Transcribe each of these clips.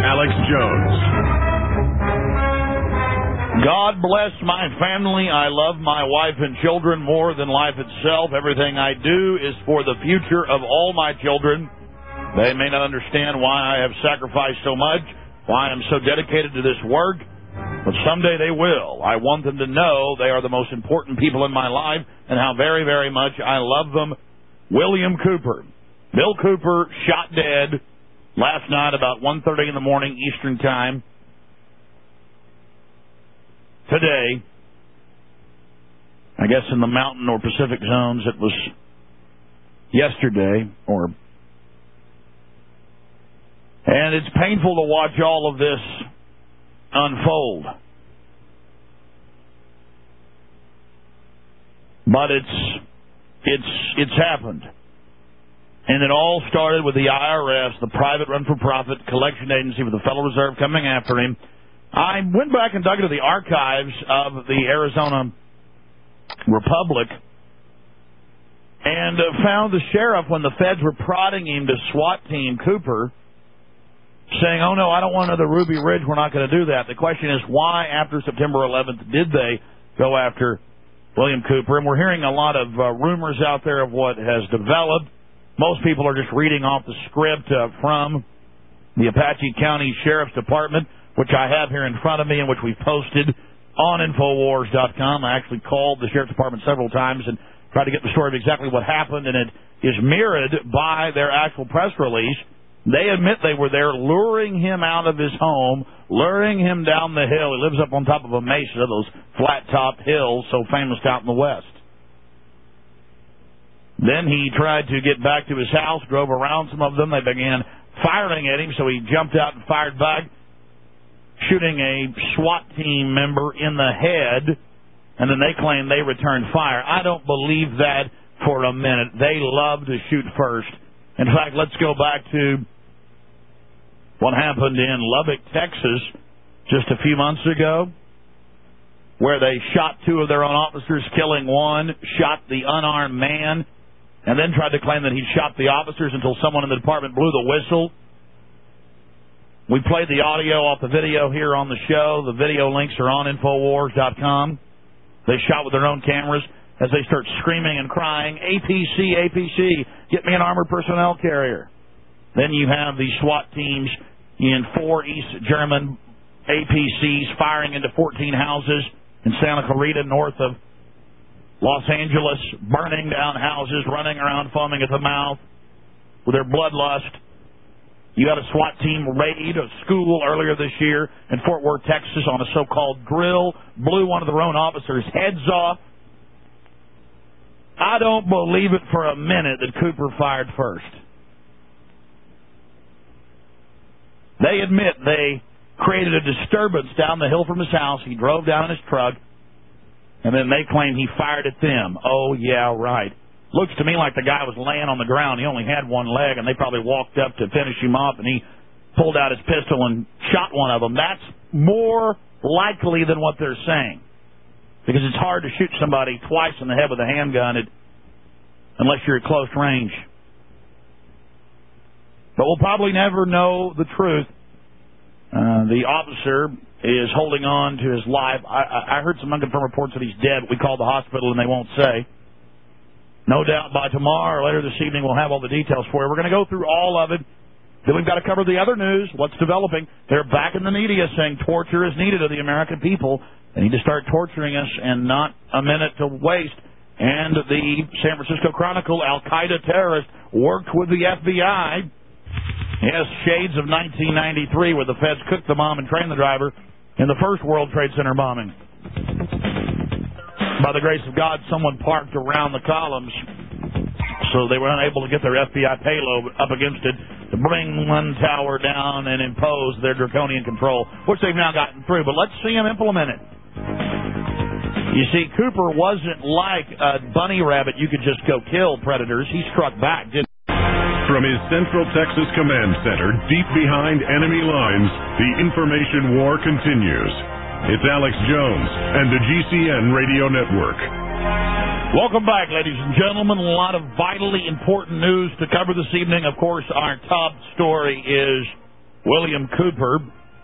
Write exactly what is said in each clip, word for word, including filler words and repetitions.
Alex Jones. God bless my family. I love my wife and children more than life itself. Everything I do is for the future of all my children. They may not understand why I have sacrificed so much, why I'm so dedicated to this work, but someday they will. I want them to know they are the most important people in my life and how very, very much I love them. William Cooper. Bill Cooper shot dead last night about one thirty in the morning Eastern Time. Today, I guess in the mountain or Pacific zones, it was yesterday, or and it's painful to watch all of this unfold. But it's it's it's happened. And it all started with the I R S, the private run-for-profit collection agency with the Federal Reserve coming after him. I went back and dug into the archives of the Arizona Republic and uh, found the sheriff, when the feds were prodding him to SWAT team Cooper, saying, oh, no, I don't want another Ruby Ridge. We're not going to do that. The question is, why, after September eleventh, did they go after William Cooper? And we're hearing a lot of uh, rumors out there of what has developed. Most people are just reading off the script uh, from the Apache County Sheriff's Department, which I have here in front of me and which we've posted on Infowars dot com. I actually called the Sheriff's Department several times and tried to get the story of exactly what happened, and it is mirrored by their actual press release. They admit they were there luring him out of his home, luring him down the hill. He lives up on top of a mesa, those flat-top hills so famous out in the West. Then he tried to get back to his house, drove around some of them. They began firing at him, so he jumped out and fired back, shooting a SWAT team member in the head, and then they claim they returned fire. I don't believe that for a minute. They love to shoot first. In fact, let's go back to what happened in Lubbock, Texas, just a few months ago, where they shot two of their own officers, killing one, shot the unarmed man, and then tried to claim that he shot the officers until someone in the department blew the whistle. We played the audio off the video here on the show. The video links are on Infowars dot com. They shot with their own cameras as they start screaming and crying, A P C, A P C, get me an armored personnel carrier. Then you have the SWAT teams in four East German A P Cs firing into fourteen houses in Santa Clarita, north of Los Angeles, burning down houses, running around foaming at the mouth with their bloodlust. You had a SWAT team raid a school earlier this year in Fort Worth, Texas, on a so-called drill, blew one of their own officers' heads off. I don't believe it for a minute that Cooper fired first. They admit they created a disturbance down the hill from his house. He drove down in his truck, and then they claim he fired at them. Oh, yeah, right. Looks to me like the guy was laying on the ground. He only had one leg, and they probably walked up to finish him off, and he pulled out his pistol and shot one of them. That's more likely than what they're saying, because it's hard to shoot somebody twice in the head with a handgun it, unless you're at close range. But we'll probably never know the truth. Uh, the officer is holding on to his life. I, I heard some unconfirmed reports that he's dead. We called the hospital, and they won't say. No doubt by tomorrow or later this evening we'll have all the details for you. We're going to go through all of it. Then we've got to cover the other news, what's developing. They're back in the media saying torture is needed of the American people. They need to start torturing us and not a minute to waste. And the San Francisco Chronicle, Al-Qaeda terrorist, worked with the F B I. Yes, shades of nineteen ninety-three, where the feds cooked the bomb and trained the driver in the first World Trade Center bombing. By the grace of God, someone parked around the columns, so they were unable to get their F B I payload up against it to bring one tower down and impose their draconian control, which they've now gotten through. But let's see them implement it. You see, Cooper wasn't like a bunny rabbit you could just go kill predators. He struck back, didn't he? From his Central Texas Command Center, deep behind enemy lines, the information war continues. It's Alex Jones and the G C N Radio Network. Welcome back, ladies and gentlemen. A lot of vitally important news to cover this evening. Of course, our top story is William Cooper,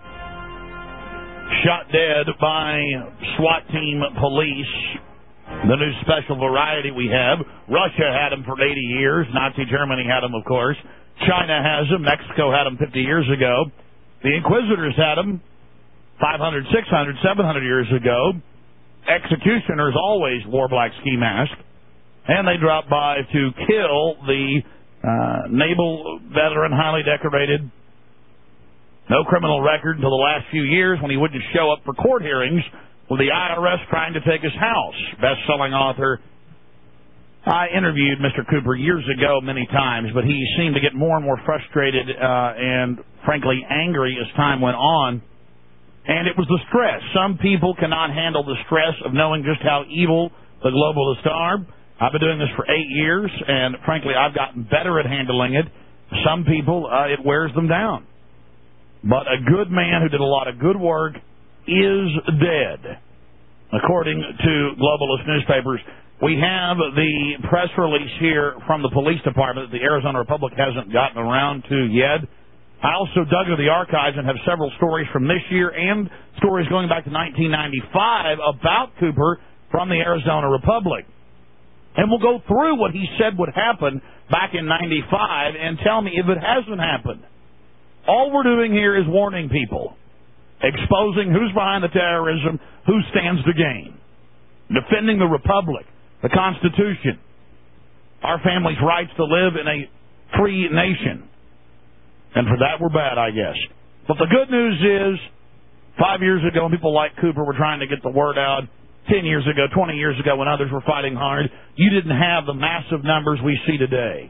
shot dead by SWAT team police. The new special variety we have. Russia had them for eighty years. Nazi Germany had them, of course. China has them. Mexico had them fifty years ago. The Inquisitors had them five hundred, six hundred, seven hundred years ago. Executioners always wore black ski masks. And they dropped by to kill the uh, naval veteran, highly decorated, no criminal record until the last few years when he wouldn't show up for court hearings with the I R S trying to take his house. Best-selling author. I interviewed Mister Cooper years ago many times, but he seemed to get more and more frustrated uh, and, frankly, angry as time went on. And it was the stress. Some people cannot handle the stress of knowing just how evil the globalists are. I've been doing this for eight years, and, frankly, I've gotten better at handling it. Some people, uh, it wears them down. But a good man who did a lot of good work is dead, according to globalist newspapers. We have the press release here from the police department that the Arizona Republic hasn't gotten around to yet. I also dug into the archives and have several stories from this year and stories going back to nineteen ninety-five about Cooper from the Arizona Republic. And we'll go through what he said would happen back in ninety-five and tell me if it hasn't happened. All we're doing here is warning people, exposing who's behind the terrorism, who stands to gain, defending the Republic, the Constitution, our family's rights to live in a free nation. And for that, we're bad, I guess. But the good news is, five years ago, when people like Cooper were trying to get the word out, ten years ago, twenty years ago, when others were fighting hard, you didn't have the massive numbers we see today.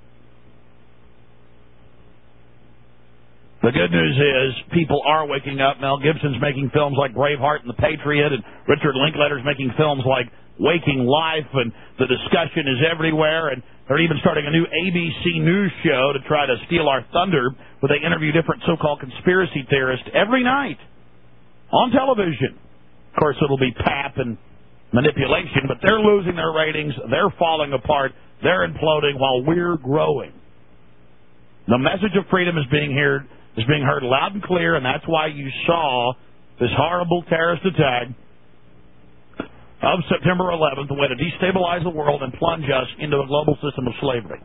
The good news is people are waking up. Mel Gibson's making films like Braveheart and The Patriot, and Richard Linklater's making films like Waking Life, and the discussion is everywhere, and they're even starting a new A B C News show to try to steal our thunder, where they interview different so-called conspiracy theorists every night on television. Of course, it'll be pap and manipulation, but they're losing their ratings, they're falling apart, they're imploding while we're growing. The message of freedom is being heard is being heard loud and clear, and that's why you saw this horrible terrorist attack of September eleventh, a way to destabilize the world and plunge us into a global system of slavery.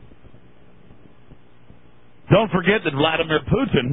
Don't forget that Vladimir Putin,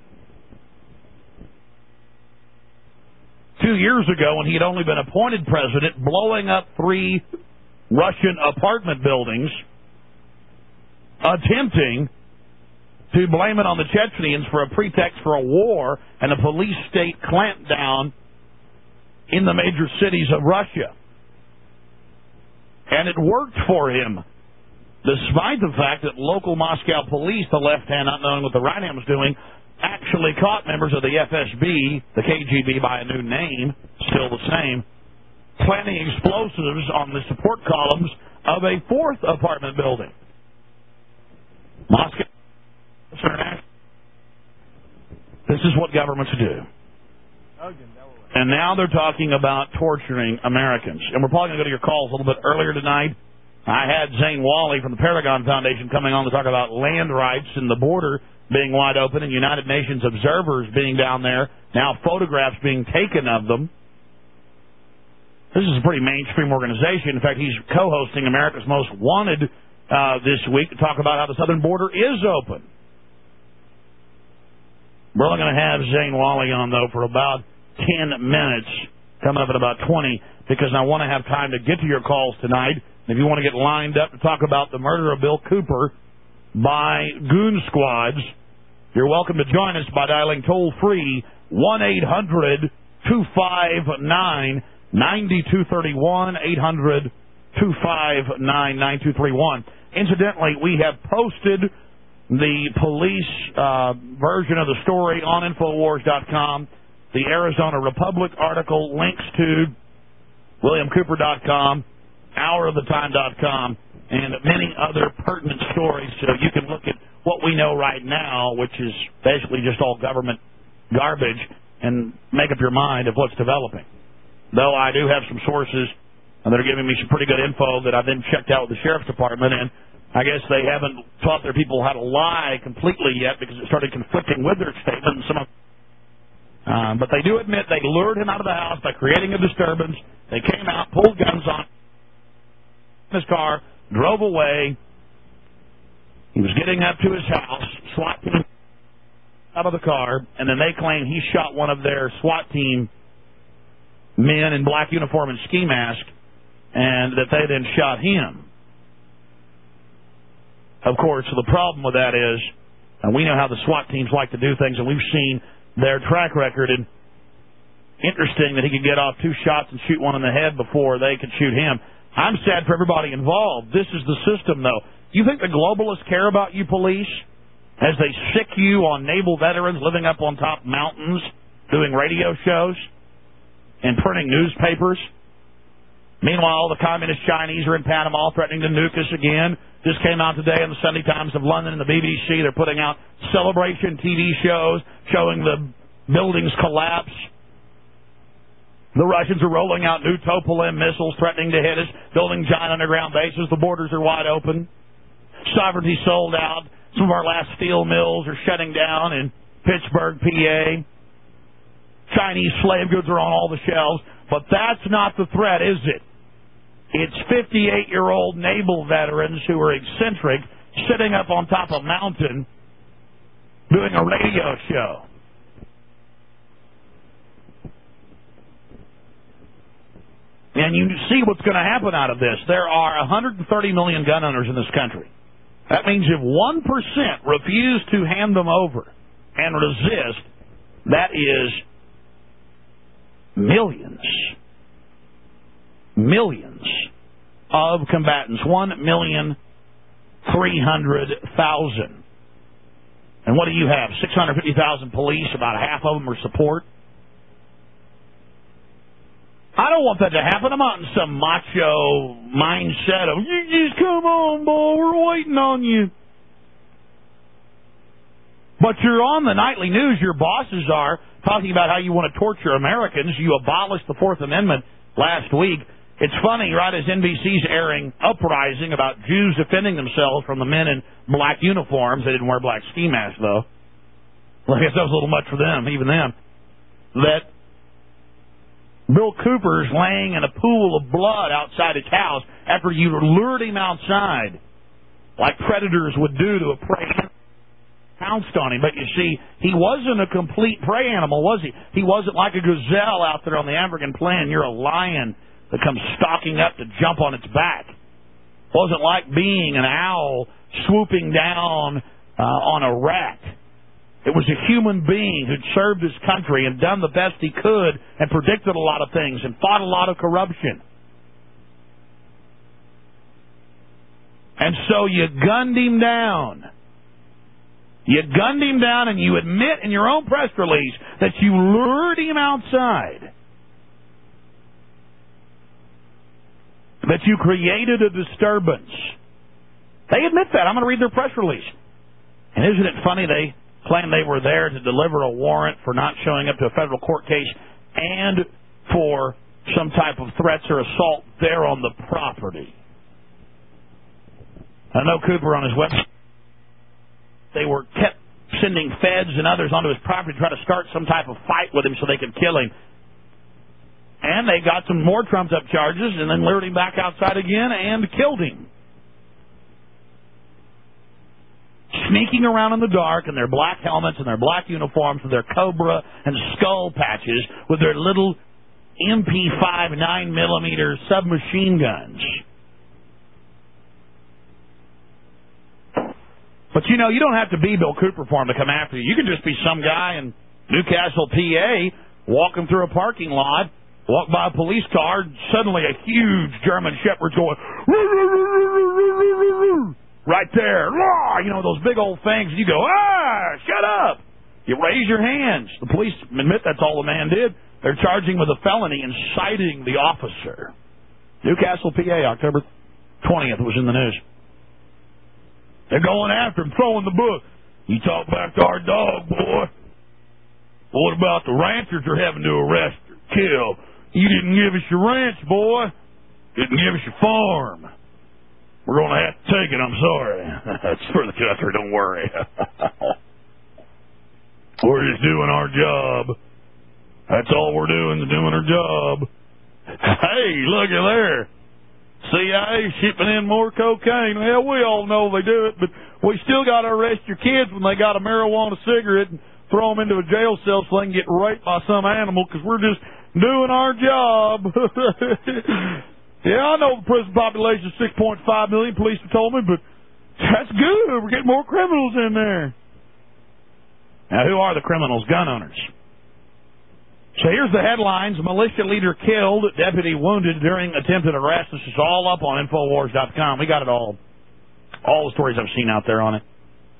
two years ago, when he had only been appointed president, blowing up three Russian apartment buildings, attempting to blame it on the Chechens for a pretext for a war and a police state clampdown in the major cities of Russia. And it worked for him, despite the fact that local Moscow police, the left hand not knowing what the right hand was doing, actually caught members of the F S B, the K G B by a new name, still the same, planting explosives on the support columns of a fourth apartment building. Moscow. This is what governments do. And now they're talking about torturing Americans. And we're probably going to go to your calls a little bit earlier tonight. I had Zane Wally from the Paragon Foundation coming on to talk about land rights and the border being wide open and United Nations observers being down there, now photographs being taken of them. This is a pretty mainstream organization. In fact, he's co-hosting America's Most Wanted uh, this week to talk about how the southern border is open. We're only going to have Zane Wally on, though, for about ten minutes, coming up at about twenty, because I want to have time to get to your calls tonight. If you want to get lined up to talk about the murder of Bill Cooper by goon squads, you're welcome to join us by dialing toll-free one eight hundred two five nine nine two three one, eight hundred two five nine nine two three one. Incidentally, we have posted the police uh, version of the story on Infowars dot com. The Arizona Republic article links to William Cooper dot com, hour of the time dot com, and many other pertinent stories. So you can look at what we know right now, which is basically just all government garbage, and make up your mind of what's developing. Though I do have some sources that are giving me some pretty good info that I've then checked out with the Sheriff's Department, and I guess they haven't taught their people how to lie completely yet because it started conflicting with their statement. And some of, uh, but they do admit they lured him out of the house by creating a disturbance. They came out, pulled guns on his car, drove away. He was getting up to his house, SWAT team out of the car, and then they claim he shot one of their SWAT team men in black uniform and ski mask, and that they then shot him. Of course, the problem with that is, and we know how the SWAT teams like to do things, and we've seen their track record, and interesting that he could get off two shots and shoot one in the head before they could shoot him. I'm sad for everybody involved. This is the system, though. You think the globalists care about you police as they sick you on naval veterans living up on top mountains, doing radio shows, and printing newspapers? Meanwhile, the communist Chinese are in Panama threatening to nuke us again. This came out today in the Sunday Times of London and the B B C. They're putting out celebration T V shows showing the buildings collapse. The Russians are rolling out new Tupolev missiles threatening to hit us, building giant underground bases. The borders are wide open. Sovereignty sold out. Some of our last steel mills are shutting down in Pittsburgh, P A. Chinese slave goods are on all the shelves. But that's not the threat, is it? It's fifty-eight-year-old naval veterans who are eccentric, sitting up on top of a mountain, doing a radio show. And you see what's going to happen out of this. There are one hundred thirty million gun owners in this country. That means if one percent refuse to hand them over and resist, that is millions, millions of combatants. One million three hundred thousand. And what do you have? six hundred fifty thousand police, about half of them are support. I don't want that to happen. I'm not in some macho mindset of, you just come on, boy, we're waiting on you. But you're on the nightly news, your bosses are, talking about how you want to torture Americans. You abolished the Fourth Amendment last week. It's funny, right as N B C's airing Uprising about Jews defending themselves from the men in black uniforms. They didn't wear black ski masks, though. Well, I guess that was a little much for them, even them. That Bill Cooper's laying in a pool of blood outside his house after you lured him outside, like predators would do to a prey animal, pounced on him. But you see, he wasn't a complete prey animal, was he? He wasn't like a gazelle out there on the African plain. You're a lion that comes stalking up to jump on its back. Wasn't like being an owl swooping down uh, on a rat. It was a human being who'd served his country and done the best he could and predicted a lot of things and fought a lot of corruption. And so you gunned him down. You gunned him down, and you admit in your own press release that you lured him outside. That you created a disturbance. They admit that. I'm going to read their press release. And isn't it funny they claim they were there to deliver a warrant for not showing up to a federal court case and for some type of threats or assault there on the property. I know Cooper on his website, they were kept sending feds and others onto his property to try to start some type of fight with him so they could kill him. And they got some more trumped-up charges and then lured him back outside again and killed him. Sneaking around in the dark in their black helmets and their black uniforms with their Cobra and skull patches with their little M P five nine millimeter submachine guns. But, you know, you don't have to be Bill Cooper for him to come after you. You can just be some guy in Newcastle, P A, walking through a parking lot, walk by a police car, and suddenly a huge German Shepherd's going, right there, you know, those big old things. You go, ah, shut up. You raise your hands. The police admit that's all the man did. They're charging with a felony inciting the officer. Newcastle, P A, October twentieth was in the news. They're going after him, throwing the book. You talk back to our dog, boy. What about the ranchers are having to arrest or kill? You didn't give us your ranch, boy. Didn't give us your farm. We're going to have to take it. I'm sorry. That's for the cutter. Don't worry. We're just doing our job. That's all we're doing is doing our job. Hey, look at there. C I A shipping in more cocaine. Well, we all know they do it, but we still got to arrest your kids when they got a marijuana cigarette and throw them into a jail cell so they can get raped by some animal because we're just doing our job. Yeah, I know the prison population is six point five million, police have told me, but that's good. We're getting more criminals in there. Now, who are the criminals? Gun owners. So here's the headlines. Militia leader killed, deputy wounded during attempted arrest. This is all up on Infowars dot com. We got it all. All the stories I've seen out there on it.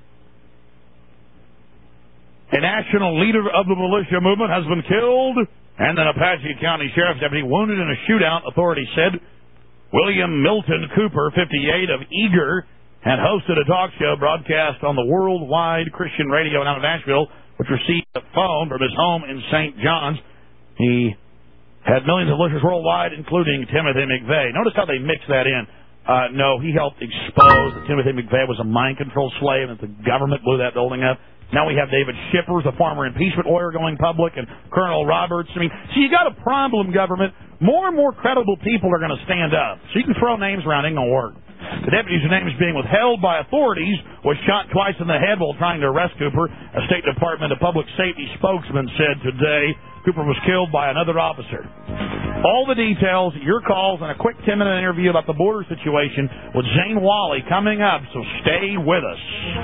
A national leader of the militia movement has been killed, and an Apache County Sheriff's deputy wounded in a shootout, authorities said. William Milton Cooper, fifty-eight, of Eager, had hosted a talk show broadcast on the worldwide Christian radio out of Nashville, which received a phone from his home in Saint John's. He had millions of listeners worldwide, including Timothy McVeigh. Notice how they mix that in. Uh, no, he helped expose that Timothy McVeigh was a mind-controlled slave and that the government blew that building up. Now we have David Shippers, a former impeachment lawyer, going public, and Colonel Roberts. I mean, so you got a problem, government. More and more credible people are going to stand up. So you can throw names around, it ain't going to work. The deputy's name is being withheld by authorities, was shot twice in the head while trying to arrest Cooper. A State Department of Public Safety spokesman said today Cooper was killed by another officer. All the details, your calls, and a quick ten-minute interview about the border situation with Zane Wally coming up, so stay with us.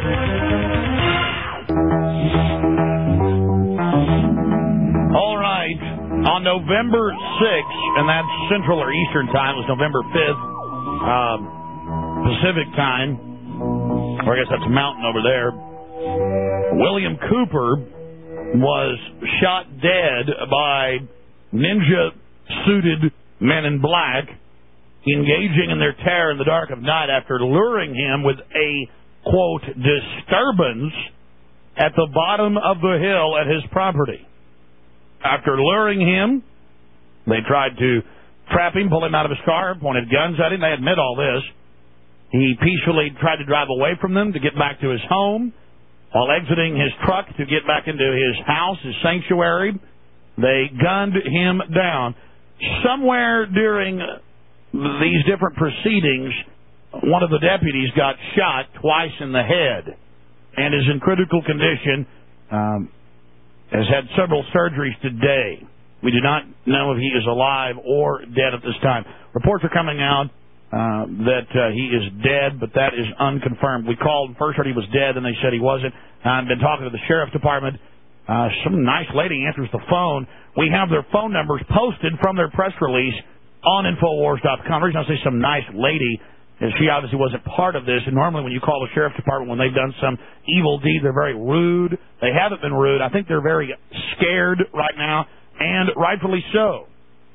All right, on November sixth, and that's Central or Eastern time, it was November fifth, um, Pacific time, or I guess that's a mountain over there, William Cooper was shot dead by ninja-suited men in black engaging in their terror in the dark of night after luring him with a, quote, disturbance at the bottom of the hill at his property. After luring him, they tried to trap him, pull him out of his car, pointed guns at him. They admit all this. He peacefully tried to drive away from them to get back to his home. While exiting his truck to get back into his house, his sanctuary, they gunned him down. Somewhere during these different proceedings, one of the deputies got shot twice in the head and is in critical condition, um, has had several surgeries today. We do not know if he is alive or dead at this time. Reports are coming out uh, that uh, he is dead, but that is unconfirmed. We called and first heard he was dead, and they said he wasn't. I've been talking to the sheriff's department. Uh, some nice lady answers the phone. We have their phone numbers posted from their press release on Infowars dot com. The reason I say some nice lady is she obviously wasn't part of this. And normally when you call the sheriff's department when they've done some evil deed, they're very rude. They haven't been rude. I think they're very scared right now, and rightfully so.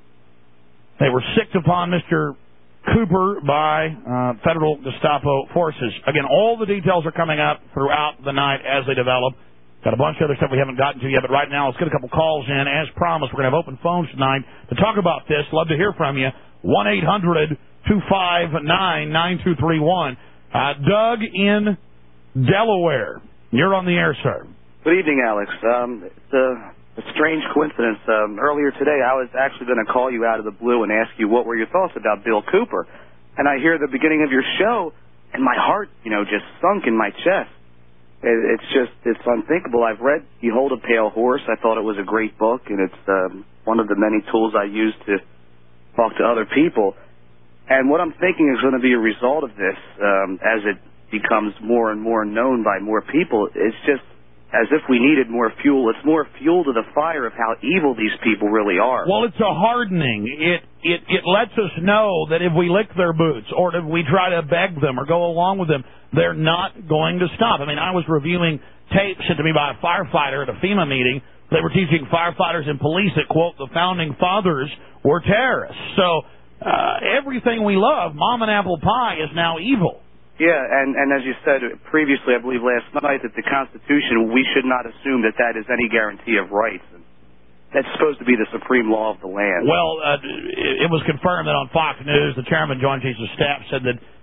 They were sicked upon Mister Cooper by uh, federal Gestapo forces. Again, all the details are coming up throughout the night as they develop. Got a bunch of other stuff we haven't gotten to yet, but right now let's get a couple calls in. As promised, we're going to have open phones tonight to talk about this. Love to hear from you. one eight hundred two five nine nine two three one. Uh, Doug in Delaware. You're on the air, sir. Good evening, Alex. Um, it's a, a strange coincidence. Um, earlier today, I was actually going to call you out of the blue and ask you what were your thoughts about Bill Cooper. And I hear the beginning of your show, and my heart, you know, just sunk in my chest. It's just, it's unthinkable. I've read You Hold a Pale Horse. I thought it was a great book, and it's um, one of the many tools I use to talk to other people. And what I'm thinking is going to be a result of this, um, as it becomes more and more known by more people, it's just as if we needed more fuel. It's more fuel to the fire of how evil these people really are. Well, it's a hardening. It it it lets us know that if we lick their boots or if we try to beg them or go along with them, they're not going to stop. I mean, I was reviewing tapes sent to me by a firefighter at a FEMA meeting. They were teaching firefighters and police that, quote, the Founding Fathers were terrorists. So uh, everything we love, mom and apple pie, is now evil. Yeah, and, and as you said previously, I believe last night, that the Constitution, we should not assume that that is any guarantee of rights. That's supposed to be the supreme law of the land. Well, uh, it was confirmed that on Fox News, the chairman, John Jesus Staff, said that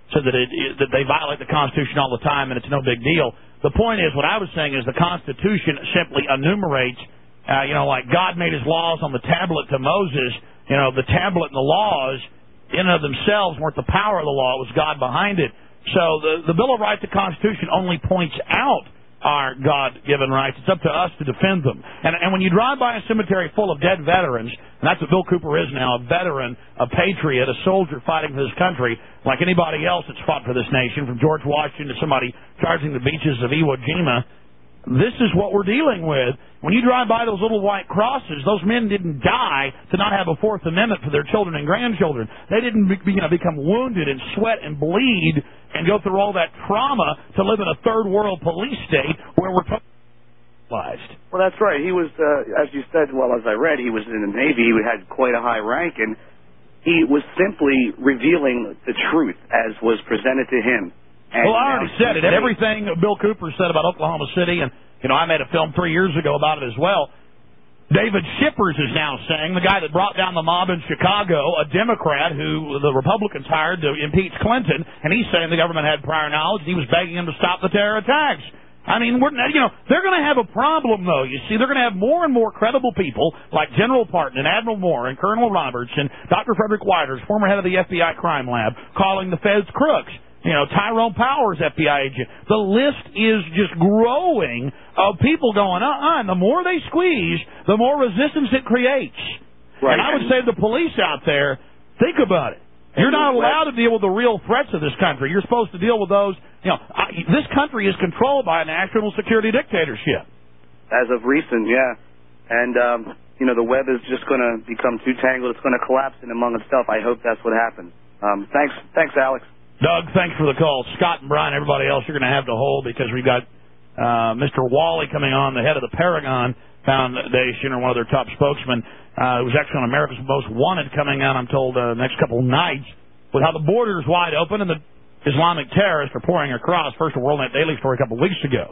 so that it, it that they violate the Constitution all the time and it's no big deal. The point is, what I was saying is the Constitution simply enumerates, uh, you know, like God made his laws on the tablet to Moses. You know, the tablet and the laws in and of themselves weren't the power of the law. It was God behind it. So the, the Bill of Rights, the Constitution, only points out our God-given rights. It's up to us to defend them. And, and when you drive by a cemetery full of dead veterans, and that's what Bill Cooper is now, a veteran, a patriot, a soldier fighting for this country, like anybody else that's fought for this nation, from George Washington to somebody charging the beaches of Iwo Jima, this is what we're dealing with. When you drive by those little white crosses, those men didn't die to not have a Fourth Amendment for their children and grandchildren. They didn't be, you know, become wounded and sweat and bleed and go through all that trauma to live in a third world police state where we're paralyzed. Well, that's right. He was, uh, as you said, well, as I read, he was in the Navy. He had quite a high rank, and he was simply revealing the truth as was presented to him. And well, I already said it. Everything Bill Cooper said about Oklahoma City, and, you know, I made a film three years ago about it as well. David Shippers is now saying, the guy that brought down the mob in Chicago, a Democrat who the Republicans hired to impeach Clinton, and he's saying the government had prior knowledge, and he was begging him to stop the terror attacks. I mean, we're, you know, they're going to have a problem, though. You see, they're going to have more and more credible people like General Parton and Admiral Moore and Colonel Roberts and Doctor Frederick Whiters, former head of the F B I crime lab, calling the feds crooks. You know, Tyrone Powers, F B I agent. The list is just growing of people going, uh-uh, and the more they squeeze, the more resistance it creates. Right. And I would say to the police out there, think about it. You're not allowed to deal with the real threats of this country. You're supposed to deal with those, you know, I, this country is controlled by a national security dictatorship. As of recent, yeah. And, um, you know, the web is just going to become too tangled. It's going to collapse in among itself. I hope that's what happens. Um, thanks, thanks, Alex. Doug, thanks for the call. Scott and Brian, everybody else, you're going to have to hold because we've got uh, Mister Wally coming on, the head of the Paragon Foundation, or one of their top spokesmen, uh, who's actually on America's Most Wanted, coming out, I'm told, uh, next couple of nights, with how the border is wide open and the Islamic terrorists are pouring across. First, a WorldNet Daily story a couple of weeks ago.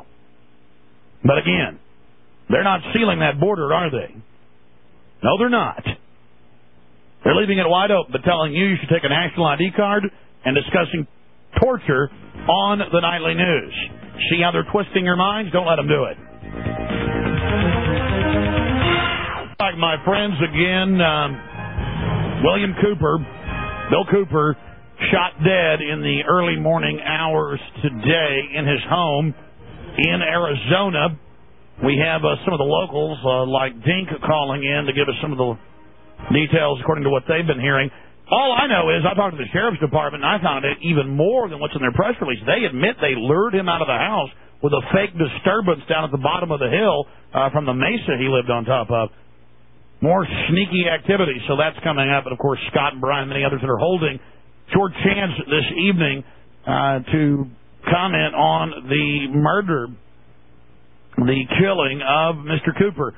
But again, they're not sealing that border, are they? No, they're not. They're leaving it wide open, but telling you you should take a national I D card and discussing torture on the nightly news. See how they're twisting your minds? Don't let them do it. Like my friends again, um, William Cooper, Bill Cooper, shot dead in the early morning hours today in his home in Arizona. We have uh, some of the locals, uh, like Dink, calling in to give us some of the details according to what they've been hearing. All I know is I talked to the sheriff's department, and I found it even more than what's in their press release. They admit they lured him out of the house with a fake disturbance down at the bottom of the hill uh, from the mesa he lived on top of. More sneaky activity, so that's coming up. And, of course, Scott and Brian and many others that are holding short chance this evening uh, to comment on the murder, the killing of Mister Cooper.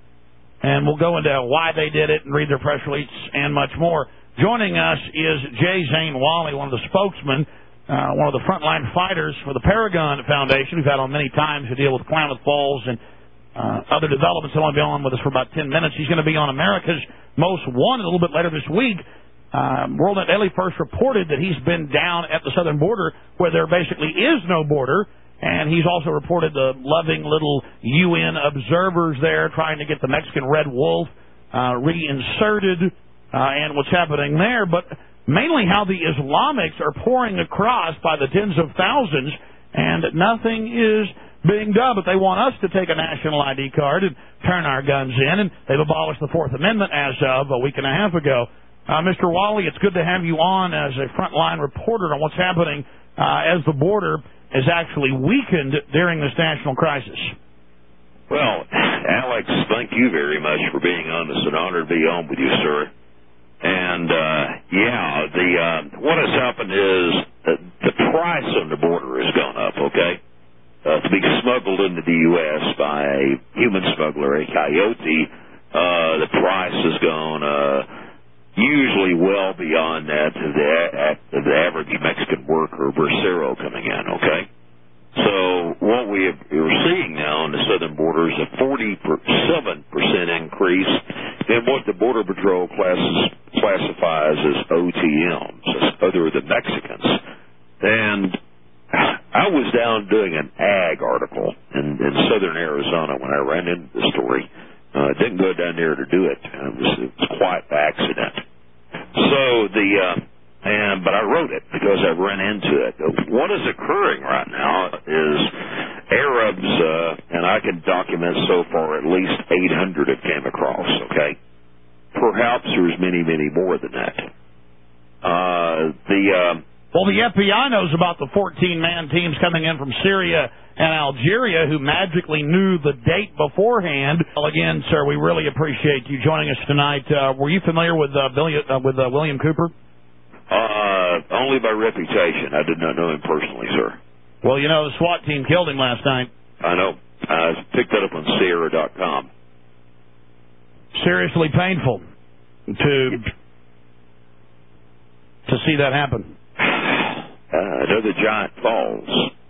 And we'll go into why they did it and read their press release and much more. Joining us is Jay Zane Wally, one of the spokesmen, uh, one of the frontline fighters for the Paragon Foundation. We've had on many times to deal with Klamath Falls and uh, other developments. He'll only be on with us for about ten minutes. He's going to be on America's Most Wanted a little bit later this week. Uh, WorldNet Daily first reported that he's been down at the southern border where there basically is no border, and he's also reported the loving little U N observers there trying to get the Mexican red wolf uh, reinserted. Uh, and what's happening there, but mainly how the Islamics are pouring across by the tens of thousands, and nothing is being done. But they want us to take a national I D card and turn our guns in, and they've abolished the Fourth Amendment as of a week and a half ago. Uh, Mister Wally, it's good to have you on as a frontline reporter on what's happening uh, as the border is actually weakened during this national crisis. Well, Alex, thank you very much for being on. It's an honor to be on with you, sir. And, uh, yeah, the, uh, what has happened is that the price on the border has gone up, okay? Uh, to be smuggled into the U S by a human smuggler, a coyote, uh, the price has gone, uh, usually well beyond that of the, of the average Mexican worker, bracero, coming in, okay? So what we are seeing now on the southern border is a forty-seven percent increase in what the Border Patrol classes, classifies as O T Ms, other than Mexicans. Arizona when I ran into the story. I uh, didn't go down there to do it. Uh, it, was, it was quite by accident. So the, uh, and but I wrote it because I ran into it. What is occurring right now is Arabs, uh, and I can document so far at least eight hundred have came across, okay? Perhaps there's many, many more than that. Uh, the... Uh, Well, the F B I knows about the fourteen-man teams coming in from Syria and Algeria who magically knew the date beforehand. Well, again, sir, we really appreciate you joining us tonight. Uh, were you familiar with uh, Bill, uh, with uh, William Cooper? Uh, only by reputation. I did not know him personally, sir. Well, you know, the SWAT team killed him last night. I know. I picked that up on Sierra dot com. Seriously painful to to see that happen. Uh, I know the giant falls,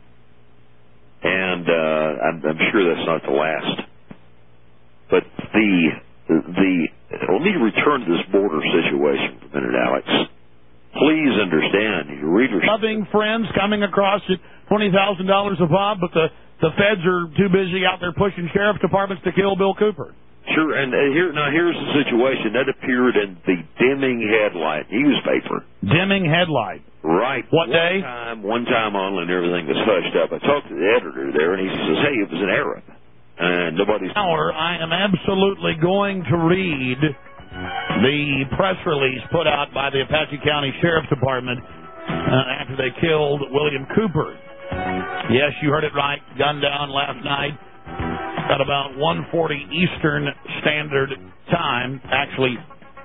and uh, I'm, I'm sure that's not the last. But the the let me return to this border situation for a minute, Alex. Please understand, your readers. Loving friends coming across at twenty thousand dollars a pop, but the the feds are too busy out there pushing sheriff departments to kill Bill Cooper. Sure, and uh, here now here's the situation that appeared in the Dimming Headlight newspaper. Dimming Headlight. Right. What one day? Time, one time online, everything was hushed up. I talked to the editor there, and he says, "Hey, it was an Arab," and nobody's. Hour, I am absolutely going to read the press release put out by the Apache County Sheriff's Department uh, after they killed William Cooper. Yes, you heard it right. Gunned down last night at about one forty Eastern Standard Time. Actually,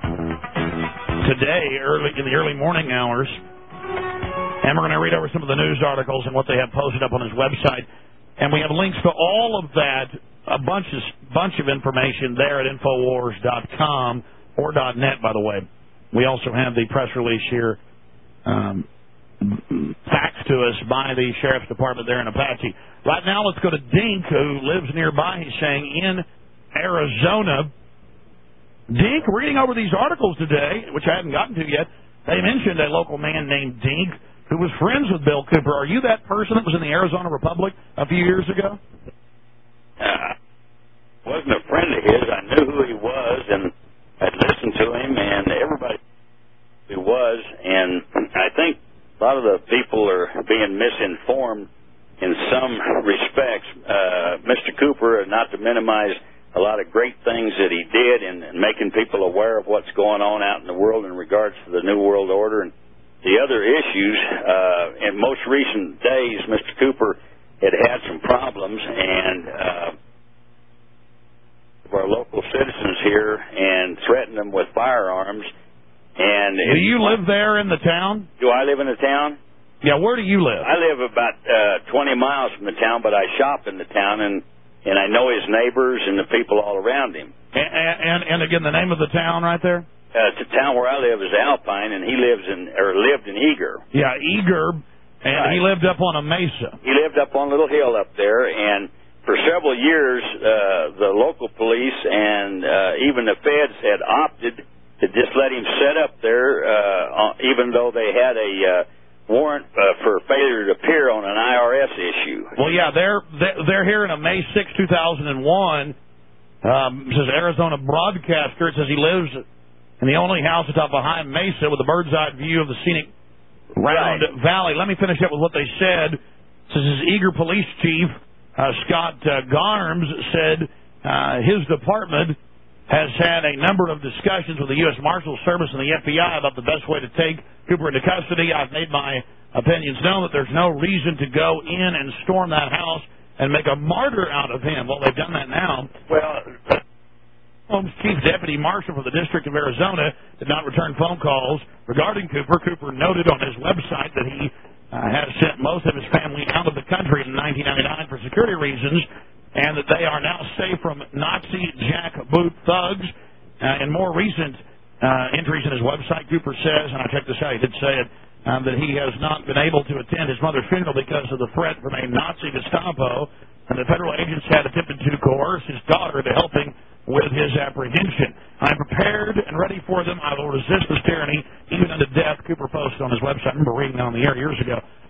today, early in the early morning hours. And we're going to read over some of the news articles and what they have posted up on his website. And we have links to all of that, a bunch of, bunch of information there at Infowars dot com or .net, by the way. We also have the press release here um, faxed to us by the Sheriff's Department there in Apache. Right now, let's go to Dink, who lives nearby. He's saying in Arizona. Dink, reading over these articles today, which I haven't gotten to yet, they mentioned a local man named Dink who was friends with Bill Cooper. Are you that person that was in the Arizona Republic a few years ago? Uh, wasn't a friend of his. I knew who he was, and I'd listened to him, and everybody knew who he was. And I think a lot of the people are being misinformed in some respects. Uh, Mister Cooper, not to minimize a lot of great things that he did in, in making people aware of what's going on out in the world in regards to the New World Order and the other issues. Uh, in most recent days, Mister Cooper had had some problems, and uh, our local citizens here and threatened them with firearms. And do you live there in the town? Do I live in the town? Yeah, where do you live? I live about uh, twenty miles from the town, but I shop in the town, and and I know his neighbors and the people all around him. And, and, and again, the name of the town right there? Uh, the town where I live is Alpine, and he lives in, or lived in Eager. Yeah, Eager, and right. He lived up on a mesa. He lived up on a little hill up there, and for several years, uh, the local police and uh, even the feds had opted to just let him sit up there, uh, even though they had a uh, warrant uh, for failure to appear on an I R S issue. Well, yeah, they're they're here in a May sixth, two thousand one. Um, it says Arizona broadcaster. It says he lives in the only house atop a high mesa with a bird's eye view of the scenic Round right. Valley. Let me finish up with what they said. It says his Eager police chief, uh, Scott uh, Garms, said uh, his department has had a number of discussions with the U S Marshals Service and the F B I about the best way to take Cooper into custody. I've made my opinions known that there's no reason to go in and storm that house and make a martyr out of him. Well, they've done that now. Well, Holmes Chief Deputy Marshal for the District of Arizona did not return phone calls regarding Cooper. Cooper noted on his website that he uh, has sent most of his family out of the country in nineteen ninety-nine for security reasons, and that they are now safe from Nazi jackboot thugs. Uh, in more recent uh, entries in his website, Cooper says, and I checked this out, he did say it, um, that he has not been able to attend his mother's funeral because of the threat from a Nazi Gestapo, and the federal agents had attempted to coerce his daughter to help him with his apprehension. I'm prepared and ready for them. I will resist this tyranny, even unto death, Cooper posted on his website. I remember reading that on the air years ago.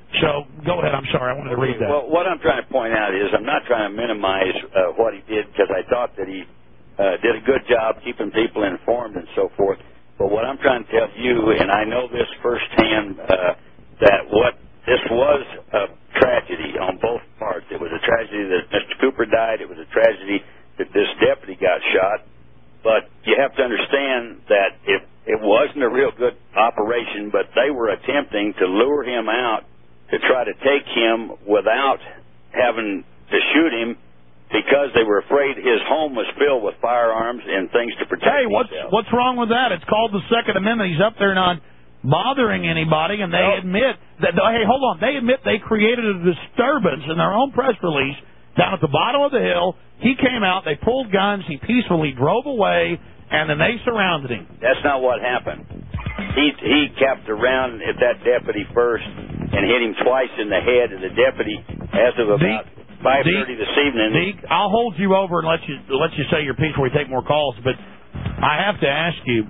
So go ahead. I'm sorry. I wanted to read that. Well, what I'm trying to point out is I'm not trying to minimize uh, what he did because I thought that he uh, did a good job keeping people informed and so forth. But what I'm trying to tell you, and I know this firsthand, uh, that what this was a tragedy on both parts. It was a tragedy that Mister Cooper died. It was a tragedy that this deputy got shot. But you have to understand that it, it wasn't a real good operation, but they were attempting to lure him out to try to take him without having to shoot him because they were afraid his home was filled with firearms and things to protect Hey, what's himself. what's wrong with that? It's called the Second Amendment. He's up there not bothering anybody, and they Well, admit that. Hey, hold on. They admit they created a disturbance in their own press release down at the bottom of the hill. He came out. They pulled guns. He peacefully drove away, and then they surrounded him. That's not what happened. He he kept around at that deputy first and hit him twice in the head, and the deputy, as of about five thirty this evening. Deke, I'll hold you over and let you let you say your piece before we take more calls. But I have to ask you,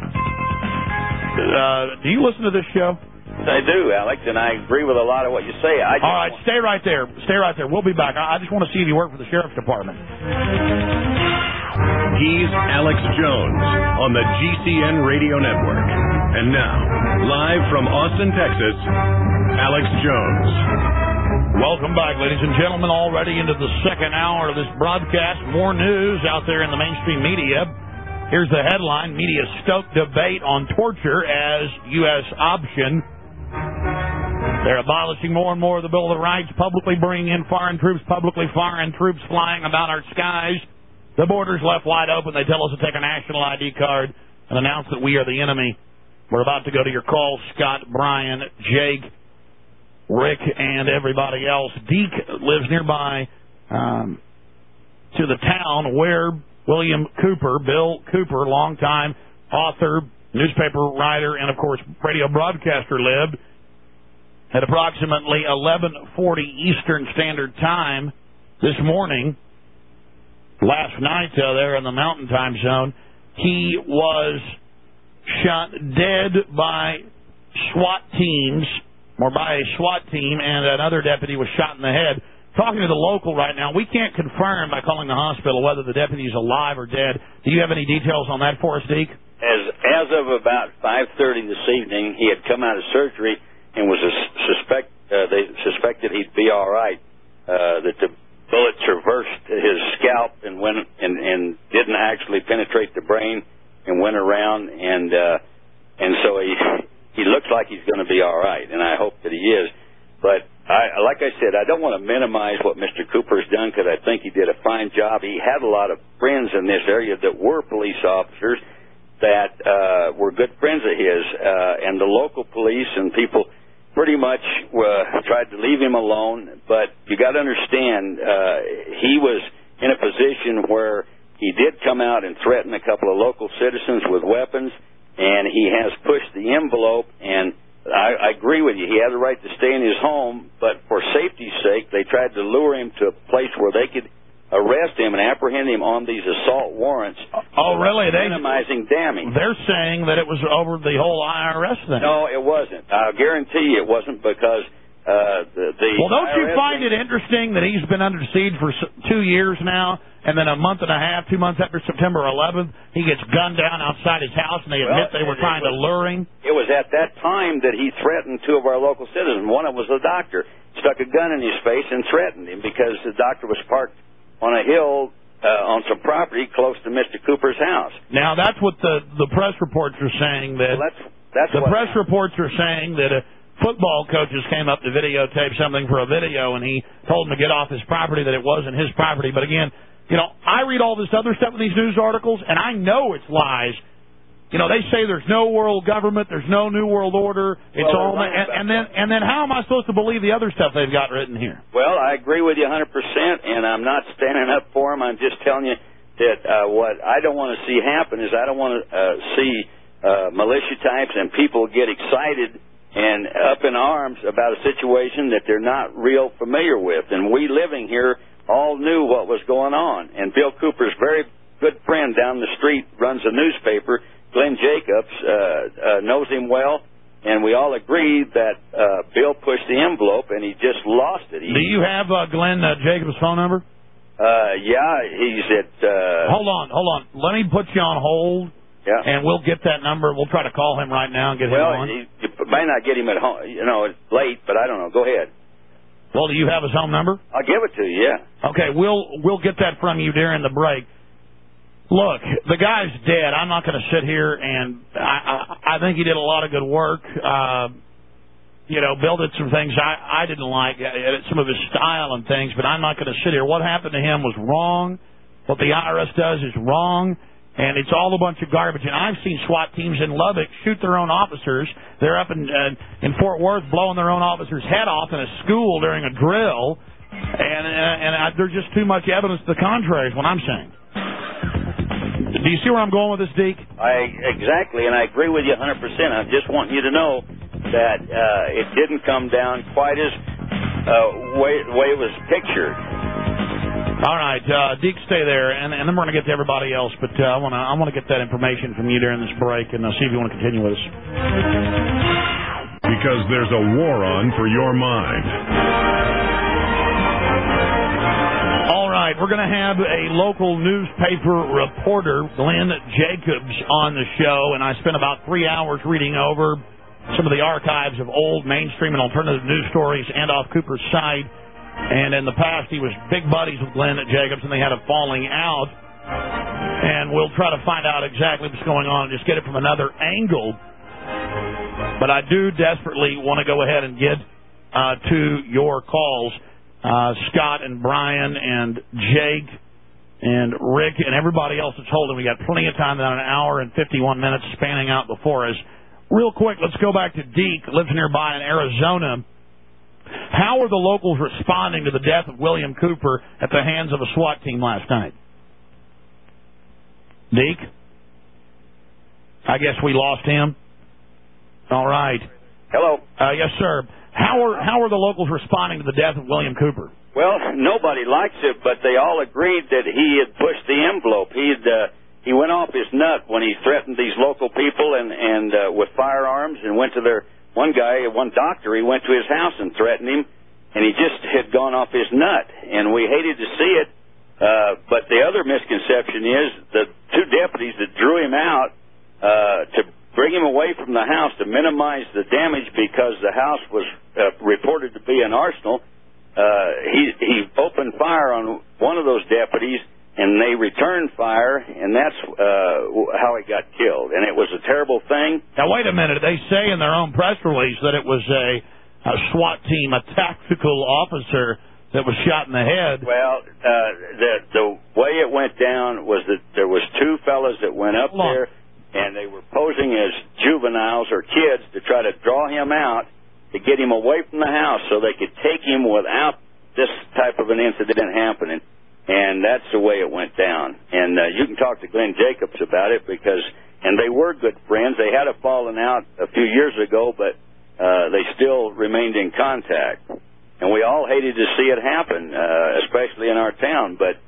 uh, do you listen to this show? I do, Alex, and I agree with a lot of what you say. I just All right, want- stay right there. Stay right there. We'll be back. I, I just want to see if you work for the Sheriff's Department. He's Alex Jones on the G C N Radio Network. And now, live from Austin, Texas, Alex Jones. Welcome back, ladies and gentlemen, already into the second hour of this broadcast. More news out there in the mainstream media. Here's the headline: Media stoked debate on torture as U S option. They're abolishing more and more of the Bill of Rights, publicly bringing in foreign troops, publicly foreign troops flying about our skies. The border's left wide open. They tell us to take a national I D card and announce that we are the enemy. We're about to go to your calls, Scott, Brian, Jake, Rick, and everybody else. Deke lives nearby um, to the town where William Cooper, Bill Cooper, longtime author, newspaper writer, and, of course, radio broadcaster, lived. At approximately eleven forty Eastern Standard Time this morning, last night uh, there in the Mountain Time Zone, he was shot dead by SWAT teams, or by a SWAT team, and another deputy was shot in the head. Talking to the local right now, we can't confirm by calling the hospital whether the deputy is alive or dead. Do you have any details on that for us, Deke? As as of about five thirty this evening, he had come out of surgery and was a suspect. Uh, they suspected he'd be all right. Uh, that the bullet traversed his scalp and went and, and didn't actually penetrate the brain and went around, and uh, and so he he looks like he's going to be all right, and I hope that he is. But I, like I said, I don't want to minimize what Mister Cooper's done because I think he did a fine job. He had a lot of friends in this area that were police officers that uh, were good friends of his, uh, and the local police and people pretty much uh, tried to leave him alone. But you got to understand, uh, he was in a position where he did come out and threaten a couple of local citizens with weapons, and he has pushed the envelope. And I, I agree with you. He had the right to stay in his home, but for safety's sake, they tried to lure him to a place where they could arrest him and apprehend him on these assault warrants. Oh, really? They minimizing damage. They're saying that it was over the whole I R S thing. No, it wasn't. I'll guarantee you it wasn't because uh, the, the Well, don't you I R S find thing, it interesting that he's been under siege for s- two years now, and then a month and a half, two months after September eleventh, he gets gunned down outside his house, and they admit Well, they were it trying to was- lure him? It was at that time that he threatened two of our local citizens. One of them was a doctor. Stuck a gun in his face and threatened him because the doctor was parked on a hill uh, on some property close to Mister Cooper's house. Now, that's what the, the press reports are saying. That Well, that's that's the what press happened. reports are saying that uh, football coaches came up to videotape something for a video, and he told them to get off his property, that it wasn't his property. But again, you know, I read all this other stuff in these news articles, and I know it's lies. You know, they say there's no world government, there's no new world order. It's all, Well, they're and, right and about then that. and then how am I supposed to believe the other stuff they've got written here? Well, I agree with you one hundred percent, and I'm not standing up for him. I'm just telling you that uh, what I don't want to see happen is I don't want to uh, see uh, militia types and people get excited and up in arms about a situation that they're not real familiar with. And we living here all knew what was going on. And Bill Cooper's very good friend down the street runs a newspaper. Glenn Jacobs uh, uh, knows him well, and we all agreed that uh, Bill pushed the envelope, and he just lost it. He, Do you have uh, Glenn uh, Jacobs' phone number? Uh, yeah, he's at... Uh, hold on, hold on. Let me put you on hold, yeah. and we'll get that number. We'll try to call him right now and get well, him on. Well, you might not get him at home. You know, it's late, but I don't know. Go ahead. Well, do you have his home number? I'll give it to you, yeah. Okay, we'll we'll get that from you during the break. Look, the guy's dead. I'm not going to sit here and I, I I think he did a lot of good work. Uh, you know, Bill did some things I, I didn't like, uh, some of his style and things, but I'm not going to sit here. What happened to him was wrong. What the I R S does is wrong, and it's all a bunch of garbage. And I've seen SWAT teams in Lubbock shoot their own officers. They're up in uh, in Fort Worth blowing their own officer's head off in a school during a drill, and uh, and I, there's just too much evidence to the contrary is what I'm saying. Do you see where I'm going with this, Deke? I exactly, and I agree with you one hundred percent. I just want you to know that uh, it didn't come down quite as uh, way way it was pictured. All right, uh, Deke, stay there, and, and then we're going to get to everybody else. But uh, I want to I want to get that information from you during this break, and uh, see if you want to continue with us. Because there's a war on for your mind. All right, we're going to have a local newspaper reporter, Glenn Jacobs, on the show, and I spent about three hours reading over some of the archives of old mainstream and alternative news stories and off Cooper's site. And in the past, he was big buddies with Glenn Jacobs, and they had a falling out. And we'll try to find out exactly what's going on and just get it from another angle. But I do desperately want to go ahead and get uh, to your calls. Uh, Scott and Brian and Jake and Rick and everybody else that's holding. We got plenty of time, about an hour and fifty-one minutes spanning out before us. Real quick, let's go back to Deke, lives nearby in Arizona. How are the locals responding to the death of William Cooper at the hands of a SWAT team last night? Deke? I guess we lost him. All right. Hello. Uh, yes, sir. How are how are the locals responding to the death of William Cooper? Well, nobody likes it, but they all agreed that he had pushed the envelope. He had uh, he went off his nut when he threatened these local people and and uh, with firearms, and went to their one guy, one doctor. He went to his house and threatened him, and he just had gone off his nut. And we hated to see it. Uh, but the other misconception is the two deputies that drew him out uh, to bring him away from the house to minimize the damage because the house was uh, reported to be an arsenal. Uh, he, he opened fire on one of those deputies, and they returned fire, and that's uh, how he got killed. And it was a terrible thing. Now, wait a minute. They say in their own press release that it was a, a SWAT team, a tactical officer that was shot in the head. Well, uh, the, the way it went down was that there was two fellas that went up Long. there, and they were posing as juveniles or kids to try to draw him out to get him away from the house so they could take him without this type of an incident happening. And that's the way it went down. And uh, you can talk to Glenn Jacobs about it because, and they were good friends. They had a falling out a few years ago, but uh, they still remained in contact. And we all hated to see it happen, uh, especially in our town. But,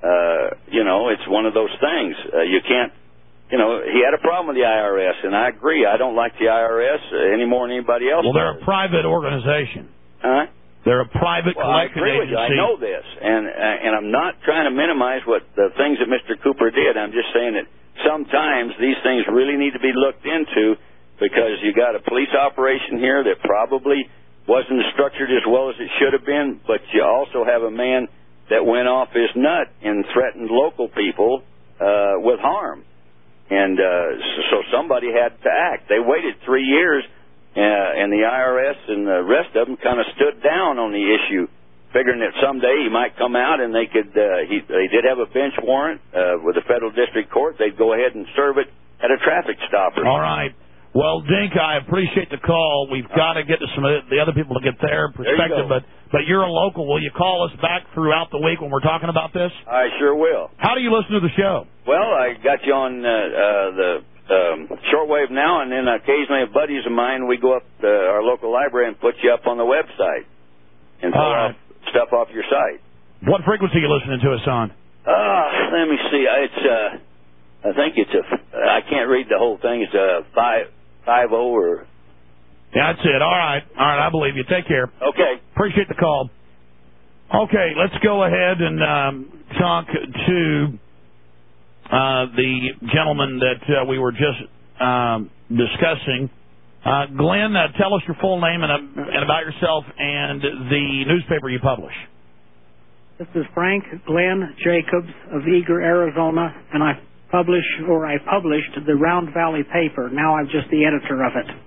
uh, you know, it's one of those things. Uh, you can't, you know, he had a problem with the I R S, and I agree. I don't like the I R S any more than anybody else. Well, they're does. a private organization. Huh? They're a private well, I collection agree agency. with you. I know this, and uh, and I'm not trying to minimize what the things that Mister Cooper did. I'm just saying that sometimes these things really need to be looked into because you got a police operation here that probably wasn't structured as well as it should have been, but you also have a man that went off his nut and threatened local people uh, with harm. And uh, so somebody had to act. They waited three years, uh, and the I R S and the rest of them kind of stood down on the issue, figuring that someday he might come out and they could. Uh, he, they did have a bench warrant uh, with the federal district court. They'd go ahead and serve it at a traffic stopper. All right. Well, Dink, I appreciate the call. We've got to get to some of the other people to get their perspective, but but you're a local. Will you call us back throughout the week when we're talking about this? I sure will. How do you listen to the show? Well, I got you on uh, uh, the um, shortwave now, and then occasionally buddies of mine, we go up to our local library and put you up on the website and pull right. off stuff off your site. What frequency are you listening to us on? Uh, let me see. It's uh, I think it's a. I can't read the whole thing. It's a five five zero or Yeah, that's it. All right. All right, I believe you. Take care. Okay. Appreciate the call. Okay, let's go ahead and um, talk to uh, the gentleman that uh, we were just um, discussing. Uh, Glenn, uh, tell us your full name and, uh, and about yourself and the newspaper you publish. This is Frank Glenn Jacobs of Eager, Arizona, and I publish, or I published, the Round Valley paper. Now I'm just the editor of it.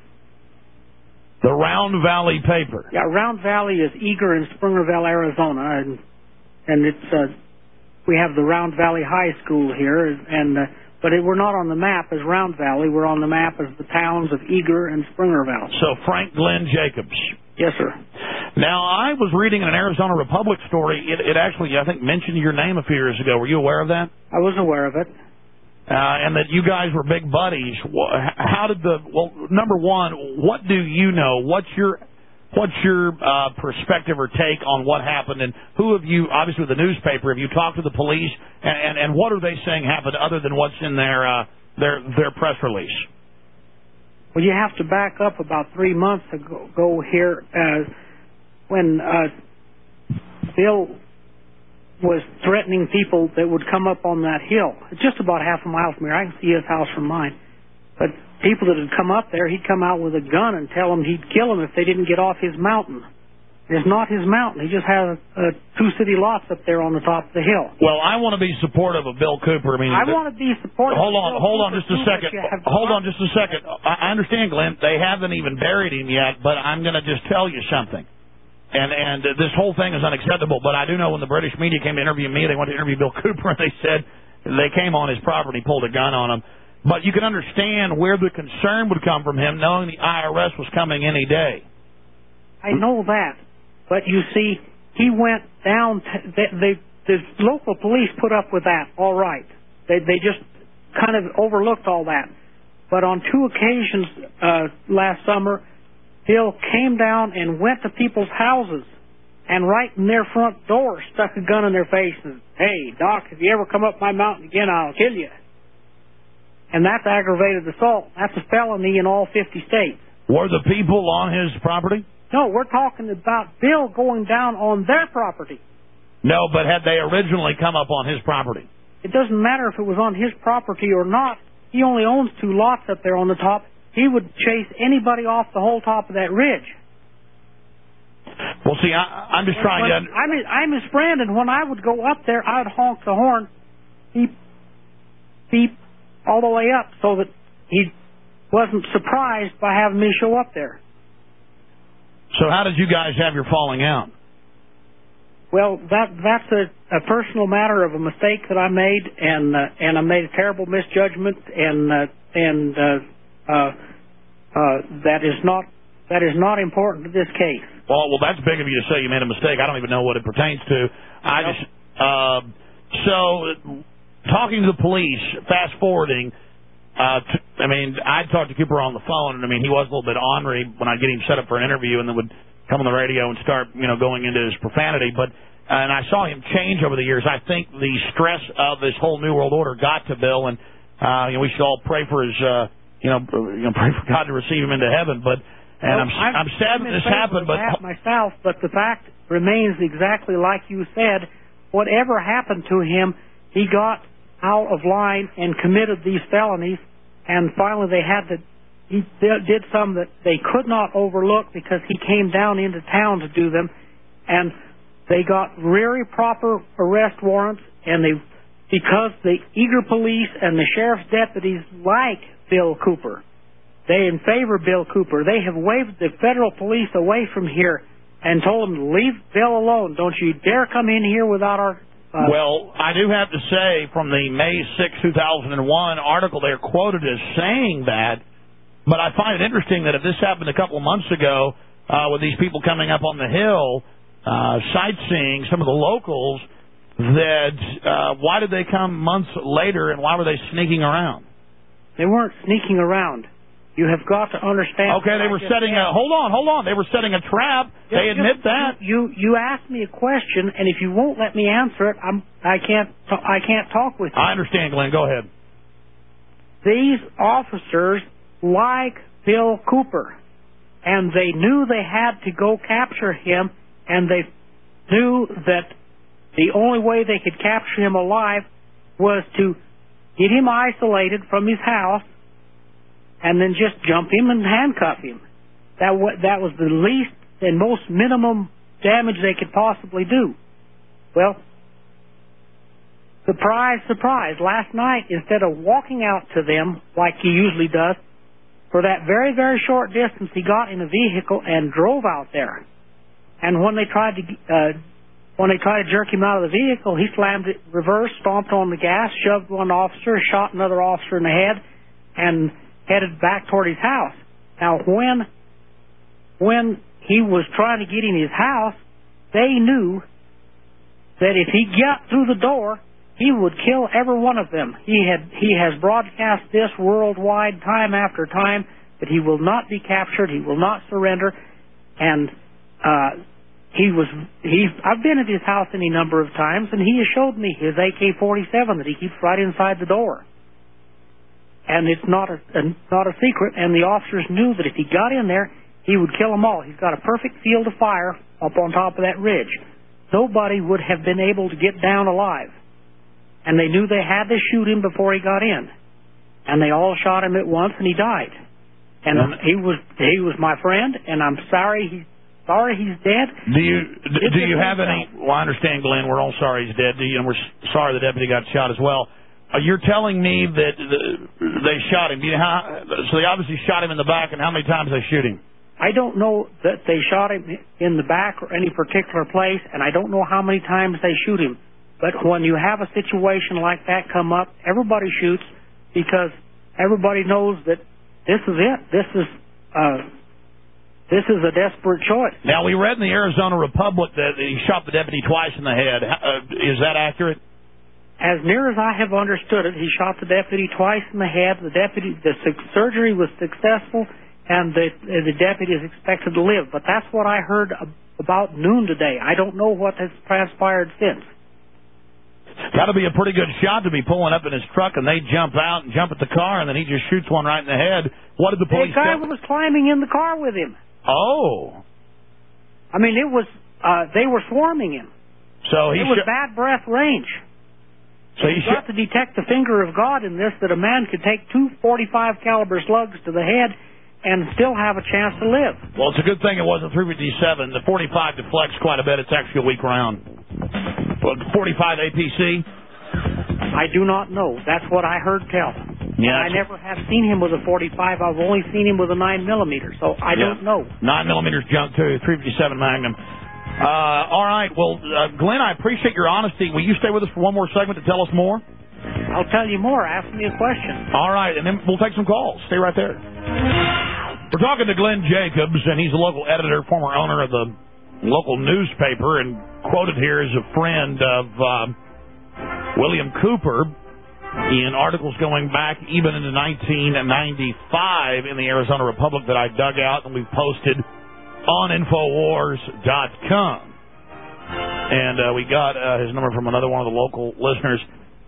The Round Valley paper. Yeah, Round Valley is Eager in Springerville, Arizona, and and it's uh, we have the Round Valley High School here, and uh, but it, we're not on the map as Round Valley. We're on the map as the towns of Eager and Springerville. So Frank Glenn Jacobs. Yes, sir. Now, I was reading an Arizona Republic story. It, it actually, I think, mentioned your name a few years ago. Were you aware of that? I was aware of it. Uh, and that you guys were big buddies. How did the, well, number one, what do you know? What's your what's your uh, perspective or take on what happened? And who have you, obviously with the newspaper, have you talked to the police? And, and, and what are they saying happened other than what's in their, uh, their, their press release? Well, you have to back up about three months ago here uh, when uh, Bill was threatening people that would come up on that hill. It's just about half a mile from here. I can see his house from mine. But people that had come up there, he'd come out with a gun and tell them he'd kill them if they didn't get off his mountain. It's not his mountain. He just has uh, two city lots up there on the top of the hill. Well, I want to be supportive of Bill Cooper. I mean, I want to be supportive. Hold on, of Bill hold on, Cooper just a too, second. Hold on, just a second. I understand, Glenn. They haven't even buried him yet, but I'm going to just tell you something. And and uh, this whole thing is unacceptable. But I do know when the British media came to interview me, they wanted to interview Bill Cooper, and they said they came on his property, pulled a gun on him. But you can understand where the concern would come from him, knowing the I R S was coming any day. I know that. But you see, he went down. T- they, they, the local police put up with that, all right. They they just kind of overlooked all that. But on two occasions uh, last summer, Bill came down and went to people's houses and right in their front door stuck a gun in their face and, hey, Doc, if you ever come up my mountain again, I'll kill you. And that's aggravated assault. That's a felony in all fifty states. Were the people on his property? No, we're talking about Bill going down on their property. No, but had they originally come up on his property? It doesn't matter if it was on his property or not. He only owns two lots up there on the top. He would chase anybody off the whole top of that ridge. Well, see, I, I'm just when, trying when, to... I'm, I'm his friend, and when I would go up there, I would honk the horn, beep, beep, all the way up so that he wasn't surprised by having me show up there. So how did you guys have your falling out? Well, that that's a, a personal matter of a mistake that I made, and uh, and I made a terrible misjudgment, and uh, and uh, uh, uh, that is not that is not important to this case. Well, well, that's big of you to say you made a mistake. I don't even know what it pertains to. I Nope. just uh, so talking to the police, fast forwarding. Uh, t- I mean, I'd talk to Cooper on the phone, and I mean, he was a little bit ornery when I'd get him set up for an interview, and then would come on the radio and start, you know, going into his profanity. But uh, and I saw him change over the years. I think the stress of this whole New World Order got to Bill, and uh, you know, we should all pray for his, uh, you know, you know, pray for God to receive him into heaven. But and well, I'm I'm, I'm sad I'm that in this favor happened, of but that myself. But the fact remains exactly like you said. Whatever happened to him, he got out of line and committed these felonies. And finally, they had to. He did some that they could not overlook because he came down into town to do them, and they got very proper arrest warrants. And they, because the Eager police and the sheriff's deputies like Bill Cooper, they in favor of Bill Cooper. They have waved the federal police away from here and told them to leave Bill alone. Don't you dare come in here without our. Uh, well, I do have to say, from the May sixth, two thousand one article, they're quoted as saying that, but I find it interesting that if this happened a couple of months ago uh, with these people coming up on the hill, uh, sightseeing, some of the locals, that uh, why did they come months later, and why were they sneaking around? They weren't sneaking around. You have got to understand. Okay, they were setting a, hold on, hold on, they were setting a trap. Just, they admit just, that. You you asked me a question, and if you won't let me answer it, I'm I can't I can't talk with you. I understand, Glenn. Go ahead. These officers like Bill Cooper. and they knew they had to go capture him, and they knew that the only way they could capture him alive was to get him isolated from his house and then just jump him and handcuff him. That, w- that was the least and most minimum damage they could possibly do. Well, surprise, surprise, last night, instead of walking out to them like he usually does, for that very, very short distance, he got in a vehicle and drove out there. And when they tried to uh, when they tried to jerk him out of the vehicle, he slammed it reverse, stomped on the gas, shoved one officer, shot another officer in the head, and headed back toward his house. Now, when when he was trying to get in his house, they knew that if he got through the door, he would kill every one of them. He had he has broadcast this worldwide time after time that he will not be captured, he will not surrender, and uh, he was he. I've been at his house any number of times, and he has showed me his A K forty-seven that he keeps right inside the door, and it's not a, a not a secret. And the officers knew that if he got in there, he would kill them all. He's got a perfect field of fire up on top of that ridge. Nobody would have been able to get down alive. And they knew they had to shoot him before he got in. And they all shot him at once, and he died. And yeah. he was he was my friend, and I'm sorry he's sorry he's dead. Do you do, do you have any? Well, I understand, Glenn. We're all sorry he's dead, and we're sorry the deputy got shot as well. Uh, you're telling me that the, they shot him. Do you know how, so they obviously shot him in the back, and how many times they shoot him? I don't know that they shot him in the back or any particular place, and I don't know how many times they shoot him. But when you have a situation like that come up, everybody shoots because everybody knows that this is it. This is uh, this is a desperate choice. Now, we read in the Arizona Republic that he shot the deputy twice in the head. Uh, is that accurate? As near as I have understood it, he shot the deputy twice in the head. The deputy, the surgery was successful, and the, the deputy is expected to live. But that's what I heard about noon today. I don't know what has transpired since. Got to be a pretty good shot to be pulling up in his truck, and they jump out and jump at the car, and then he just shoots one right in the head. What did the police The guy tell? was climbing in the car with him. Oh. I mean, it was, uh, they were swarming him. So he It was sh- bad breath range. So you sh- got to detect the finger of God in this, that a man could take two forty-five caliber slugs to the head and still have a chance to live. Well, it's a good thing it wasn't three fifty-seven. The forty-five deflects quite a bit. It's actually a weak round. Well, forty-five A P C? I do not know. That's what I heard tell. Yeah, I never have seen him with a forty-five. I've only seen him with a nine millimeter, so I yeah. don't know. nine millimeters junk, too. three fifty-seven Magnum. Uh, all right. Well, uh, Glenn, I appreciate your honesty. Will you stay with us for one more segment to tell us more? I'll tell you more. Ask me a question. All right, and then we'll take some calls. Stay right there. We're talking to Glenn Jacobs, and he's a local editor, former owner of the local newspaper, and quoted here as a friend of uh, William Cooper in articles going back even into nineteen ninety-five in the Arizona Republic that I dug out and we posted on Infowars dot com. And uh, we got uh, his number from another one of the local listeners.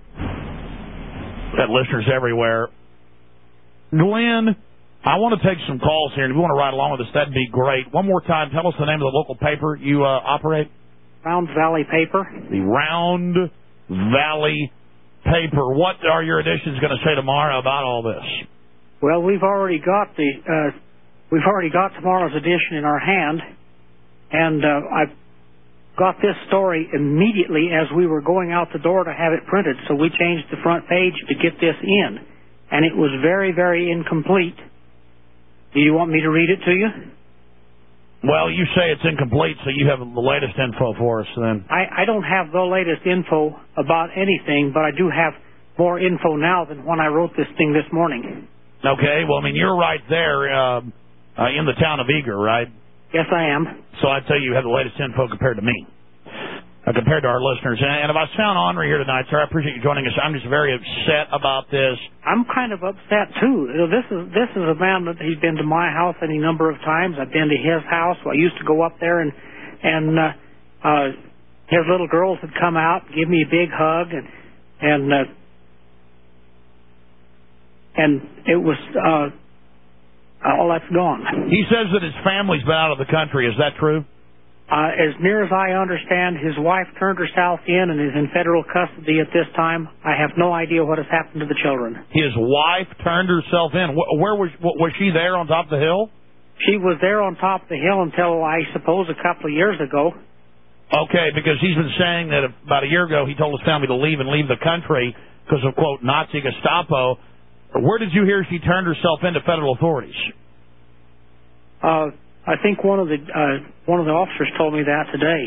Got listeners everywhere. Glenn, I want to take some calls here, and if you want to ride along with us, that'd be great. One more time, tell us the name of the local paper you uh, operate. Round Valley Paper. The Round Valley Paper. What are your editions going to say tomorrow about all this? Well, we've already got the uh, we've already got tomorrow's edition in our hand, and uh, I got this story immediately as we were going out the door to have it printed. So we changed the front page to get this in, and it was very, very incomplete. Do you want me to read it to you? Well, you say it's incomplete, so you have the latest info for us then. I, I don't have the latest info about anything, but I do have more info now than when I wrote this thing this morning. Okay, well, I mean, you're right there uh, uh, in the town of Eager, right? Yes, I am. So I'd tell you you have the latest info compared to me, uh, compared to our listeners. And, and if I sound ornery here tonight, sir, I appreciate you joining us. I'm just very upset about this. I'm kind of upset, too. You know, this is this is a man that he's been to my house any number of times. I've been to his house. I used to go up there, and and uh, uh, his little girls would come out, give me a big hug, and and uh, and it was uh, all that's gone. He says that his family's been out of the country. Is that true? Uh, as near as I understand, his wife turned herself in and is in federal custody at this time. I have no idea what has happened to the children. His wife turned herself in. Where was was she there on top of the hill? She was there on top of the hill until, I suppose, a couple of years ago. Okay, because he's been saying that about a year ago he told his family to leave and leave the country because of, quote, Nazi Gestapo. Where did you hear she turned herself into federal authorities? Uh... I think one of the uh, one of the officers told me that today.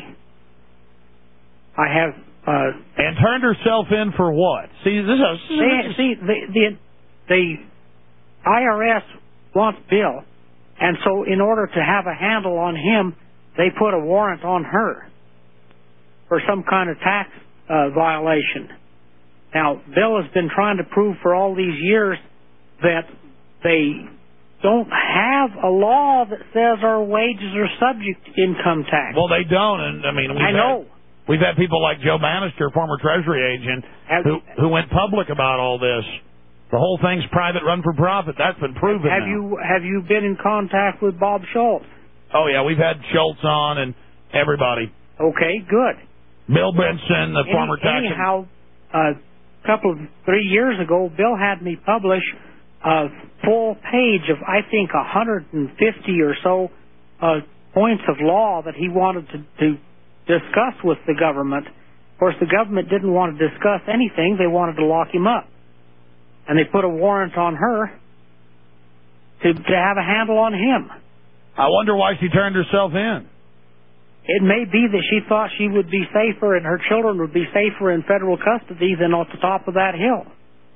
I have uh, and turned herself in for what? See, this is, this is they, see the, the the I R S wants Bill, and so in order to have a handle on him, they put a warrant on her for some kind of tax uh, violation. Now, Bill has been trying to prove for all these years that they don't have a law that says our wages are subject to income tax. Well, they don't, and I mean, we've I know. Had, we've had people like Joe Bannister, former Treasury agent, have, who who went public about all this. The whole thing's private, run for profit. That's been proven. Have now. you have you been in contact with Bob Schultz? Oh yeah, we've had Schultz on and everybody. Okay, good. Bill Benson, the Any, former tax. Anyhow, a couple of three years ago, Bill had me publish a full page of, I think, one hundred fifty or so uh, points of law that he wanted to, to discuss with the government. Of course, the government didn't want to discuss anything. They wanted to lock him up. And they put a warrant on her to, to have a handle on him. I wonder why she turned herself in. It may be that she thought she would be safer and her children would be safer in federal custody than at the top of that hill.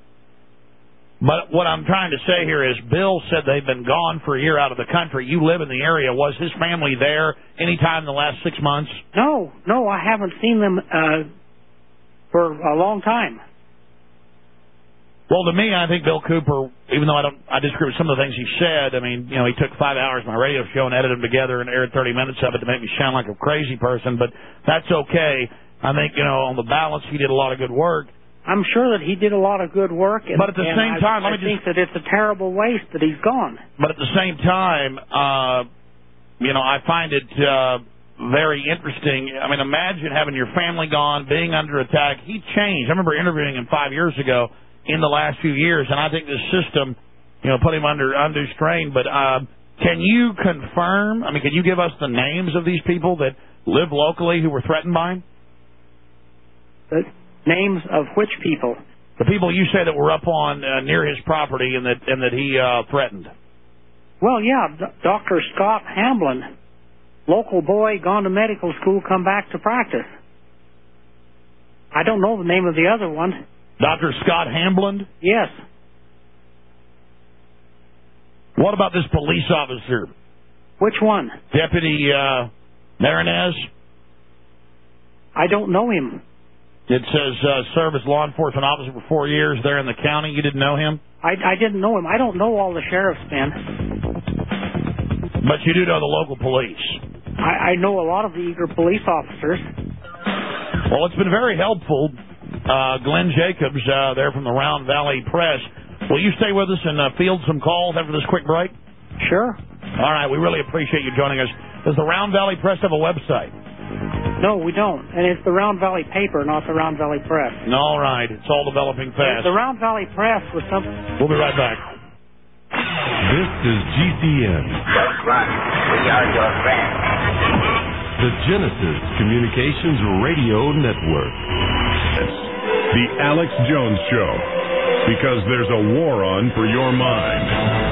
But what I'm trying to say here is Bill said they've been gone for a year out of the country. You live in the area. Was his family there any time in the last six months? No, no, I haven't seen them uh, for a long time. Well, to me, I think Bill Cooper, even though I don't, I disagree with some of the things he said. I mean, you know, he took five hours of my radio show and edited them together and aired thirty minutes of it to make me sound like a crazy person, but that's okay. I think, you know, on the balance, he did a lot of good work. I'm sure that he did a lot of good work. And, but at the same I, time, I let me think just, that it's a terrible waste that he's gone. But at the same time, uh, you know, I find it uh, very interesting. I mean, imagine having your family gone, being under attack. He changed. I remember interviewing him five years ago in the last few years, and I think this system, you know, put him under undue strain. But uh, can you confirm, I mean, can you give us the names of these people that live locally who were threatened by him? The names of which people? The people you say that were up on uh, near his property and that and that he uh, threatened. Well, yeah, D- Doctor Scott Hamblin, local boy, gone to medical school, come back to practice. I don't know the name of the other one. Doctor Scott Hamblin? Yes. What about this police officer? Which one? Deputy uh, Marinez? I don't know him. It says uh, serve as law enforcement officer for four years there in the county. You didn't know him? I, I didn't know him. I don't know all the sheriff's men. But you do know the local police. I, I know a lot of the eager police officers. Well, it's been very helpful. Uh, Glenn Jacobs uh, there from the Round Valley Press. Will you stay with us and uh, field some calls after this quick break? Sure. All right. We really appreciate you joining us. Does the Round Valley Press have a website? No, we don't. And it's the Round Valley Paper, not the Round Valley Press. All right. It's all developing fast. The Round Valley Press was some... We'll be right back. This is G C N. Don't run. We are your friends. The Genesis Communications Radio Network. The Alex Jones Show. Because there's a war on for your mind.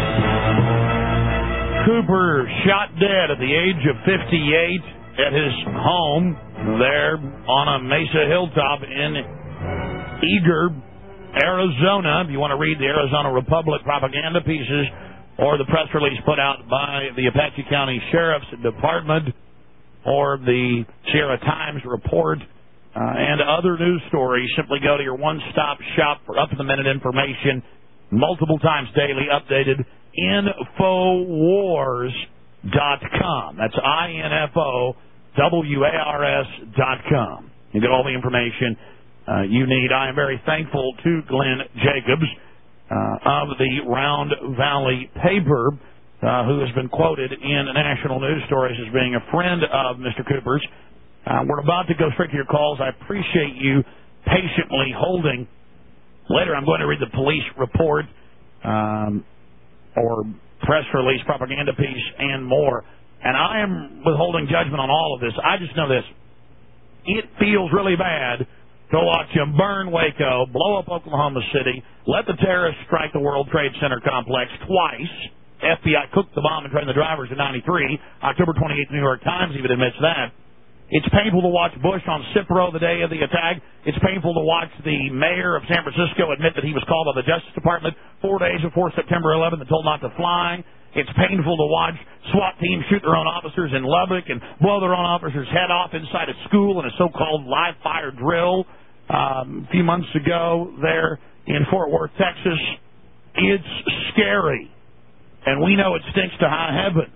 Cooper shot dead at the age of fifty-eight at his home there on a Mesa hilltop in Eager, Arizona. If you want to read the Arizona Republic propaganda pieces or the press release put out by the Apache County Sheriff's Department or the Sierra Times report uh, and other news stories, simply go to your one-stop shop for up-to-the-minute information, multiple times daily, updated, Infowars dot com. That's I N F O W A R S dot com. You get all the information uh, you need. I am very thankful to Glenn Jacobs uh, of the Round Valley Paper uh, who has been quoted in national news stories as being a friend of Mister Cooper's. Uh, we're about to go straight to your calls. I appreciate you patiently holding. Later, I'm going to read the police report um, or press release, propaganda piece, and more. And I am withholding judgment on all of this. I just know this. It feels really bad to watch them burn Waco, blow up Oklahoma City, let the terrorists strike the World Trade Center complex twice. F B I cooked the bomb and trained the drivers in ninety-three. October twenty-eighth, the New York Times even admits that. It's painful to watch Bush on Cipro the day of the attack. It's painful to watch the mayor of San Francisco admit that he was called by the Justice Department four days before September eleventh and told not to fly. It's painful to watch SWAT teams shoot their own officers in Lubbock and blow their own officers' head off inside a school in a so-called live fire drill um, a few months ago there in Fort Worth, Texas. It's scary, and we know it stinks to high heaven.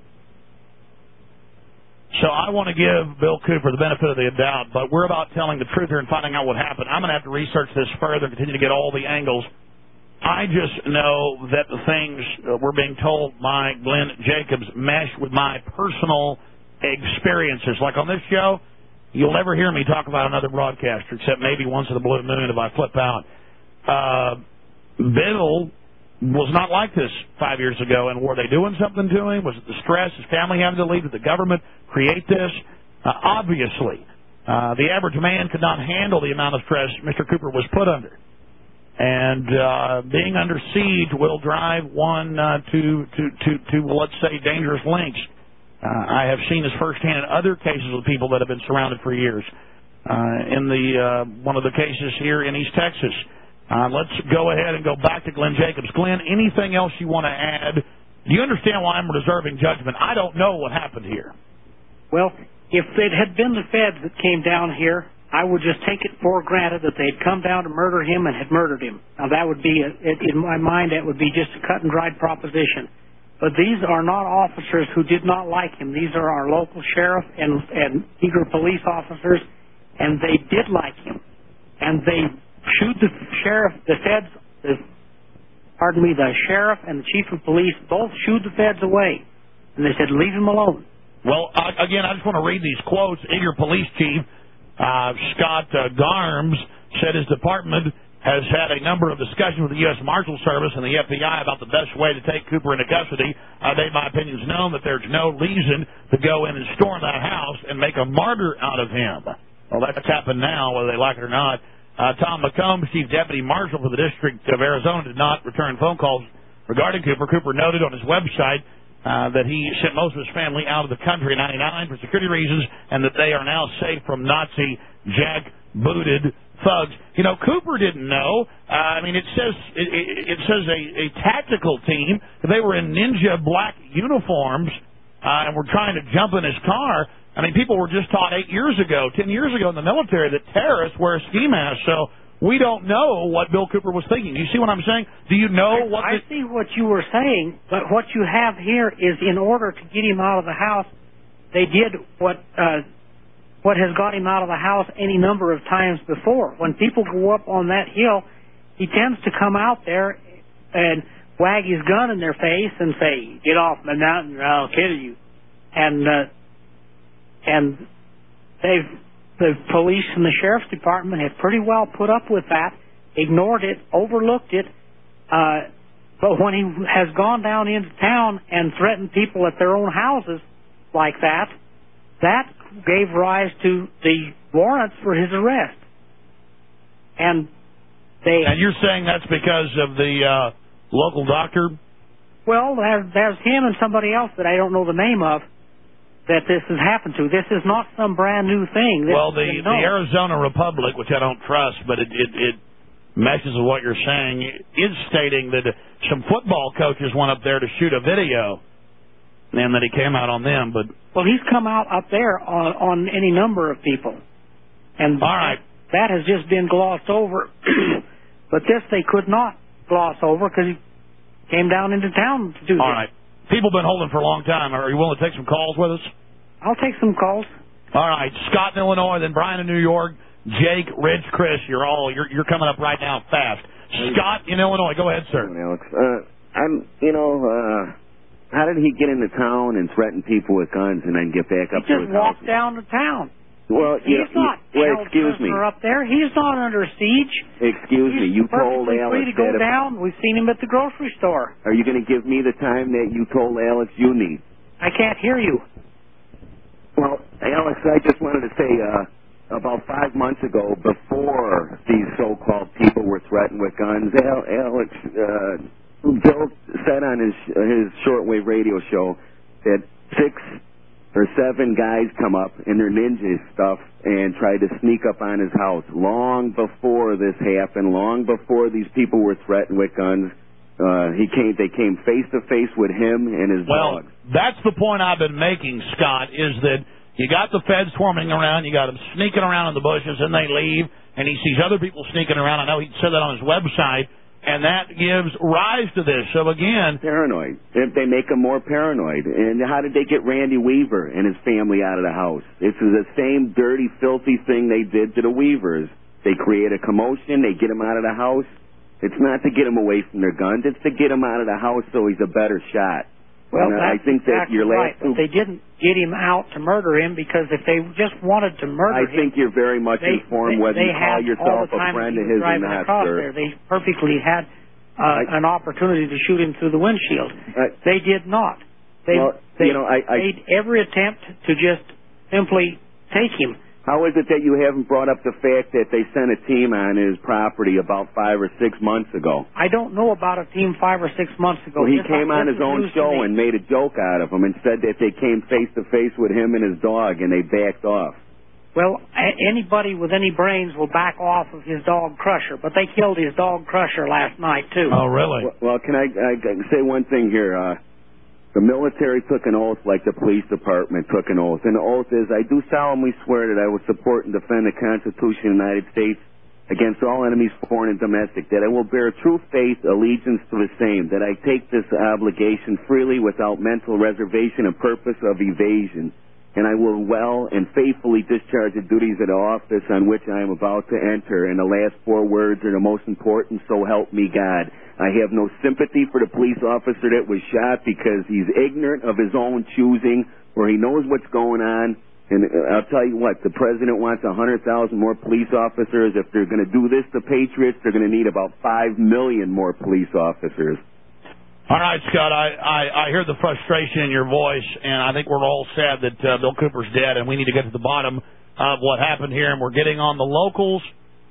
So I want to give Bill Cooper the benefit of the doubt, but we're about telling the truth here and finding out what happened. I'm going to have to research this further and continue to get all the angles. I just know that the things we're being told by Glenn Jacobs mesh with my personal experiences. Like on this show, you'll never hear me talk about another broadcaster, except maybe once in a blue moon if I flip out. Uh, Bill was not like this five years ago, and were they doing something to him? Was it the stress, his family having to leave? Did the government create this? Uh, obviously. Uh, the average man could not handle the amount of stress Mister Cooper was put under. And uh, being under siege will drive one uh, to, to, to, to, let's say, dangerous lengths. Uh, I have seen this firsthand in other cases with people that have been surrounded for years. Uh, in the uh, one of the cases here in East Texas. Uh, let's go ahead and go back to Glenn Jacobs. Glenn, anything else you want to add? Do you understand why I'm reserving judgment? I don't know what happened here. Well, if it had been the feds that came down here, I would just take it for granted that they'd come down to murder him and had murdered him. Now, that would be, a, in my mind, that would be just a cut-and-dried proposition. But these are not officers who did not like him. These are our local sheriff and, and eager police officers, and they did like him. And they shooed the sheriff, the feds, the, pardon me, the sheriff and the chief of police both shooed the feds away. And they said, leave him alone. Well, uh, again, I just want to read these quotes. Eager police chief Uh, Scott uh, Garms said his department has had a number of discussions with the U S Marshal Service and the F B I about the best way to take Cooper into custody. I made my opinions known that there's no reason to go in and storm that house and make a martyr out of him. Well, that's happened now, whether they like it or not. Uh, Tom McCombs, Chief Deputy Marshal for the District of Arizona, did not return phone calls regarding Cooper. Cooper noted on his website Uh, that he sent most of his family out of the country in ninety-nine for security reasons, and that they are now safe from Nazi jack-booted thugs. You know, Cooper didn't know. Uh, I mean, it says it, it, it says a, a tactical team. They were in ninja black uniforms uh, and were trying to jump in his car. I mean, people were just taught eight years ago, ten years ago in the military that terrorists wear ski masks. So we don't know what Bill Cooper was thinking. Do you see what I'm saying? Do you know what... I the... see what you were saying, but what you have here is in order to get him out of the house, they did what uh, what has got him out of the house any number of times before. When people go up on that hill, he tends to come out there and wag his gun in their face and say, get off my mountain or I'll kill you. And, uh, and they've... The police and the sheriff's department have pretty well put up with that, ignored it, overlooked it. Uh, but when he has gone down into town and threatened people at their own houses like that, that gave rise to the warrants for his arrest. And they... And you're saying that's because of the uh, local doctor? Well, there's, there's him and somebody else that I don't know the name of that this has happened to. This is not some brand new thing. This well, the, the Arizona Republic, which I don't trust, but it, it, it meshes with what you're saying, is stating that some football coaches went up there to shoot a video and that he came out on them. But well, he's come out up there on, on any number of people. And all right. that, that has just been glossed over. But this they could not gloss over because he came down into town to do all this. All right. People have been holding for a long time. Are you willing to take some calls with us? I'll take some calls. All right. Scott in Illinois, then Brian in New York, Jake, Rich, Chris. You're all you're you're coming up right now fast. Scott in Illinois. Go ahead, sir. Alex, uh, I'm you know uh, did he get into town and threaten people with guns and then get back up he to just his walked house? down to town. Well, he's you know, not well, held excuse me. prisoner up there. He's not under siege. Excuse he's me. You told perfectly Alex free to go that if, down. We've seen him at the grocery store. Are you going to give me the time that you told Alex you need? I can't hear you. Well, Alex, I just wanted to say, uh, about five months ago, before these so-called people were threatened with guns, Al- Alex, uh, Bill said on his his shortwave radio show that six or seven guys come up in their ninja stuff and tried to sneak up on his house long before this happened, long before these people were threatened with guns. Uh, he came. They came face to face with him and his well, dog. That's the point I've been making, Scott, is that you got the feds swarming around, you got them sneaking around in the bushes, and they leave, and he sees other people sneaking around. I know he said that on his website, and that gives rise to this. So, again... Paranoid. They make him more paranoid. And how did they get Randy Weaver and his family out of the house? It's the same dirty, filthy thing they did to the Weavers. They create a commotion, they get him out of the house. It's not to get him away from their guns, it's to get him out of the house so he's a better shot. Well, and that's I think that exactly your right, last but they didn't get him out to murder him, because if they just wanted to murder I him... I think you're very much they, informed they, whether they you call yourself a friend of his or not, sir. There. They perfectly had uh, I, an opportunity to shoot him through the windshield. I, they did not. They, well, they you know, I, I, made every attempt to just simply take him. How is it that you haven't brought up the fact that they sent a team on his property about five or six months ago? I don't know about a team five or six months ago. Well, he this, came on his own show and made a joke out of him and said that they came face to face with him and his dog and they backed off. Well, a- anybody with any brains will back off of his dog Crusher, but they killed his dog Crusher last night, too. Oh, really? Well, well can I, I say one thing here? Uh, The military took an oath like the police department took an oath. And the oath is, I do solemnly swear that I will support and defend the Constitution of the United States against all enemies, foreign and domestic, that I will bear true faith, allegiance to the same, that I take this obligation freely without mental reservation and purpose of evasion, and I will well and faithfully discharge the duties of the office on which I am about to enter. And the last four words are the most important, so help me God. I have no sympathy for the police officer that was shot because he's ignorant of his own choosing, or he knows what's going on. And I'll tell you what, the president wants one hundred thousand more police officers. If they're going to do this to patriots, they're going to need about five million more police officers. All right, Scott, I, I, I hear the frustration in your voice, and I think we're all sad that uh, Bill Cooper's dead, and we need to get to the bottom of what happened here, and we're getting on the locals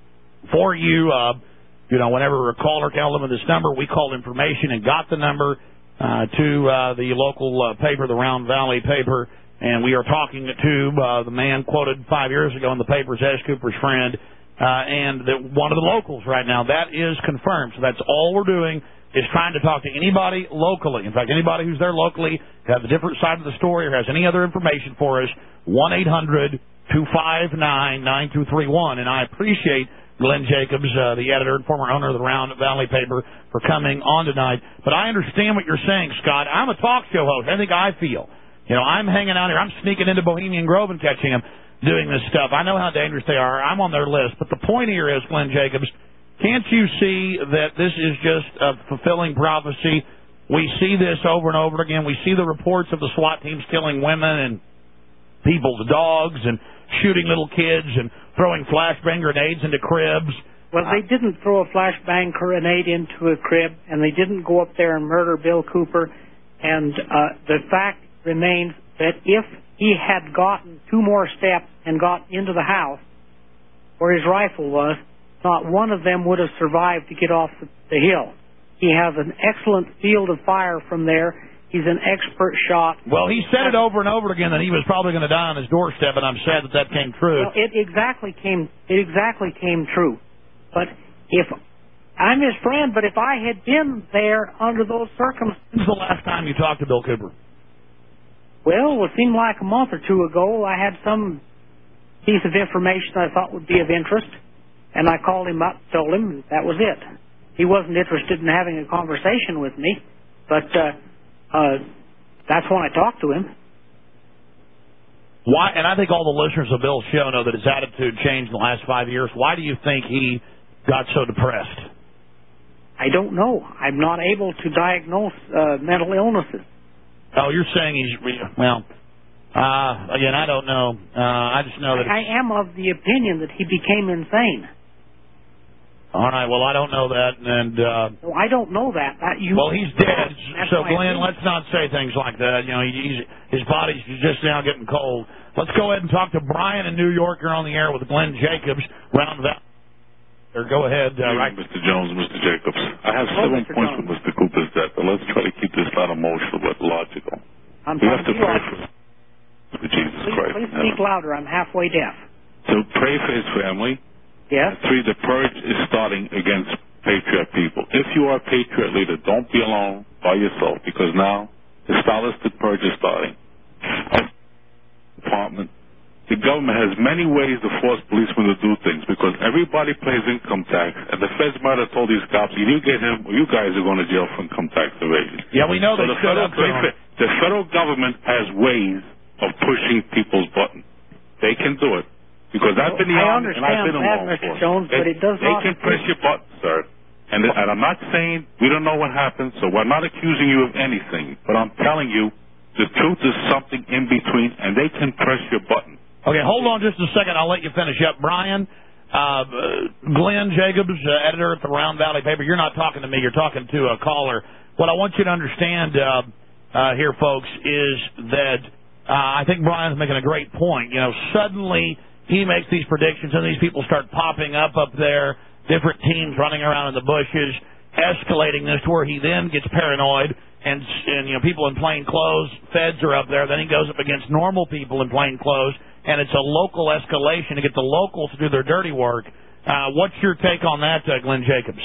for you. Uh, you know, whenever a caller called them with this number, we called information and got the number uh, to uh, the local uh, paper, the Round Valley paper, and we are talking to uh, the man quoted five years ago in the paper as S. Cooper's friend, uh, and the, one of the locals right now. That is confirmed, so that's all we're doing, is trying to talk to anybody locally. In fact, anybody who's there locally, has a different side of the story or has any other information for us, one eight hundred two five nine nine two three one. And I appreciate Glenn Jacobs, uh, the editor and former owner of the Round Valley paper, for coming on tonight. But I understand what you're saying, Scott. I'm a talk show host. I think I feel. You know, I'm hanging out here. I'm sneaking into Bohemian Grove and catching them doing this stuff. I know how dangerous they are. I'm on their list. But the point here is, Glenn Jacobs, can't you see that this is just a fulfilling prophecy? We see this over and over again. We see the reports of the SWAT teams killing women and people's dogs and shooting little kids and throwing flashbang grenades into cribs. Well, they didn't throw a flashbang grenade into a crib, and they didn't go up there and murder Bill Cooper. And uh, the fact remains that if he had gotten two more steps and got into the house where his rifle was, not one of them would have survived to get off the, the hill. He has an excellent field of fire from there. He's an expert shot. Well, he said it over and over again that he was probably going to die on his doorstep, and I'm sad that that came true. Well, it exactly came. It exactly came true. But if I'm his friend, but if I had been there under those circumstances, when's the last time you talked to Bill Cooper? Well, it seemed like a month or two ago. I had some piece of information I thought would be of interest. And I called him up, told him, and that was it. He wasn't interested in having a conversation with me, but uh, uh, that's when I talked to him. Why? And I think all the listeners of Bill's show know that his attitude changed in the last five years. Why do you think he got so depressed? I don't know. I'm not able to diagnose uh, mental illnesses. Oh, you're saying he's well. Uh, again, I don't know. Uh, I just know that I am of the opinion that he became insane. All right. Well, I don't know that, and uh, well, I don't know that. that you, well, he's dead. That's So, Glenn, opinion. let's not say things like that. You know, he, he's, his body's just now getting cold. Let's go ahead and talk to Brian in New York. You're on the air with Glenn Jacobs, Round Valley. Or go ahead, uh, right. Mister Jones, Mister Jacobs. I have Hello, seven Mister points Jones. for Mister Cooper's death, but let's try to keep this not emotional but logical. I'm we have to trying to pray be for, for Jesus Please, Christ. please speak louder. I'm halfway deaf. So pray for his family. Yes. And three, the purge is starting against patriot people. If you are a patriot leader, don't be alone by yourself, because now the stylistic purge is starting. As department, the government has many ways to force policemen to do things, because everybody pays income tax, and the feds might have told these cops, if you get him, or you guys are going to jail for income tax evasion. Yeah, we know so they the stood federal, up to him. the federal government has ways of pushing people's buttons. They can do it. Because I've been in the I army and I've been in understand that, law Mister enforcement. Jones, but They- it does they not- can press your button, sir. And, and I'm not saying we don't know what happened, so we're not accusing you of anything. But I'm telling you, the truth is something in between, and they can press your button. Okay, hold on just a second. I'll let you finish up. Brian, uh, Glenn Jacobs, uh, editor at the Round Valley Paper. You're not talking to me. You're talking to a caller. What I want you to understand uh, uh, here, folks, is that uh, I think Brian's making a great point. You know, suddenly he makes these predictions, and these people start popping up up there, different teams running around in the bushes, escalating this to where he then gets paranoid, and, and you know, people in plain clothes, feds are up there, then he goes up against normal people in plain clothes, and it's a local escalation to get the locals to do their dirty work. Uh, what's your take on that, uh, Glenn Jacobs?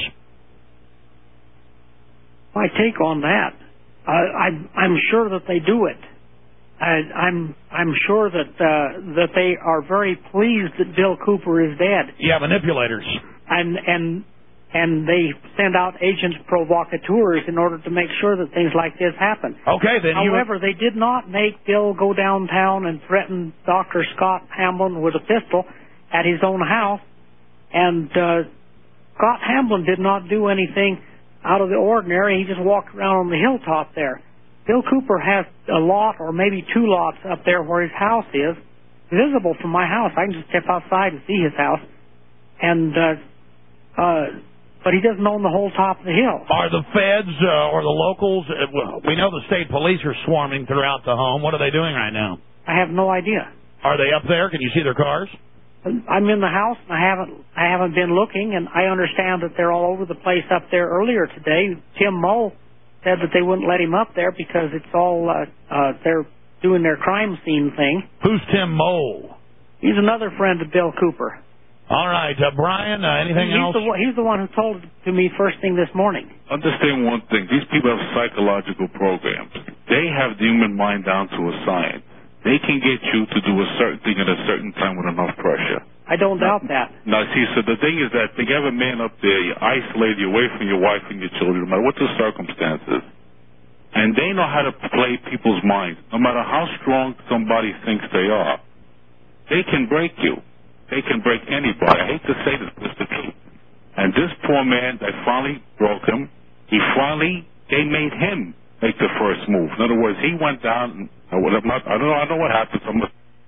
My take on that, uh, I'm, I'm sure that they do it. I, I'm I'm sure that uh, that they are very pleased that Bill Cooper is dead. Yeah, manipulators. And and and they send out agents provocateurs in order to make sure that things like this happen. Okay, then. However, you... they did not make Bill go downtown and threaten Doctor Scott Hamblin with a pistol at his own house. And uh, Scott Hamblin did not do anything out of the ordinary. He just walked around on the hilltop there. Bill Cooper has a lot, or maybe two lots up there where his house is, visible from my house. I can just step outside and see his house. And, uh, uh, but he doesn't own the whole top of the hill. Are the feds uh, or the locals, uh, well, we know the state police are swarming throughout the home. What are they doing right now? I have no idea. Are they up there? Can you see their cars? I'm in the house, and I haven't, I haven't been looking, and I understand that they're all over the place up there earlier today. Tim Moe said that they wouldn't let him up there because it's all, uh, uh, they're doing their crime scene thing. Who's Tim Moe? He's another friend of Bill Cooper. All right, uh, Brian, uh, anything he's else? The, he's the one who told it to me first thing this morning. Understand one thing. These people have psychological programs. They have the human mind down to a science. They can get you to do a certain thing at a certain time with enough pressure. I don't doubt that. Now, see, so the thing is that they have a man up there, you isolate you away from your wife and your children, no matter what the circumstances. And they know how to play people's minds. No matter how strong somebody thinks they are, they can break you. They can break anybody. I hate to say this, but it's the truth. And this poor man that finally broke him, he finally, they made him make the first move. In other words, he went down, I don't know, I don't know, I don't know what happened. Some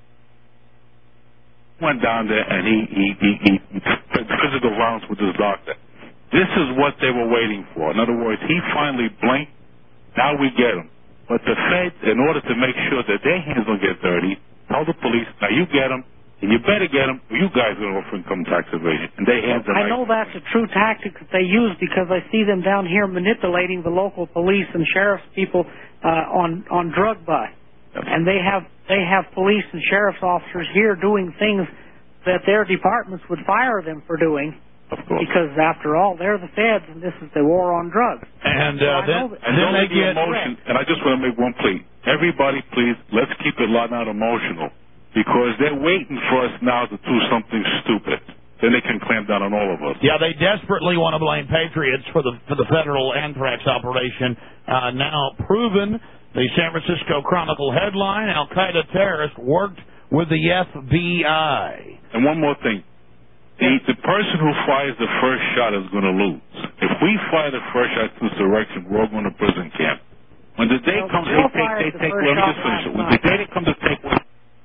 went down there and he, he, he, he, he physical violence with his doctor. This is what they were waiting for. In other words, he finally blinked. Now we get him. But the feds, in order to make sure that their hands don't get dirty, tell the police, now you get him, and you better get them, or you guys are going to offer income tax evasion. And they hands I know that's a true tactic that they use because I see them down here manipulating the local police and sheriff's people uh, on on drug busts. Yep. And they have they have police and sheriff's officers here doing things that their departments would fire them for doing. Of course. Because after all, they're the feds, and this is the war on drugs. And, so uh, then, and then they get emotion. And I just want to make one plea. Everybody, please, let's keep it not emotional. Because they're waiting for us now to do something stupid. Then they can clamp down on all of us. Yeah, they desperately want to blame patriots for the for the federal anthrax operation. Uh, now proven, the San Francisco Chronicle headline, Al-Qaeda terrorist worked with the F B I. And one more thing. The, the person who fires the first shot is going to lose. If we fire the first shot in this direction, we're all going to prison camp. When the day well, comes, Bill they, they, they the take, first let me shot just finish it. last When night. the data come to take one,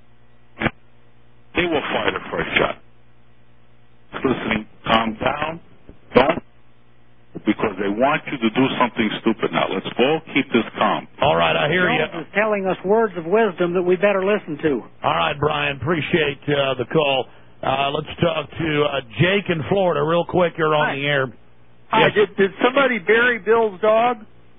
they will fire the first shot. Listening, calm down, don't, because they want you to do something stupid now. Let's all keep this calm. All right, I hear you. Jones is telling us words of wisdom that we better listen to. All right, Brian, appreciate uh, the call. Uh, let's talk to uh, Jake in Florida real quick. You're on Hi. the air. Hi, Yes. did, did somebody bury Bill's dog?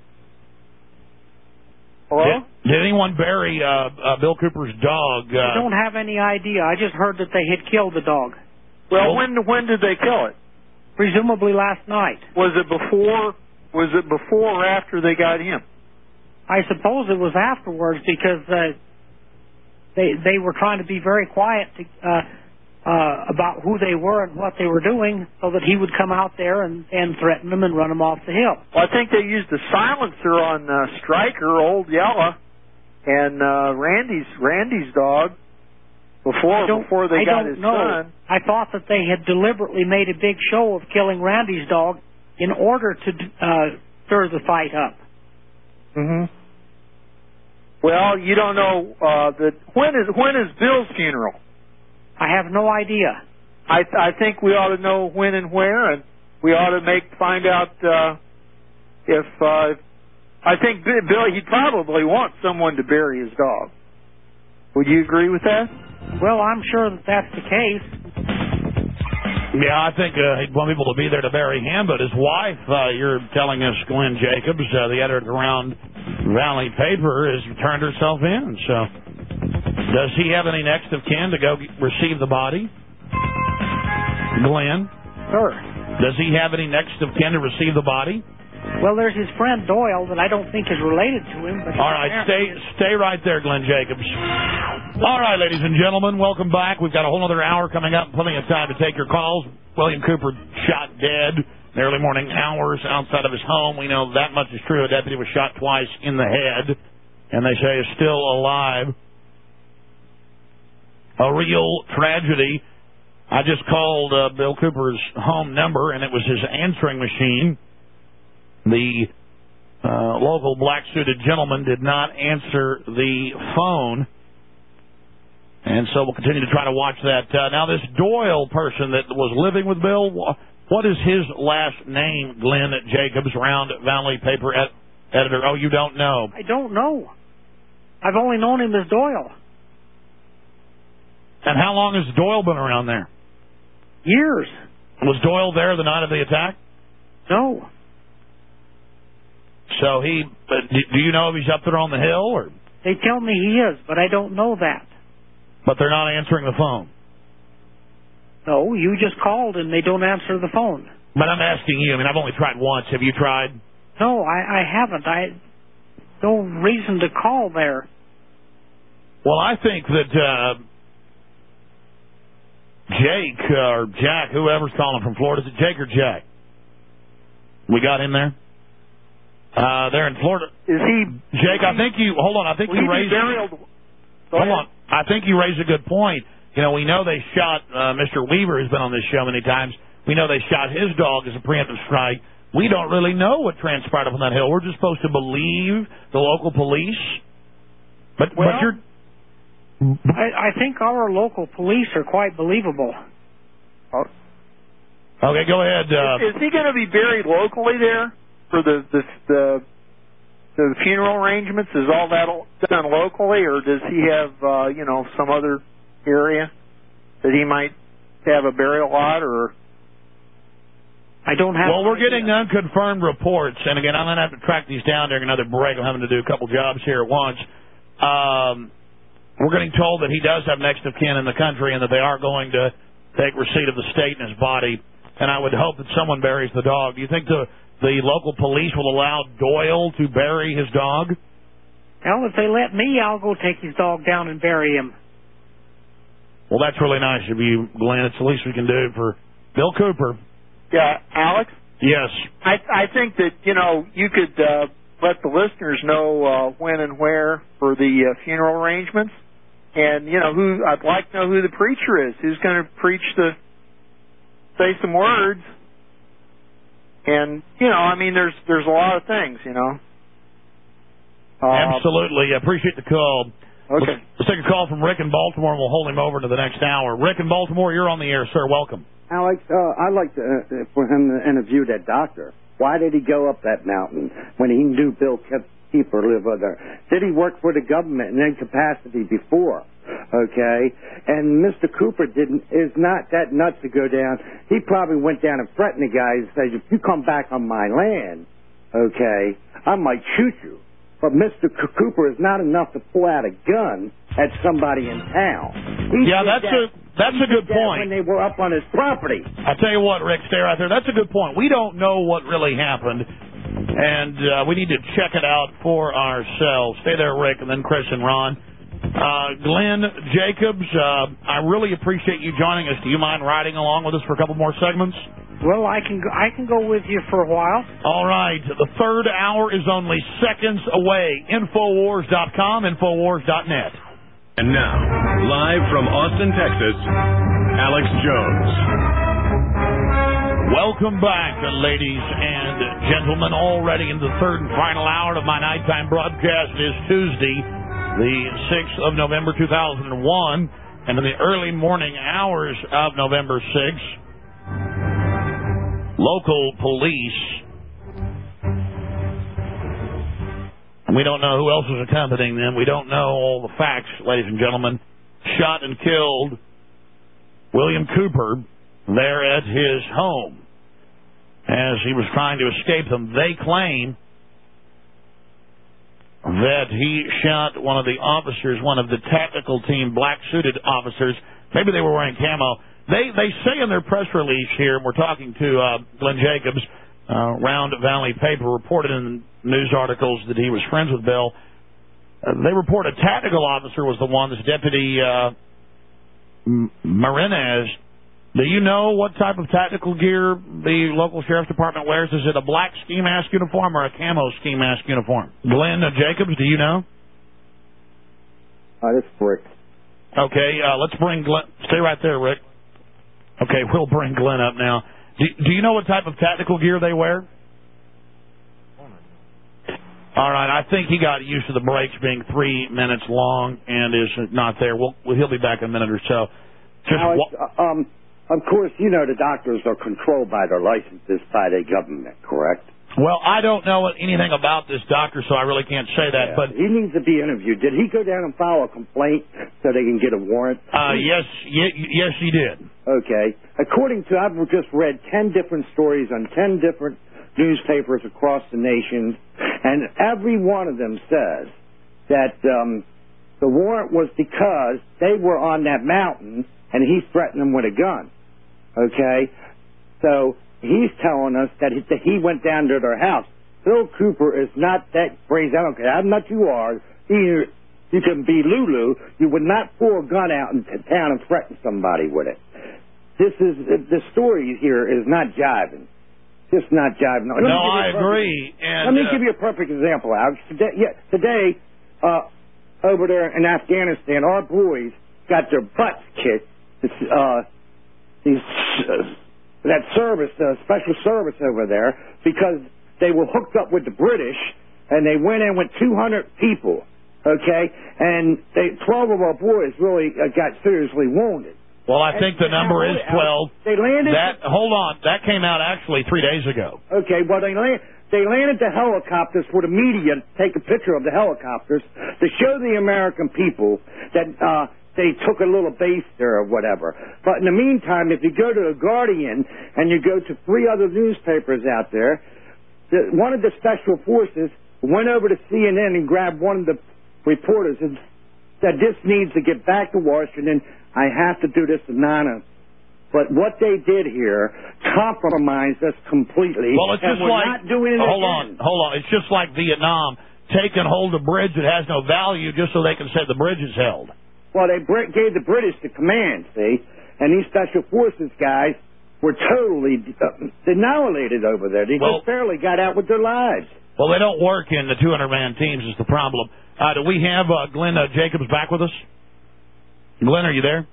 Hello? Did, did anyone bury uh, uh, Bill Cooper's dog? Uh, I don't have any idea. I just heard that they had killed the dog. Well, when when did they kill it? Presumably last night. Was it before? Was it before or after they got him? I suppose it was afterwards because uh, they they were trying to be very quiet to, uh, uh, about who they were and what they were doing, so that he would come out there and, and threaten them and run them off the hill. Well, I think they used a silencer on uh, Stryker, Old Yella, and uh, Randy's Randy's dog before before they I got don't his know. son. I thought that they had deliberately made a big show of killing Randy's dog in order to uh, stir the fight up. Mm-hmm. Well, you don't know uh, that when is when is Bill's funeral? I have no idea. I I think we ought to know when and where, and we ought to make find out uh, if uh, I think B- Bill he'd probably want someone to bury his dog. Would you agree with that? Well, I'm sure that that's the case. Yeah, I think uh, he'd want people to be there to bury him, but his wife, uh, you're telling us, Glenn Jacobs, uh, the editor of the Round Valley paper, has turned herself in. So, does he have any next of kin to go receive the body? Glenn? Sure. Does he have any next of kin to receive the body? Well, there's his friend Doyle that I don't think is related to him. But All right, stay stay right there, Glenn Jacobs. All right, ladies and gentlemen, welcome back. We've got a whole other hour coming up, plenty of time to take your calls. William Cooper shot dead in the early morning hours outside of his home. We know that much is true. A deputy was shot twice in the head, and they say is still alive. A real tragedy. I just called uh, Bill Cooper's home number, and it was his answering machine. The uh, local black-suited gentleman did not answer the phone, and so we'll continue to try to watch that. Uh, now, this Doyle person that was living with Bill, what is his last name, Glenn Jacobs, Round Valley paper ed- editor? Oh, you don't know. I don't know. I've only known him as Doyle. And how long has Doyle been around there? Years. Was Doyle there the night of the attack? No. So he, uh, do you know if he's up there on the hill? Or? They tell me he is, but I don't know that. But they're not answering the phone. No, you just called and they don't answer the phone. But I'm asking you. I mean, I've only tried once. Have you tried? No, I, I haven't. I no reason to call there. Well, I think that uh, Jake uh, or Jack, whoever's calling from Florida, is it Jake or Jack? We got him there. Uh, there in Florida. Is he Jake? I think you. Hold on. I think you raised. Hold on. I think you raised a good point. You know, we know they shot uh, Mister Weaver, who's been on this show many times. We know they shot his dog as a preemptive strike. We don't really know what transpired up on that hill. We're just supposed to believe the local police. But well, but you're. I, I think our local police are quite believable. Okay, go ahead. Uh, is, is he going to be buried locally there for the the the, the funeral arrangements? Is all that done locally, or does he have uh, you know some other area that he might have a burial lot? Or I don't have. Well, we're getting unconfirmed reports, and again, I'm going to have to track these down during another break. I'm having to do a couple jobs here at once. Um, we're getting told that he does have next of kin in the country, and that they are going to take receipt of the state and his body. And I would hope that someone buries the dog. Do you think the the local police will allow Doyle to bury his dog? Well, if they let me, I'll go take his dog down and bury him. Well, that's really nice of you, Glenn. It's the least we can do for Bill Cooper. Yeah, Alex? Yes. I I think that, you know, you could uh, let the listeners know uh, when and where for the uh, funeral arrangements. And, you know, who I'd like to know who the preacher is, who's going to preach the, say some words. And, you know, I mean, there's there's a lot of things, you know. Absolutely. I appreciate the call. Okay. Let's, let's take a call from Rick in Baltimore, and we'll hold him over to the next hour. Rick in Baltimore, you're on the air, sir. Welcome. Alex, uh, I'd like to, uh, for him to interview that doctor. Why did he go up that mountain when he knew Bill Cooper lived there? Did he work for the government in any capacity before? Okay, and Mister Cooper didn't is not that nuts to go down. He probably went down and threatened the guy and said, "If you come back on my land, okay, I might shoot you." But Mister C- Cooper is not enough to pull out a gun at somebody in town. He yeah, that's that, a that's a good point. When they were up on his property. I tell you what, Rick, stay right there. That's a good point. We don't know what really happened, and uh, we need to check it out for ourselves. Stay there, Rick, and then Chris and Ron. Uh, Glenn Jacobs, uh, I really appreciate you joining us. Do you mind riding along with us for a couple more segments? Well, I can go, I can go with you for a while. All right. The third hour is only seconds away. Infowars dot com, Infowars dot net. And now, live from Austin, Texas, Alex Jones. Welcome back, ladies and gentlemen. Already in the third and final hour of my nighttime broadcast. It is Tuesday, the sixth of November, two thousand one, and in the early morning hours of November sixth, local police, and we don't know who else is accompanying them, we don't know all the facts, ladies and gentlemen, shot and killed William Cooper there at his home as he was trying to escape them. They claim that he shot one of the officers, one of the tactical team black-suited officers. Maybe they were wearing camo. They they say in their press release here, and we're talking to uh, Glenn Jacobs, uh, Round Valley Paper, reported in news articles that he was friends with Bill. Uh, they report a tactical officer was the one, this Deputy uh, Marinez. Do you know what type of tactical gear the local sheriff's department wears? Is it a black ski mask uniform or a camo ski mask uniform? Glenn uh, Jacobs, do you know? Uh, this is Rick. Okay, uh, let's bring Glenn. Stay right there, Rick. Okay, we'll bring Glenn up now. Do, do you know what type of tactical gear they wear? All right, I think he got used to the breaks being three minutes long and is not there. We'll, he'll be back in a minute or so. Just Alex, wa- um, of course, you know the doctors are controlled by their licenses by the government, correct? Well, I don't know anything about this doctor, so I really can't say that. Yeah, but he needs to be interviewed. Did he go down and file a complaint so they can get a warrant? Uh, yes, y- yes, he did. Okay. According to, I've just read ten different stories on ten different newspapers across the nation, and every one of them says that um, the warrant was because they were on that mountain and he threatened them with a gun. Okay? So he's telling us that he, that he went down to their house. Bill Cooper is not that crazy. I don't care how much you are. You, you can be Lulu. You would not pull a gun out into town and threaten somebody with it. This is, the story here is not jiving. Just not jiving. No, no I agree. And, let me uh, give you a perfect example, Alex. Today, yeah, today uh, over there in Afghanistan, our boys got their butts kicked. Uh, these, uh, that service, uh, special service over there, because they were hooked up with the British, and they went in with two hundred people, okay? And they, twelve of our boys really uh, got seriously wounded. Well, I think the number is twelve. They landed. That hold on, that came out actually three days ago. Okay, well they land, they landed the helicopters for the media to take a picture of the helicopters to show the American people that uh, they took a little base there or whatever. But in the meantime, if you go to the Guardian and you go to three other newspapers out there, the, one of the special forces went over to C N N and grabbed one of the reporters and said, "This needs to get back to Washington. I have to do this anonymous." But what they did here compromised us completely. Well, it's and just we're like not doing it hold again. on, hold on. It's just like Vietnam taking hold of a bridge that has no value just so they can say the bridge is held. Well, they gave the British the command, see, and these special forces guys were totally uh, annihilated over there. They well, just barely got out with their lives. Well, they don't work in the two hundred man teams is the problem. Uh, do we have uh, Glenn uh, Jacobs back with us? Glenn, are you there?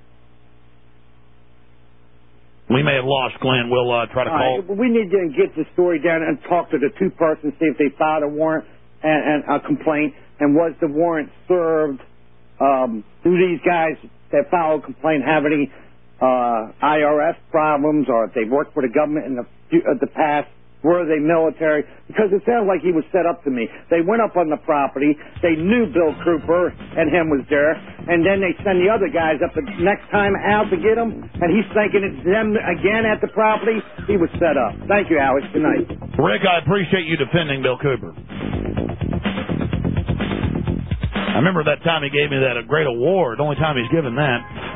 We may have lost Glenn. We'll uh, try to All call. Right, we need to get the story down and talk to the two persons, see if they filed a warrant and, and a complaint, And was the warrant served? Um, do these guys that file a complaint have any uh, I R S problems, or if they've worked for the government in the, uh, the past? Were they military? Because it sounded like he was set up to me. They went up on the property. They knew Bill Cooper and him was there. And then they send the other guys up the next time out to get him. And he's thinking it's them again at the property. He was set up. Thank you, Alex. Good night. Rick, I appreciate you defending Bill Cooper. I remember that time he gave me that a great award. Only time he's given that.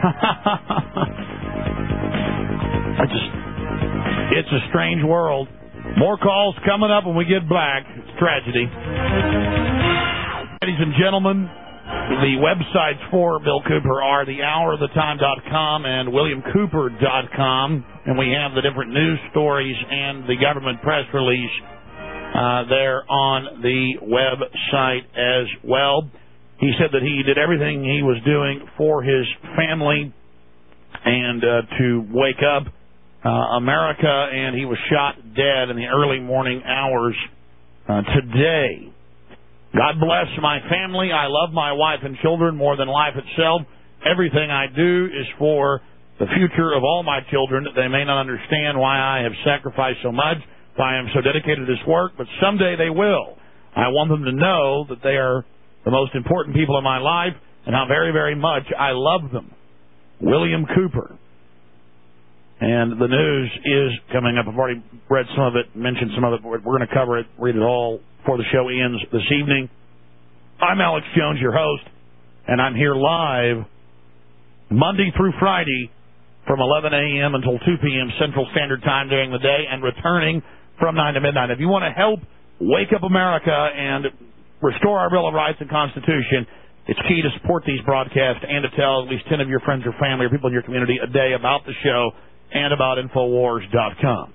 I just, it's a strange world. More calls coming up when we get back. It's tragedy. Ladies and gentlemen, the websites for Bill Cooper are the hour of the time dot com and william cooper dot com. And we have the different news stories and the government press release uh, there on the website as well. He said that he did everything he was doing for his family and uh, to wake up Uh, America, and he was shot dead in the early morning hours uh, today. God bless my family. I love my wife and children more than life itself. Everything I do is for the future of all my children. They may not understand why I have sacrificed so much, why I am so dedicated to this work, but someday they will. I want them to know that they are the most important people in my life and how very, very much I love them. William Cooper. And the news is coming up. I've already read some of it, mentioned some of it. We're going to cover it, read it all before the show ends this evening. I'm Alex Jones, your host, and I'm here live Monday through Friday from eleven a.m. until two p.m. Central Standard Time during the day and returning from nine to midnight. If you want to help wake up America and restore our Bill of Rights and Constitution, it's key to support these broadcasts and to tell at least ten of your friends or family or people in your community a day about the show and about Infowars dot com.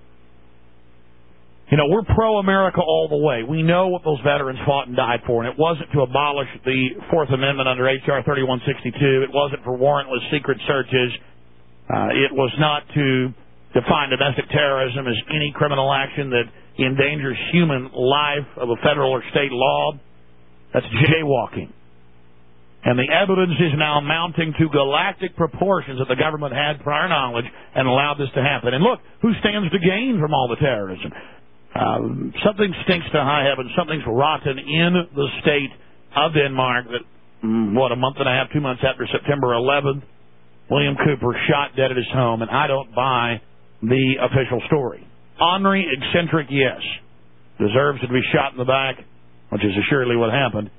You know, we're pro-America all the way. We know what those veterans fought and died for, and it wasn't to abolish the Fourth Amendment under H R thirty-one sixty-two. It wasn't for warrantless secret searches. Uh, it was not to define domestic terrorism as any criminal action that endangers human life of a federal or state law. That's jaywalking. And the evidence is now mounting to galactic proportions that the government had prior knowledge and allowed this to happen. And look, who stands to gain from all the terrorism? Uh, something stinks to high heaven. Something's rotten in the state of Denmark that, mm, what, a month and a half, two months after September eleventh, William Cooper shot dead at his home, and I don't buy the official story. Ornery, eccentric, yes. Deserves to be shot in the back, which is assuredly what happened.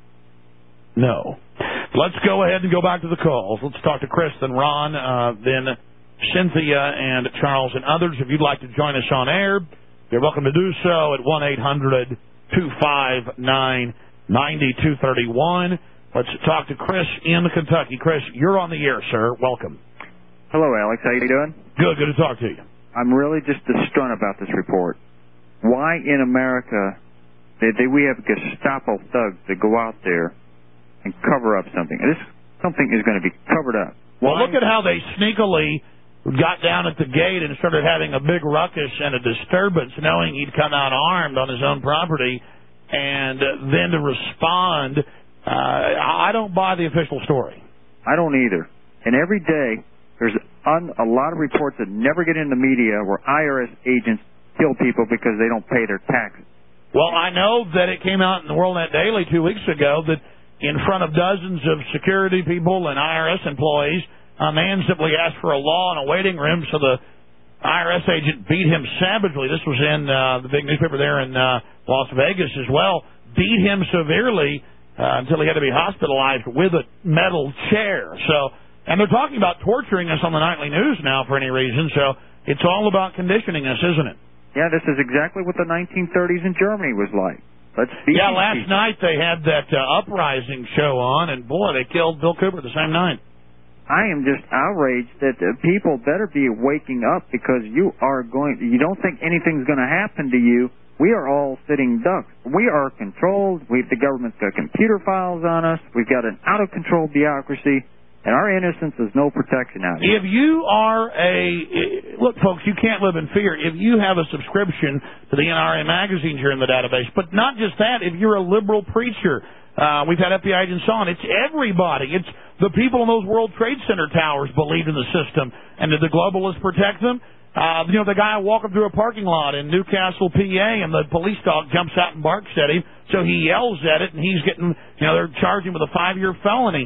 No. Let's go ahead and go back to the calls. Let's talk to Chris, then Ron, uh, then Cynthia and Charles and others. If you'd like to join us on air, you're welcome to do so at one eight hundred two five nine nine two three one. Let's talk to Chris in Kentucky. Chris, you're on the air, sir. Welcome. Hello, Alex. How you doing? Good. Good to talk to you. I'm really just distraught about this report. Why in America did we have Gestapo thugs that go out there and cover up something? This something is going to be covered up. Well, Why? Look at how they sneakily got down at the gate and started having a big ruckus and a disturbance, knowing he'd come out armed on his own property, and then to respond. Uh, I don't buy the official story. I don't either. And every day there's un, a lot of reports that never get in the media where I R S agents kill people because they don't pay their taxes. Well, I know that it came out in the WorldNet Daily two weeks ago that in front of dozens of security people and I R S employees, a man simply asked for a law in a waiting room, so the I R S agent beat him savagely. This was in uh, the big newspaper there in uh, Las Vegas as well. Beat him severely uh, until he had to be hospitalized with a metal chair. So, and they're talking about torturing us on the nightly news now for any reason. So it's all about conditioning us, isn't it? Yeah, this is exactly what the nineteen thirties in Germany was like. Let's see. Yeah, last night they had that uh, uprising show on, and boy, they killed Bill Cooper the same night. I am just outraged that uh, people better be waking up, because you are going. You don't think anything's going to happen to you. We are all sitting ducks. We are controlled. We the government's got computer files on us. We've got an out-of-control bureaucracy. And our innocence has no protection out here. If you are a... Look, folks, you can't live in fear. If you have a subscription to the N R A magazines, you're in the database. But not just that. If you're a liberal preacher, Uh, we've had F B I agents on. It's everybody. It's the people in those World Trade Center towers believed in the system. And did the globalists protect them? Uh, you know, the guy walking through a parking lot in Newcastle, P A, and the police dog jumps out and barks at him, so he yells at it, and he's getting, you know, they're charging him with a five-year felony.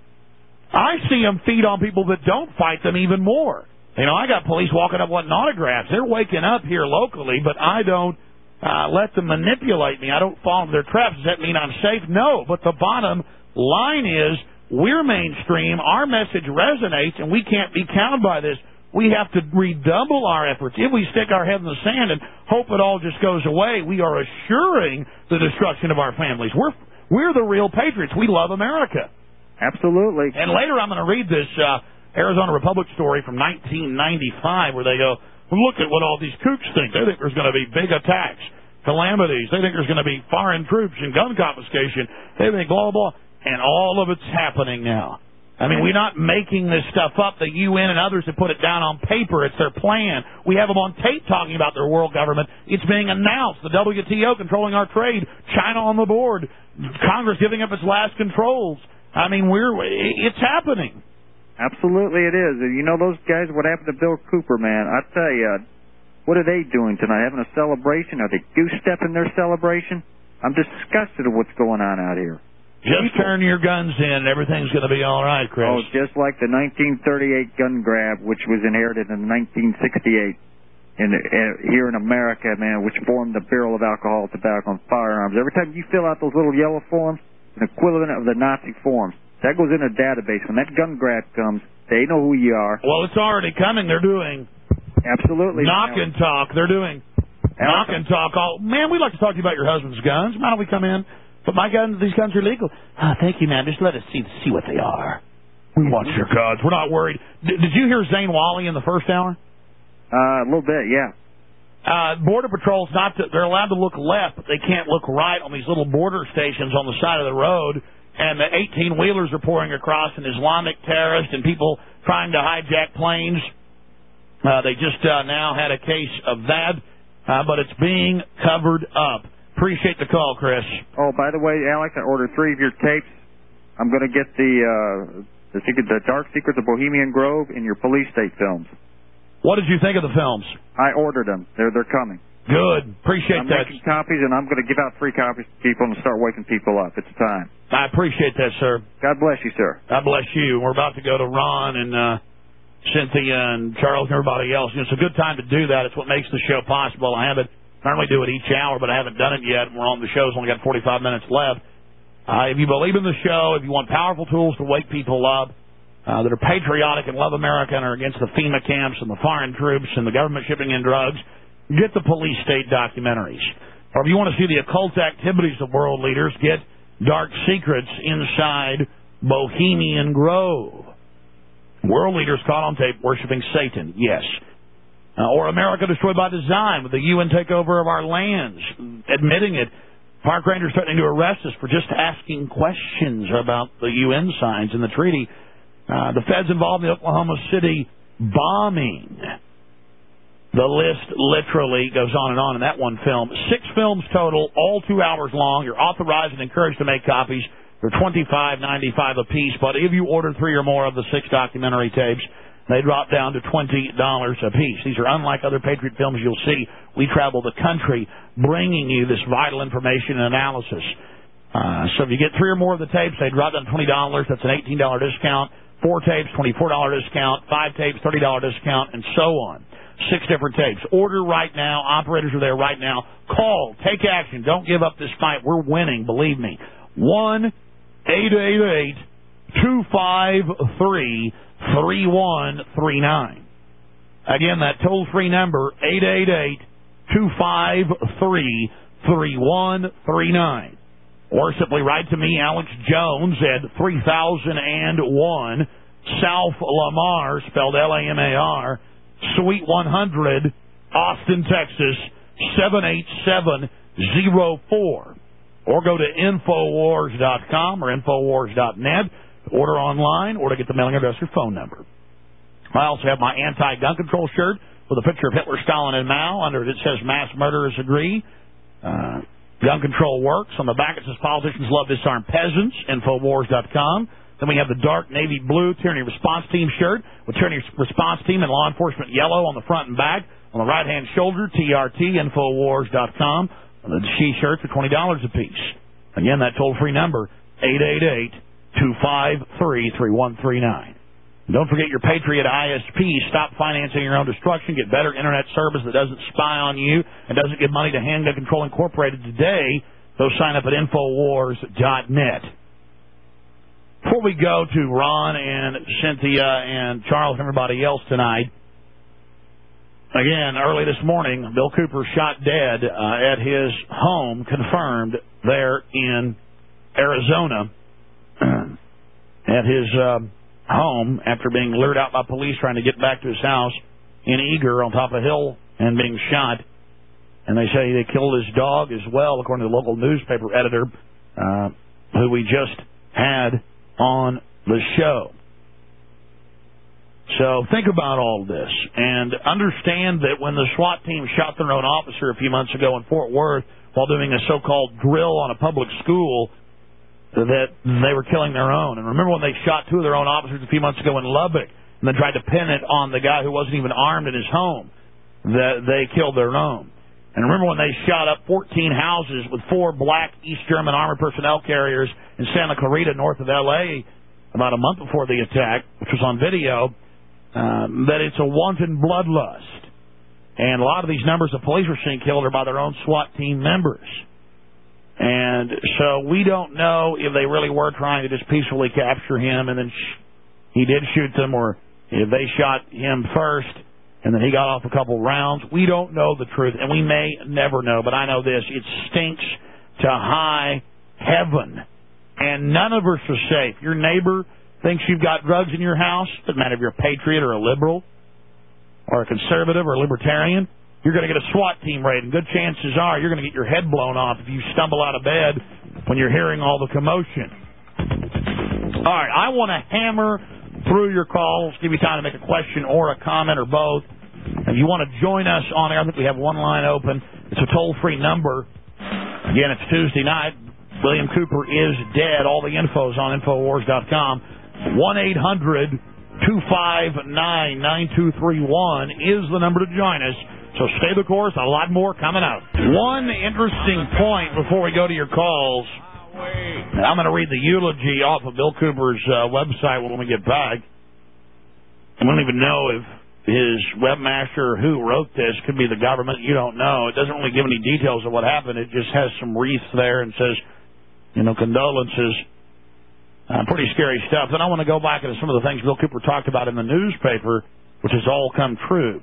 I see them feed on people that don't fight them even more. You know, I got police walking up wanting autographs. They're waking up here locally, but I don't uh, let them manipulate me. I don't fall into their traps. Does that mean I'm safe? No. But the bottom line is we're mainstream. Our message resonates, and we can't be cowed by this. We have to redouble our efforts. If we stick our head in the sand and hope it all just goes away, we are assuring the destruction of our families. We're we're the real patriots. We love America. Absolutely. And later I'm going to read this uh, Arizona Republic story from nineteen ninety-five where they go, look at what all these kooks think. They think there's going to be big attacks, calamities. They think there's going to be foreign troops and gun confiscation. They think blah, blah, blah. And all of it's happening now. I mean, we're not making this stuff up. The U N and others have put it down on paper. It's their plan. We have them on tape talking about their world government. It's being announced. The W T O controlling our trade. China on the board. Congress giving up its last controls. I mean, we're it's happening. Absolutely it is. You know those guys, what happened to Bill Cooper, man? I tell you, what are they doing tonight? Having a celebration? Are they goose-stepping their celebration? I'm disgusted at what's going on out here. Just turn your guns in, and everything's going to be all right, Chris. Oh, just like the nineteen thirty-eight gun grab, which was inherited in nineteen sixty-eight in, uh, here in America, man, which formed the barrel of alcohol, tobacco, and firearms. Every time you fill out those little yellow forms, an equivalent of the Nazi forms, that goes in a database. When that gun grab comes, they know who you are. Well, it's already coming. They're doing absolutely knock and talk. They're doing knock and talk. All man, we'd like to talk to you about your husband's guns. Why don't we come in? But my guns, these guns are legal. Oh, thank you, man. Just let us see see what they are. We want your guns. We're not worried. D- did you hear Zane Wally in the first hour? Uh, a little bit, yeah. Uh, Border Patrol's not. To, they're allowed to look left, but they can't look right on these little border stations on the side of the road. And the eighteen-wheelers are pouring across, and Islamic terrorists and people trying to hijack planes. Uh, they just uh, now had a case of that, uh, but it's being covered up. Appreciate the call, Chris. Oh, by the way, Alex, I ordered three of your tapes. I'm going to get the uh, the, secret, the Dark Secrets of Bohemian Grove and your police state films. What did you think of the films? I ordered them. They're they're coming. Good. Appreciate I'm that. I'm making copies, and I'm going to give out free copies to people and start waking people up. It's time. I appreciate that, sir. God bless you, sir. God bless you. We're about to go to Ron and uh, Cynthia and Charles and everybody else. It's a good time to do that. It's what makes the show possible. I haven't normally do it each hour, but I haven't done it yet. We're on the show's only got forty-five minutes left. Uh, if you believe in the show, if you want powerful tools to wake people up uh, that are patriotic and love America and are against the FEMA camps and the foreign troops and the government shipping in drugs, get the police state documentaries. Or if you want to see the occult activities of world leaders, get Dark Secrets inside Bohemian Grove. World leaders caught on tape worshiping Satan, yes. Uh, or America Destroyed by Design with the U N takeover of our lands, admitting it. Park rangers threatening to arrest us for just asking questions about the U N signs in the treaty. Uh, the feds involved in the Oklahoma City bombing. The list literally goes on and on in that one film. Six films total, all two hours long. You're authorized and encouraged to make copies. They're twenty-five ninety-five a piece, but if you order three or more of the six documentary tapes, they drop down to twenty dollars a piece. These are unlike other Patriot films you'll see. We travel the country bringing you this vital information and analysis. Uh, so if you get three or more of the tapes, they drop down to twenty dollars. That's an eighteen dollars discount. Four tapes, twenty-four dollars discount. Five tapes, thirty dollars discount, and so on. Six different tapes. Order right now. Operators are there right now. Call. Take action. Don't give up this fight. We're winning, believe me. one eight eight eight two five three three one three nine. Again, that toll-free number, eight eight eight two five three three one three nine. Or simply write to me, Alex Jones, at three thousand one South Lamar, spelled L A M A R, Suite one hundred, Austin, Texas, seven eight seven zero four. Or go to Infowars dot com or Infowars dot net. Order online or to get the mailing address or phone number. I also have my anti-gun control shirt with a picture of Hitler, Stalin, and Mao. Under it, it says mass murderers agree. Uh, Gun control works. On the back it says politicians love disarmed peasants, Infowars dot com. Then we have the dark navy blue Tyranny Response Team shirt with Tyranny Response Team and Law Enforcement yellow on the front and back. On the right-hand shoulder, T R T, Infowars dot com. The she-shirts are twenty dollars a piece. Again, that toll-free number, eight eight eight, two five three, three one three nine. Don't forget your Patriot I S P. Stop financing your own destruction. Get better Internet service that doesn't spy on you and doesn't give money to Handgun Control Incorporated today. Go sign up at Infowars dot net. Before we go to Ron and Cynthia and Charles and everybody else tonight, again, early this morning, Bill Cooper shot dead uh, at his home, confirmed there in Arizona, at his uh, home after being lured out by police trying to get back to his house in Eager on top of a hill and being shot. And they say they killed his dog as well, according to the local newspaper editor uh, who we just had on the show. So think about all this and understand that when the SWAT team shot their own officer a few months ago in Fort Worth while doing a so-called drill on a public school, that they were killing their own. And remember when they shot two of their own officers a few months ago in Lubbock and then tried to pin it on the guy who wasn't even armed in his home, that they killed their own. And remember when they shot up fourteen houses with four black East German armored personnel carriers in Santa Clarita, north of L A, about a month before the attack, which was on video, um, that it's a wanton bloodlust. And a lot of these numbers of police were seeing killed are by their own SWAT team members. And so we don't know if they really were trying to just peacefully capture him and then sh- he did shoot them, or if they shot him first and then he got off a couple rounds. We don't know the truth, and we may never know, but I know this. It stinks to high heaven, and none of us are safe. Your neighbor thinks you've got drugs in your house. Doesn't matter if you're a patriot or a liberal or a conservative or a libertarian. You're going to get a SWAT team raid, and good chances are you're going to get your head blown off if you stumble out of bed when you're hearing all the commotion. All right, I want to hammer through your calls, give you time to make a question or a comment or both. If you want to join us on air, I think we have one line open. It's a toll-free number. Again, it's Tuesday night. William Cooper is dead. All the info is on Infowars dot com. one eight hundred two five nine nine two three one is the number to join us. So stay the course. A lot more coming up. One interesting point before we go to your calls. I'm going to read the eulogy off of Bill Cooper's uh, website when we get back. I don't even know if his webmaster or who wrote this could be the government. You don't know. It doesn't really give any details of what happened. It just has some wreaths there and says, you know, condolences. Uh, pretty scary stuff. Then I want to go back into some of the things Bill Cooper talked about in the newspaper, which has all come true.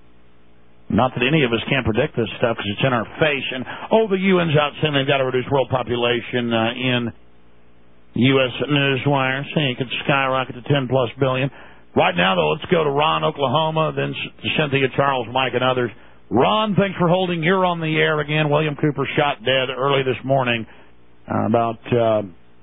Not that any of us can predict this stuff because it's in our face. And, oh, the U N's out saying they've got to reduce world population uh, in U S Newswire, saying it could skyrocket to ten plus billion. Right now, though, let's go to Ron, Oklahoma, then to Cynthia, Charles, Mike, and others. Ron, thanks for holding. You're on the air again. William Cooper shot dead early this morning, uh, about uh,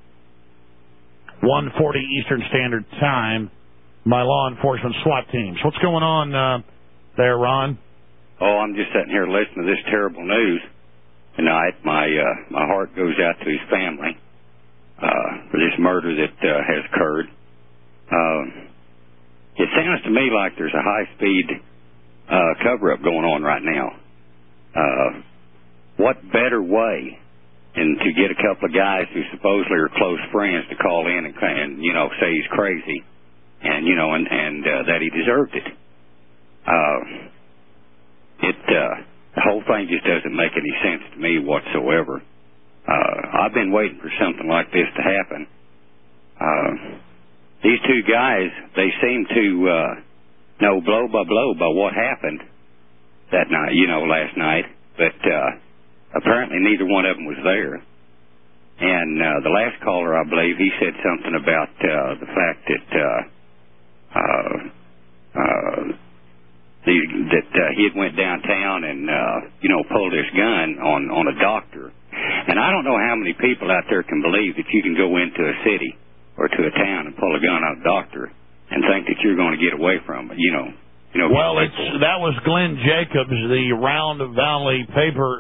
one forty Eastern Standard Time by law enforcement SWAT teams. What's going on uh, there, Ron? Oh, I'm just sitting here listening to this terrible news tonight. My uh, my heart goes out to his family uh, for this murder that uh, has occurred. Uh, it sounds to me like there's a high-speed uh, cover-up going on right now. Uh, what better way than to get a couple of guys who supposedly are close friends to call in and, and you know, say he's crazy and, you know, and, and uh, that he deserved it. Uh It, uh, the whole thing just doesn't make any sense to me whatsoever. Uh, I've been waiting for something like this to happen. Uh, these two guys, they seem to, uh, know blow by blow by what happened that night, you know, last night, but, uh, apparently neither one of them was there. And, uh, the last caller, I believe, he said something about, uh, the fact that, uh, uh, uh, The, that uh, he had went downtown and, uh, you know, pulled his gun on, on a doctor. And I don't know how many people out there can believe that you can go into a city or to a town and pull a gun on a doctor and think that you're going to get away from it, you know. You know. Well, it's that was Glenn Jacobs, the Round Valley paper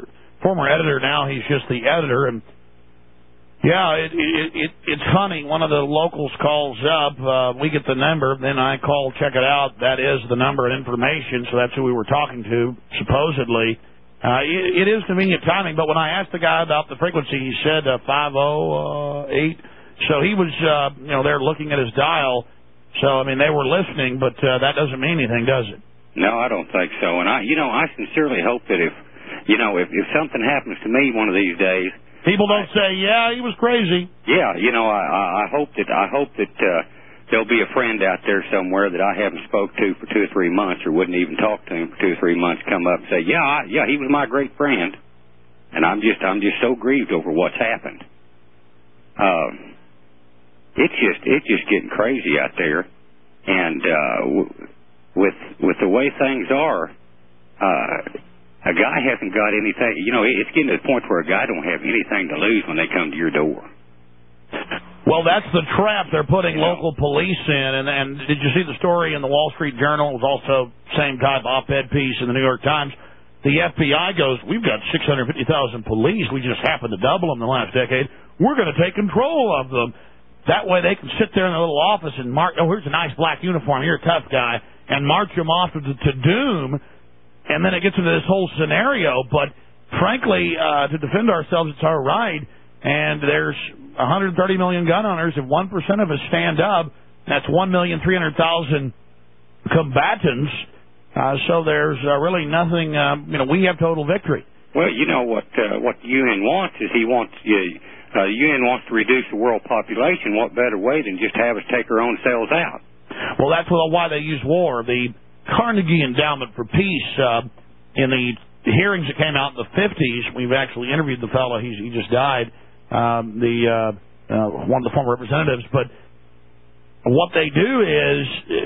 former editor. Now he's just the editor. And yeah, it, it, it it's funny. One of the locals calls up. Uh, we get the number. Then I call, check it out. That is the number and information. So that's who we were talking to, supposedly. Uh, it, it is convenient timing. But when I asked the guy about the frequency, he said uh, five oh eight. So he was, uh, you know, there looking at his dial. So, I mean, they were listening, but uh, that doesn't mean anything, does it? No, I don't think so. And, I, you know, I sincerely hope that if, you know, if, if something happens to me one of these days... People don't I, say, yeah, he was crazy. Yeah, you know, I, I, I hope that I hope that uh, there'll be a friend out there somewhere that I haven't spoke to for two or three months or wouldn't even talk to him for two or three months come up and say, yeah, I, yeah, he was my great friend. And I'm just, I'm just so grieved over what's happened. Um... It's just it's just getting crazy out there, and uh, w- with with the way things are, uh, a guy hasn't got anything. You know, it's getting to the point where a guy don't have anything to lose when they come to your door. Well, that's the trap they're putting yeah. local police in. And, and did you see the story in the Wall Street Journal? It was also same type op-ed piece in the New York Times. The F B I goes, we've got six hundred fifty thousand police. We just happened to double them in the last decade. We're going to take control of them. That way they can sit there in their little office and mark, oh, here's a nice black uniform, you're a tough guy, and march them off to, to doom, and then it gets into this whole scenario. But frankly, uh, to defend ourselves, it's our right, and there's one hundred thirty million gun owners. If one percent of us stand up, that's one million three hundred thousand combatants, uh, so there's uh, really nothing, uh, you know, we have total victory. Well, you know what uh, what the U N wants is he wants... Uh, Uh, the U N wants to reduce the world population. What better way than just have us take our own selves out? Well, that's why they use war. The Carnegie Endowment for Peace, uh, in the hearings that came out in the fifties, we've actually interviewed the fellow. He's, he just died, um, the uh, uh, one of the former representatives. But what they do is,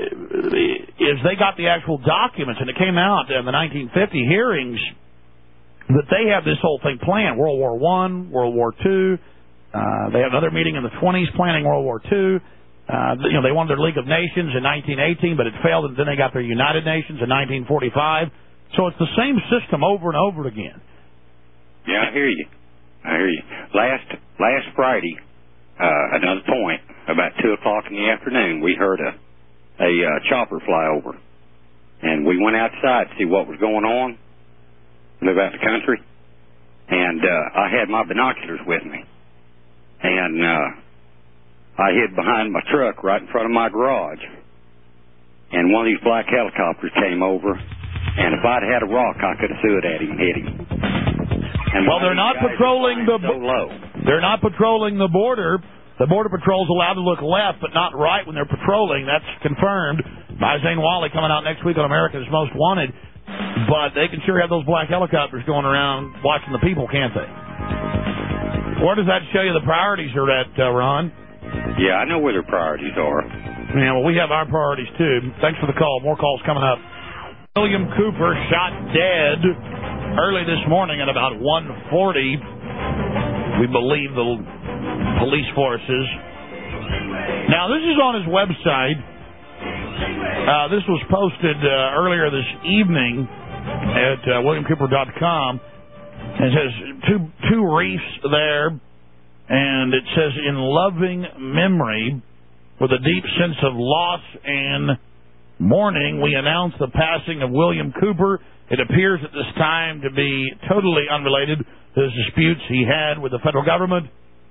is they got the actual documents, and it came out in the nineteen fifty hearings that they have this whole thing planned. World War One, World War Two. Uh, they had another meeting in the twenties planning World War Two. Uh, you know, they wanted their League of Nations in nineteen eighteen, but it failed, and then they got their United Nations in nineteen forty-five. So it's the same system over and over again. Yeah, I hear you. I hear you. Last last Friday, uh, another point, about two o'clock in the afternoon, we heard a a uh, chopper fly over, and we went outside to see what was going on. Live out in the country, and uh, I had my binoculars with me. And uh, I hid behind my truck right in front of my garage. And one of these black helicopters came over, and if I'd had a rock, I could have threw it at him and hit him. And well, they're not patrolling the so low. They're not patrolling the border. The Border Patrol's allowed to look left, but not right when they're patrolling. That's confirmed by Zane Wally coming out next week on America's Most Wanted. But they can sure have those black helicopters going around watching the people, can't they? Where does that show you the priorities are at, uh, Ron? Yeah, I know where their priorities are. Yeah, well, we have our priorities, too. Thanks for the call. More calls coming up. William Cooper shot dead early this morning at about one forty. We believe the police forces. Now, this is on his website. Uh, this was posted uh, earlier this evening at uh, william cooper dot com. It says two two reefs there, and it says, in loving memory, with a deep sense of loss and mourning, we announce the passing of William Cooper. It appears at this time to be totally unrelated to the disputes he had with the federal government.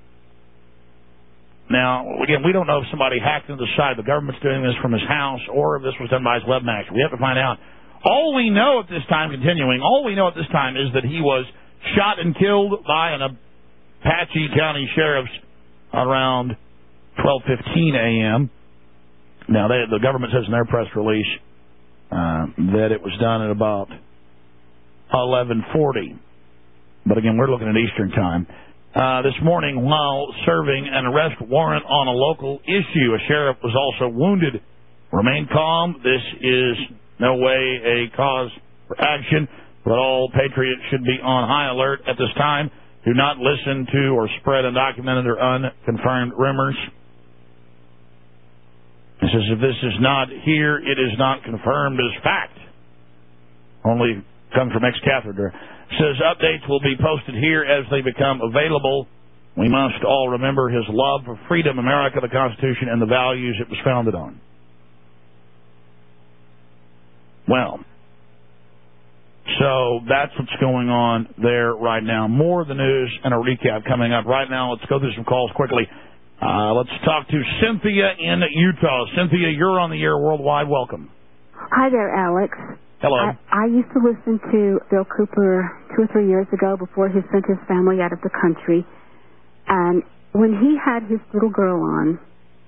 Now, again, we don't know if somebody hacked into the site. The government's doing this from his house, or if this was done by his webmaster. We have to find out. All we know at this time, continuing, all we know at this time is that he was shot and killed by an Apache County sheriffs around twelve fifteen a.m. Now, they, the government says in their press release uh, that it was done at about eleven forty. But again, we're looking at Eastern time. Uh, this morning, while serving an arrest warrant on a local issue, a sheriff was also wounded. Remain calm. This is no way a cause for action, but all patriots should be on high alert at this time. Do not listen to or spread undocumented or unconfirmed rumors. It says if this is not here, it is not confirmed as fact. Only comes from ex-cathedra. Says updates will be posted here as they become available. We must all remember his love for freedom, America, the Constitution, and the values it was founded on. Well, so that's what's going on there right now. More of the news and a recap coming up. Right now, let's go through some calls quickly. Uh, let's talk to Cynthia in Utah. Cynthia, you're on the air worldwide. Welcome. Hi there, Alex. Hello. I, I used to listen to Bill Cooper two or three years ago before he sent his family out of the country. And when he had his little girl on,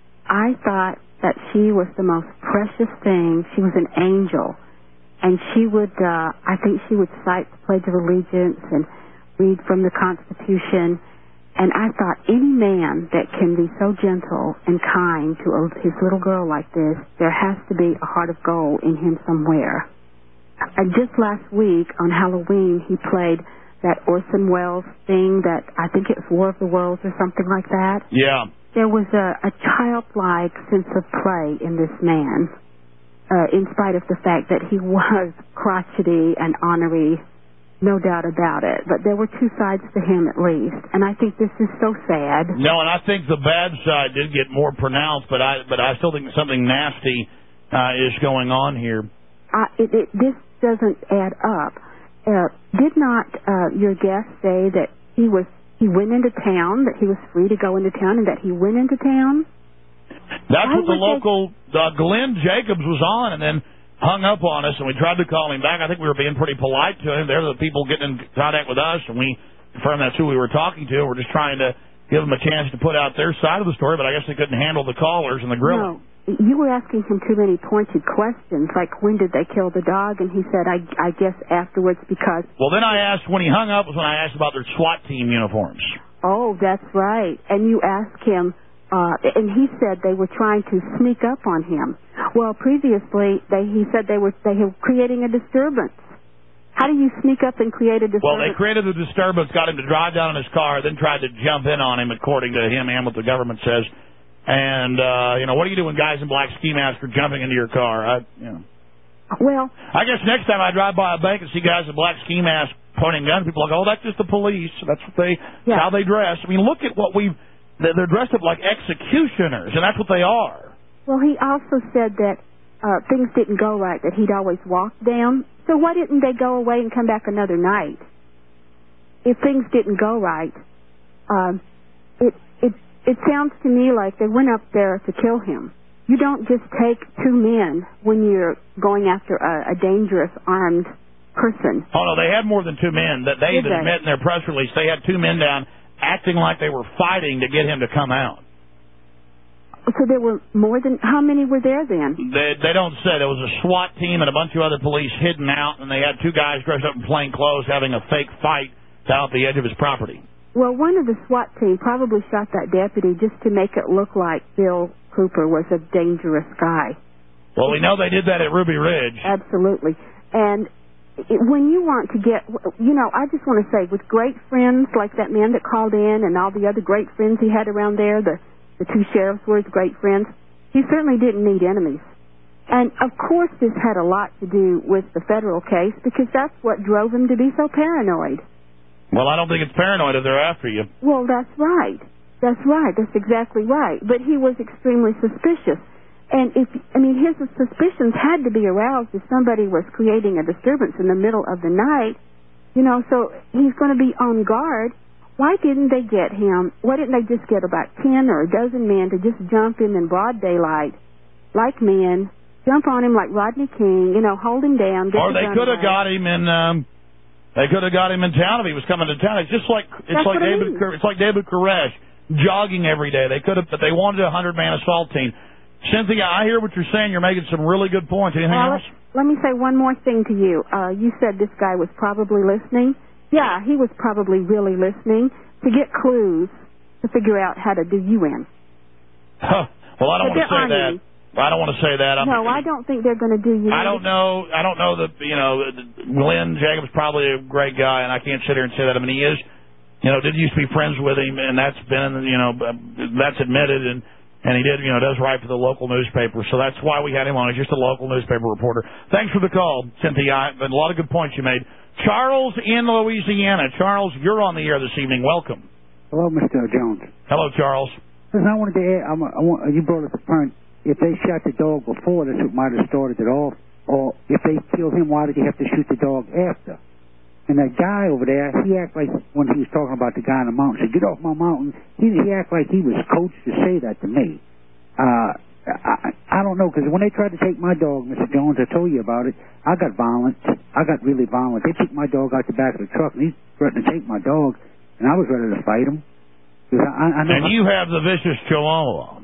I thought that she was the most precious thing. She was an angel. And she would, uh, I think she would cite the Pledge of Allegiance and read from the Constitution. And I thought any man that can be so gentle and kind to a, his little girl like this, there has to be a heart of gold in him somewhere. And just last week on Halloween, he played that Orson Welles thing that I think it was War of the Worlds or something like that. Yeah. There was a, a childlike sense of play in this man. Uh, in spite of the fact that he was crotchety and ornery, no doubt about it. But there were two sides to him at least, and I think this is so sad. No, and I think the bad side did get more pronounced, but I but I still think something nasty uh, is going on here. Uh, it, it, this doesn't add up. Uh, did not uh, your guest say that he was he went into town, that he was free to go into town, and that he went into town? That's Why what the would they- local uh, Glenn Jacobs was on, and then hung up on us, and we tried to call him back. I think we were being pretty polite to him. They're the people getting in contact with us, and we confirmed that's who we were talking to. We're just trying to give them a chance to put out their side of the story, but I guess they couldn't handle the callers and the grilling. No, you were asking him too many pointed questions, like when did they kill the dog, and he said, I, I guess afterwards because... Well, then I asked, when he hung up was when I asked about their SWAT team uniforms. Oh, that's right. And you asked him... Uh, and he said they were trying to sneak up on him. Well, previously, they, he said they were they were creating a disturbance. How do you sneak up and create a disturbance? Well, they created a disturbance, got him to drive down in his car, then tried to jump in on him, according to him and what the government says. And, uh, you know, what do you do when guys in black ski masks are jumping into your car? I, you know. Well, I guess next time I drive by a bank and see guys in black ski masks pointing guns, people are like, oh, that's just the police. That's what they, yeah. how they dress. I mean, look at what we've... They're dressed up like executioners, and that's what they are. Well, he also said that uh, things didn't go right, that he'd always walk down. So why didn't they go away and come back another night? If things didn't go right, um, it it it sounds to me like they went up there to kill him. You don't just take two men when you're going after a, a dangerous armed person. Oh, no, they had more than two men. That they Did even they? admit in their press release they had two men down acting like they were fighting to get him to come out. So there were more than... How many were there then? They, they don't say. There was a SWAT team and a bunch of other police hidden out, and they had two guys dressed up in plain clothes having a fake fight down at the edge of his property. Well, one of the SWAT team probably shot that deputy just to make it look like Bill Cooper was a dangerous guy. Well, we know they did that at Ruby Ridge. Absolutely. And it, when you want to get, you know, I just want to say, with great friends like that man that called in and all the other great friends he had around there, the, the two sheriffs were his great friends, he certainly didn't need enemies. And, of course, this had a lot to do with the federal case because that's what drove him to be so paranoid. Well, I don't think it's paranoid if they're after you. Well, that's right. That's right. That's exactly right. But he was extremely suspicious. And if, I mean, his suspicions had to be aroused if somebody was creating a disturbance in the middle of the night. You know, so he's going to be on guard. Why didn't they get him? Why didn't they just get about ten or a dozen men to just jump in in broad daylight, like men, jump on him like Rodney King, you know, hold him down. Get Or the they gun could have away. got him in... Um, they could have got him in town if he was coming to town. It's just like it's That's like what I David. mean. It's like David Koresh jogging every day. They could have, but they wanted a hundred man assault team. Cynthia, I hear what you're saying. You're making some really good points. Anything Well, else? Let me say one more thing to you. Uh, you said this guy was probably listening. Yeah, he was probably really listening to get clues to figure out how to do you in. Huh. Well, I don't want But to they're say on that. you. I don't want to say that. I'm, No, I don't think they're going to do you in. I don't know. I don't know that, you know, Glenn Jacobs is probably a great guy, and I can't sit here and say that. I mean, he is, you know, did used to be friends with him, and that's been, you know, that's admitted. And And he did, you know, does write for the local newspaper, so that's why we had him on. He's just a local newspaper reporter. Thanks for the call, Cynthia. And a lot of good points you made. Charles in Louisiana. Charles, you're on the air this evening. Welcome. Hello, Mister Jones. Hello, Charles. Listen, I wanted to add, I'm, I want, you brought up the point, if they shot the dog before, that's what might have started it off. Or if they killed him, why did they have to shoot the dog after? And that guy over there, he acted like, when he was talking about the guy on the mountain, said, get off my mountain. He, he acted like he was coached to say that to me. Uh, I, I don't know, because when they tried to take my dog, Mister Jones, I told you about it, I got violent. I got really violent. They took my dog out the back of the truck, and he threatened to take my dog, and I was ready to fight him. I, I know and you have the vicious Chihuahua.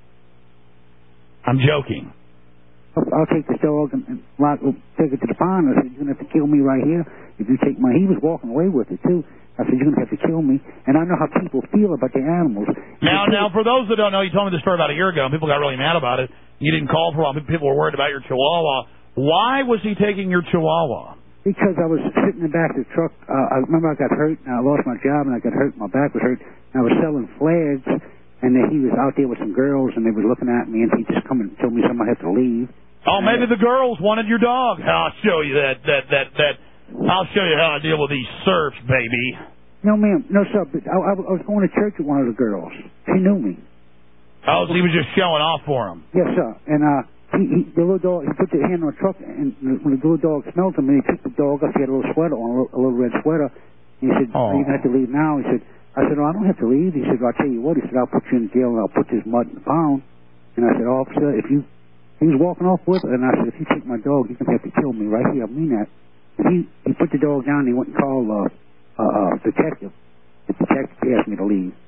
I'm joking. I'll take this dog and, and lock, take it to the pond. I said, you're going to have to kill me right here. If you take my... He was walking away with it, too. I said, you're going to have to kill me. And I know how people feel about the animals. Now, now, for those that don't know, you told me this story about a year ago, and people got really mad about it. You didn't call for a while. People were worried about your Chihuahua. Why was he taking your Chihuahua? Because I was sitting in the back of the truck. Uh, I remember I got hurt, and I lost my job, and I got hurt. My back was hurt. And I was selling flags, and then he was out there with some girls, and they were looking at me, and he just come and told me somebody had to leave. Oh, maybe the girls wanted your dog. I'll show you that, that, that, that. I'll show you how I deal with these serfs, baby. No, ma'am. No, sir. But I, I, I was going to church with one of the girls. She knew me. Oh, so he was just showing off for him. Yes, sir. And uh, he, he, the little dog, he put the hand on the truck, and when the little dog smelled him, and he took the dog up. He had a little sweater on, a little, a little red sweater. And he said, oh. You're going to have to leave now. He said, I said, no, I don't have to leave. He said, well, I'll tell you what. He said, I'll put you in jail, and I'll put this mud in the pound. And I said, officer, if you... He was walking off with it, and I said, if you take my dog, you're going to have to kill me right here. I mean that. And he, he put the dog down, and he went and called uh, uh, uh, detective. The detective asked me to leave.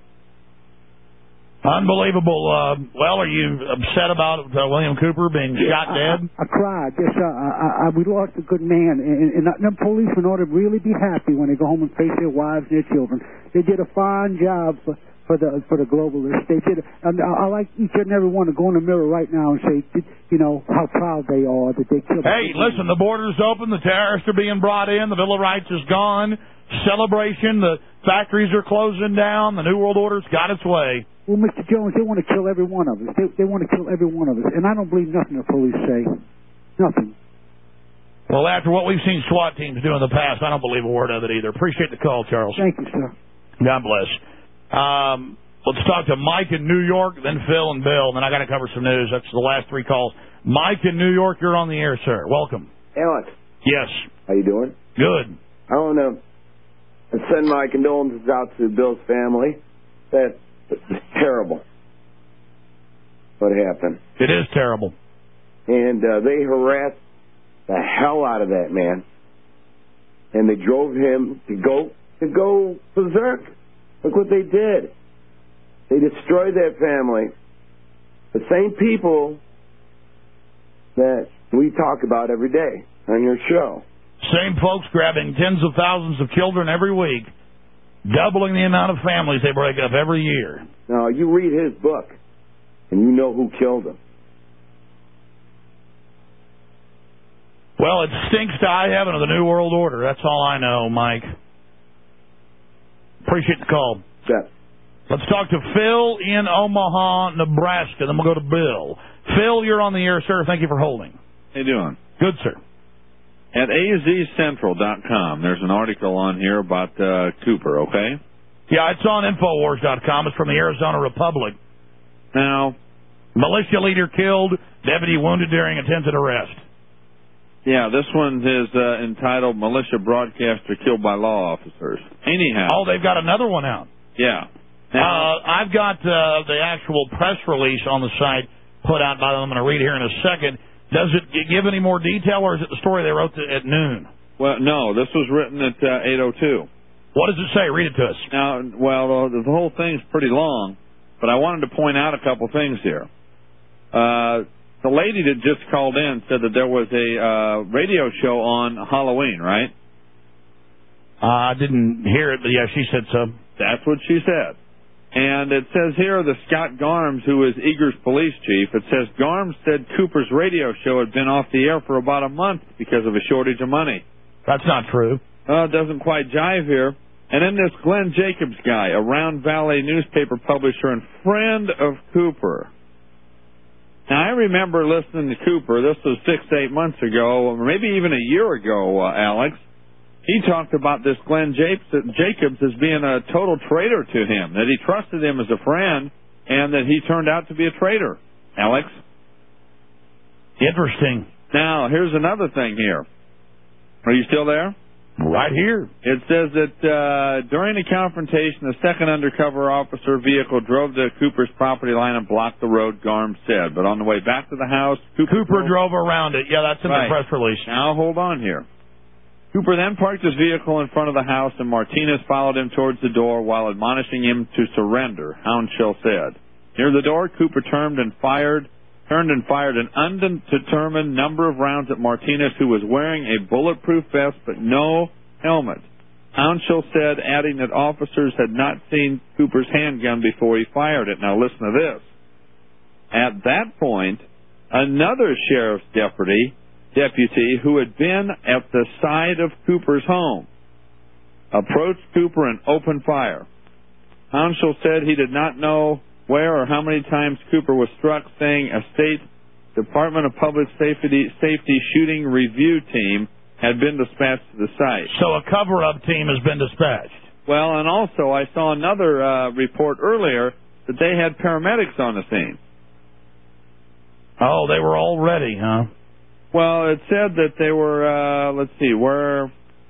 Unbelievable. Uh, well, are you upset about uh, William Cooper being yeah, shot I, dead? I, I cried. Yes, uh, I, I, we lost a good man. And, and, and the policemen ought to really be happy when they go home and face their wives and their children. They did a fine job for... For the for the globalists, they did. And I, I like each and every one to go in the mirror right now and say, you know, how proud they are that they killed. Hey, listen, the border's open, the terrorists are being brought in, the Bill of Rights is gone, celebration, the factories are closing down, the New World Order's got its way. Well, Mister Jones, they want to kill every one of us. They they want to kill every one of us, and I don't believe nothing the police say. Nothing. Well, after what we've seen SWAT teams do in the past, I don't believe a word of it either. Appreciate the call, Charles. Thank you, sir. God bless. Um, let's talk to Mike in New York, then Phil and Bill, and then I got to cover some news. That's the last three calls. Mike in New York, you're on the air, sir. Welcome. Alex. Yes. How you doing? Good. I want to send my condolences out to Bill's family. That is terrible. What happened? It is terrible. And uh, they harassed the hell out of that man, and they drove him to go to go berserk. Look what they did. They destroyed that family. The same people that we talk about every day on your show. Same folks grabbing tens of thousands of children every week, doubling the amount of families they break up every year. Now, you read his book, and you know who killed him. Well, it stinks to high heaven of the New World Order. That's all I know, Mike. Appreciate the call. Yeah. Let's talk to Phil in Omaha, Nebraska. Then we'll go to Bill. Phil, you're on the air, sir. Thank you for holding. How you doing? Good, sir. At A Z Central dot com, there's an article on here about uh, Cooper, okay? Yeah, it's on Infowars dot com. It's from the Arizona Republic. Now, militia leader killed, deputy wounded during attempted arrest. Yeah, this one is uh, entitled Militia Broadcaster Killed by Law Officers. Anyhow. Oh, they've got another one out. Yeah. Now, uh, I've got uh, the actual press release on the site put out by them. I'm going to read here in a second. Does it give any more detail, or is it the story they wrote at noon? Well, no, this was written at uh, eight oh two. What does it say? Read it to us. Now, well, uh, the whole thing's pretty long, but I wanted to point out a couple things here. Uh... The lady that just called in said that there was a uh, radio show on Halloween, right? Uh, I didn't hear it, but yeah, she said so. That's what she said. And it says here, the Scott Garms, who is Eager's police chief, it says, Garms said Cooper's radio show had been off the air for about a month because of a shortage of money. That's not true. Well, it doesn't quite jive here. And then this Glenn Jacobs guy, a Round Valley newspaper publisher and friend of Cooper. Now, I remember listening to Cooper, this was six, eight months ago, or maybe even a year ago, uh, Alex. He talked about this Glenn Jacobs as being a total traitor to him, that he trusted him as a friend, and that he turned out to be a traitor. Alex? Interesting. Now, here's another thing here. Are you still there? Right here. It says that uh, during the confrontation, a second undercover officer vehicle drove to Cooper's property line and blocked the road, Garm said. But on the way back to the house, Cooper, Cooper drove around it. Yeah, that's in right. the press release. Now, hold on here. Cooper then parked his vehicle in front of the house, and Martinez followed him towards the door while admonishing him to surrender, Hounshell said. Near the door, Cooper turned and fired turned and fired an undetermined number of rounds at Martinez, who was wearing a bulletproof vest but no helmet. Hounshell said, adding that officers had not seen Cooper's handgun before he fired it. Now listen to this. At that point, another sheriff's deputy, deputy who had been at the side of Cooper's home approached Cooper and opened fire. Hounshell said he did not know where or how many times Cooper was struck, saying a state Department of Public Safety, Safety shooting review team had been dispatched to the site. So a cover-up team has been dispatched. Well, and also I saw another uh, report earlier that they had paramedics on the scene. Oh, they were all ready, huh? Well, it said that they were, uh, let's see, where...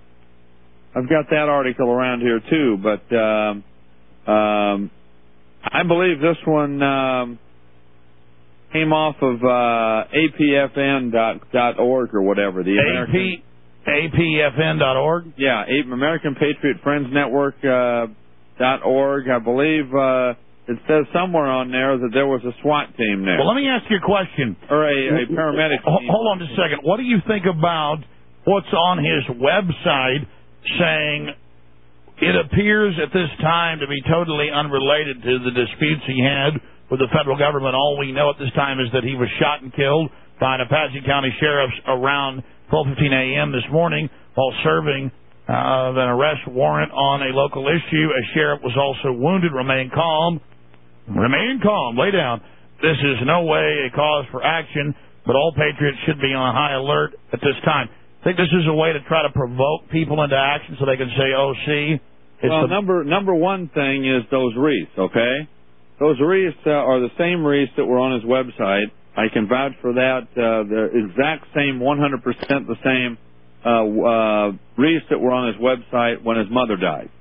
I've got that article around here, too, but... Um, um, I believe this one um, came off of uh, A P F N dot org or whatever. The American, A P F N dot org? Yeah, American Patriot Friends Network uh, dot org. I believe uh, it says somewhere on there that there was a SWAT team there. Well, let me ask you a question. Or a, a paramedic team. Hold on just a second. What do you think about what's on his website saying... It appears at this time to be totally unrelated to the disputes he had with the federal government. All we know at this time is that he was shot and killed by an Apache County sheriffs around twelve fifteen a.m. this morning while serving uh, an arrest warrant on a local issue. A sheriff was also wounded. Remain calm. Remain calm. Lay down. This is no way a cause for action, but all patriots should be on high alert at this time. I think this is a way to try to provoke people into action so they can say, oh, see. It's well, the number number one thing is those wreaths, okay? Those wreaths uh, are the same wreaths that were on his website. I can vouch for that. Uh, the exact same, one hundred percent the same uh, uh, wreaths that were on his website when his mother died.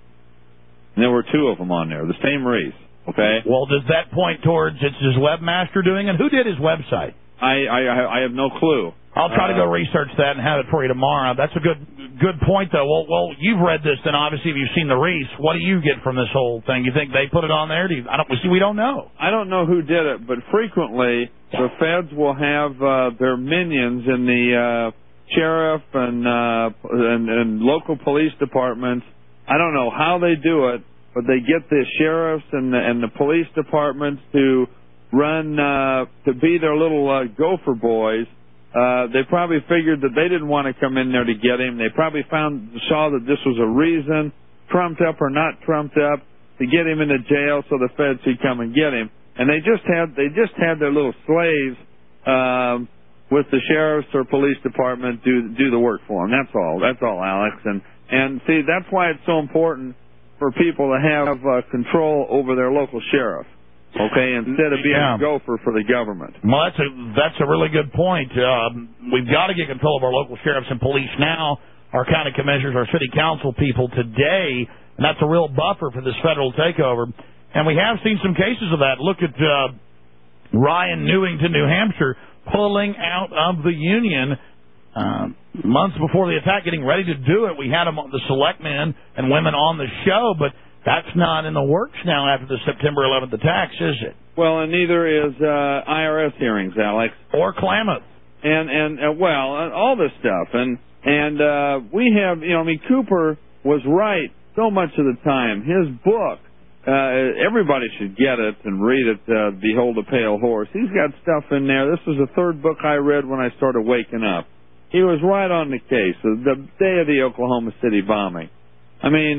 And there were two of them on there, the same wreaths, okay? Well, does that point towards it's his webmaster doing it? Who did his website? I, I, I have no clue. I'll try to go Uh, research that and have it for you tomorrow. That's a good good point, though. Well, well, you've read this, then obviously if you've seen the wreaths, what do you get from this whole thing? You think they put it on there? Do you, I don't. See, we don't know. I don't know who did it, but frequently the feds will have uh, their minions in the uh, sheriff and, uh, and and local police departments. I don't know how they do it, but they get the sheriffs and the, and the police departments to run uh, to be their little uh, gopher boys. Uh, they probably figured that they didn't want to come in there to get him. They probably found saw that this was a reason, trumped up or not trumped up, to get him into jail so the feds could come and get him. And they just had they just had their little slaves um, with the sheriff's or police department do do the work for them. That's all. That's all, Alex. And and see, that's why it's so important for people to have uh, control over their local sheriff. Okay, instead of being yeah. a gopher for the government. Well, that's a that's a really good point. Um, we've got to get control of our local sheriffs and police now, our county commissioners, our city council people today, and that's a real buffer for this federal takeover. And we have seen some cases of that. Look at uh, Ryan Newington, New Hampshire, pulling out of the Union uh, months before the attack, getting ready to do it. We had them, the selectmen and women on the show, but that's not in the works now after the September eleventh attacks, is it? Well, and neither is uh, I R S hearings, Alex. Or Klamath. And, and uh, well, uh, all this stuff. And, and uh, we have, you know, I mean, Cooper was right so much of the time. His book, uh, everybody should get it and read it, uh, Behold a Pale Horse. He's got stuff in there. This was the third book I read when I started waking up. He was right on the case, the day of the Oklahoma City bombing. I mean,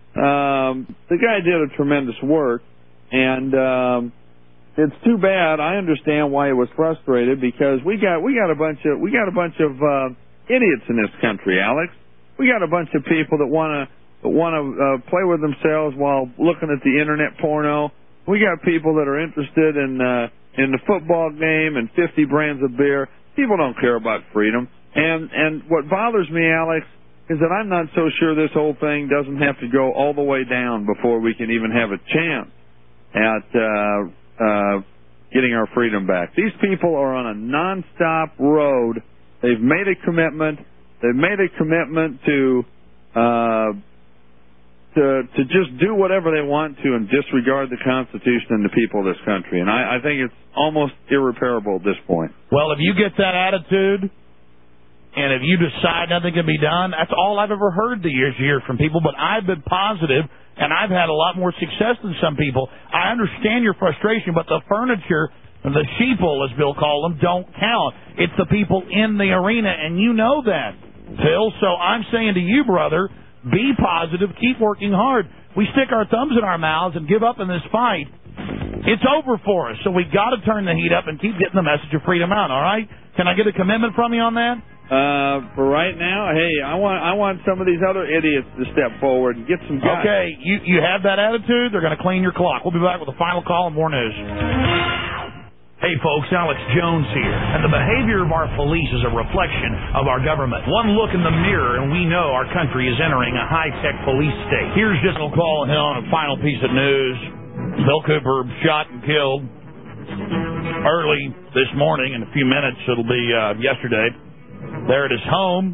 um, the guy did a tremendous work, and um, it's too bad. I understand why he was frustrated because we got we got a bunch of we got a bunch of uh, idiots in this country, Alex. We got a bunch of people that want to that want to uh, play with themselves while looking at the internet porno. We got people that are interested in uh, in the football game and fifty brands of beer. People don't care about freedom. And and what bothers me, Alex, is that I'm not so sure this whole thing doesn't have to go all the way down before we can even have a chance at uh, uh, getting our freedom back. These people are on a nonstop road. They've made a commitment. They've made a commitment to uh, to to just do whatever they want to and disregard the Constitution and the people of this country. And I, I think it's almost irreparable at this point. Well, if you get that attitude, and if you decide nothing can be done, that's all I've ever heard the years year from people. But I've been positive, and I've had a lot more success than some people. I understand your frustration, but the furniture, the sheeple, as Bill called them, don't count. It's the people in the arena, and you know that, Phil. So I'm saying to you, brother, be positive, keep working hard. We stick our thumbs in our mouths and give up in this fight, it's over for us. So we've got to turn the heat up and keep getting the message of freedom out, all right? Can I get a commitment from you on that? Uh, for right now, hey, I want I want some of these other idiots to step forward and get some guts. Okay, you you have that attitude, they're going to clean your clock. We'll be back with a final call and more news. Hey folks, Alex Jones here, and the behavior of our police is a reflection of our government. One look in the mirror and we know our country is entering a high-tech police state. Here's just a call on a final piece of news. Bill Cooper shot and killed early this morning. In a few minutes, it'll be uh, yesterday. There at his home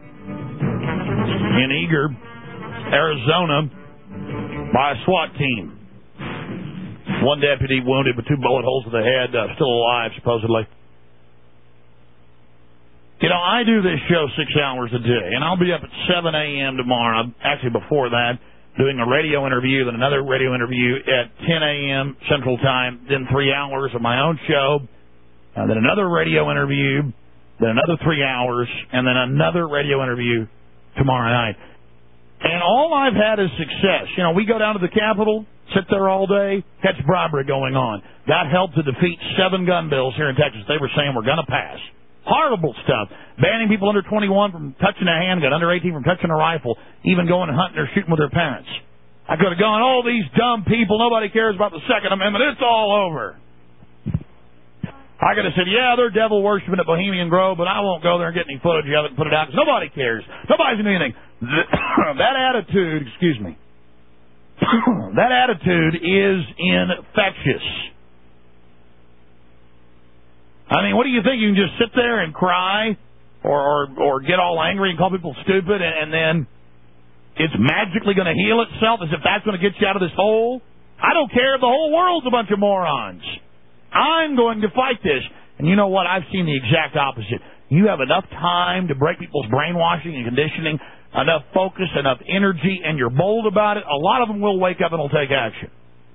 in Eager, Arizona, by a SWAT team. One deputy wounded with two bullet holes to the head, uh, still alive, supposedly. You know, I do this show six hours a day, and I'll be up at seven a.m. tomorrow, actually before that, doing a radio interview, then another radio interview at ten a.m. Central Time, then three hours of my own show, uh, then another radio interview, then another three hours, and then another radio interview tomorrow night. And all I've had is success. You know, we go down to the Capitol, sit there all day, catch bribery going on. That helped to defeat seven gun bills here in Texas. They were saying we're going to pass. Horrible stuff. Banning people under twenty-one from touching a handgun, under eighteen from touching a rifle, even going hunting or shooting with their parents. I could have gone, all these dumb people, nobody cares about the Second Amendment, it's all over. I could have said, yeah, they're devil worshiping at Bohemian Grove, but I won't go there and get any footage of it and put it out because nobody cares. Nobody's doing anything. That attitude, excuse me, that attitude is infectious. I mean, what do you think? You can just sit there and cry or or, or get all angry and call people stupid and, and then it's magically going to heal itself as if that's going to get you out of this hole? I don't care if the whole world's a bunch of morons. I'm going to fight this. And you know what? I've seen the exact opposite. You have enough time to break people's brainwashing and conditioning, enough focus, enough energy, and you're bold about it, a lot of them will wake up and will take action.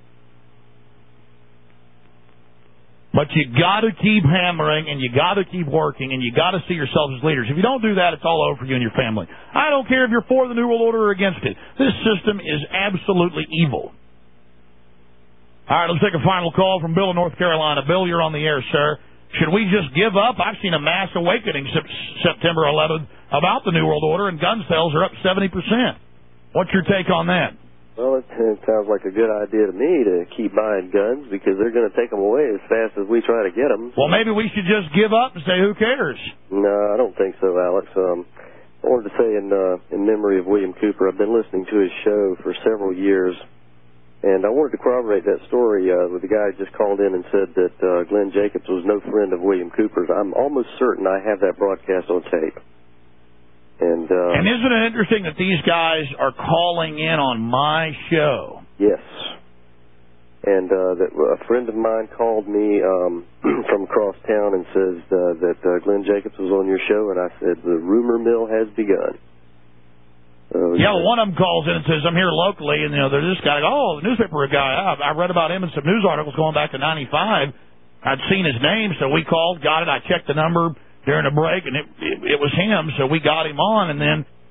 But you got to keep hammering, and you got to keep working, and you got to see yourselves as leaders. If you don't do that, it's all over for you and your family. I don't care if you're for the New World Order or against it. This system is absolutely evil. All right, let's take a final call from Bill in North Carolina. Bill, you're on the air, sir. Should we just give up? I've seen a mass awakening September eleventh about the New World Order, and gun sales are up seventy percent. What's your take on that? Well, it, it sounds like a good idea to me to keep buying guns because they're going to take them away as fast as we try to get them. Well, maybe we should just give up and say, who cares? No, I don't think so, Alex. Um, I wanted to say in, uh, in memory of William Cooper, I've been listening to his show for several years. And I wanted to corroborate that story uh, with the guy who just called in and said that uh, Glenn Jacobs was no friend of William Cooper's. I'm almost certain I have that broadcast on tape. And uh, and isn't it interesting that these guys are calling in on my show? Yes. And uh, that a friend of mine called me um, from across town and says uh, that uh, Glenn Jacobs was on your show, and I said, the rumor mill has begun. Uh, yeah, well, one of them calls in and says, I'm here locally, and, you know, there's this guy, oh, the newspaper guy, I, I read about him in some news articles going back to ninety-five. I'd seen his name, so we called, got it, I checked the number during a break, and it, it, it was him, so we got him on, and then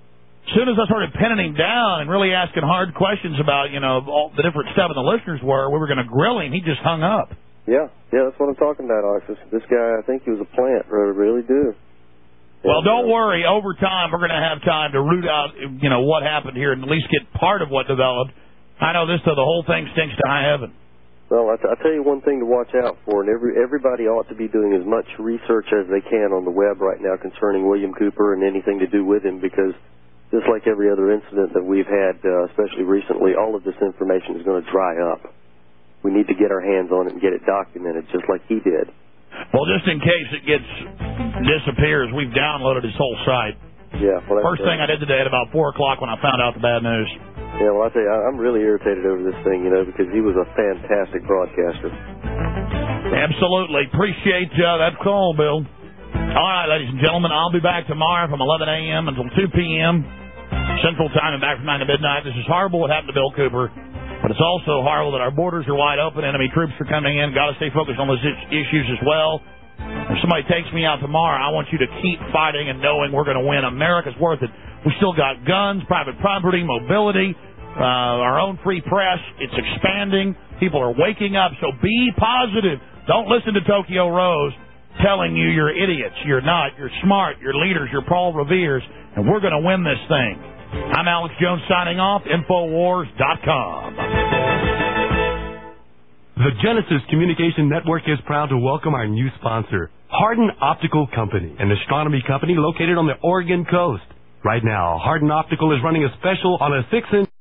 As soon as I started pinning him down and really asking hard questions about, you know, all the different stuff the listeners were, we were going to grill him, he just hung up. Yeah, yeah, that's what I'm talking about, Alex. This, this guy, I think he was a plant, I really do. Well, don't worry. Over time, we're going to have time to root out, you know, what happened here and at least get part of what developed. I know this, though, the whole thing stinks to high heaven. Well, I, t- I tell you one thing to watch out for, and every everybody ought to be doing as much research as they can on the web right now concerning William Cooper and anything to do with him, because just like every other incident that we've had, uh, especially recently, all of this information is going to dry up. We need to get our hands on it and get it documented, just like he did. Well, just in case it gets disappears, we've downloaded his whole site. Yeah. Well, First thing I did today at about four o'clock when I found out the bad news. Yeah, well, I tell you, I'm really irritated over this thing, you know, because he was a fantastic broadcaster. Absolutely. Appreciate uh, that call, Bill. All right, ladies and gentlemen, I'll be back tomorrow from eleven a.m. until two p.m. Central Time and back from nine to midnight. This is horrible what happened to Bill Cooper, but it's also horrible that our borders are wide open. Enemy troops are coming in. Got to stay focused on those issues as well. If somebody takes me out tomorrow, I want you to keep fighting and knowing we're going to win. America's worth it. We still got guns, private property, mobility, uh, our own free press. It's expanding. People are waking up, so be positive. Don't listen to Tokyo Rose telling you you're idiots. You're not. You're smart. You're leaders. You're Paul Revere's, and we're going to win this thing. I'm Alex Jones signing off, Infowars dot com. The Genesis Communication Network is proud to welcome our new sponsor, Hardin Optical Company, an astronomy company located on the Oregon coast. Right now, Hardin Optical is running a special on a six-inch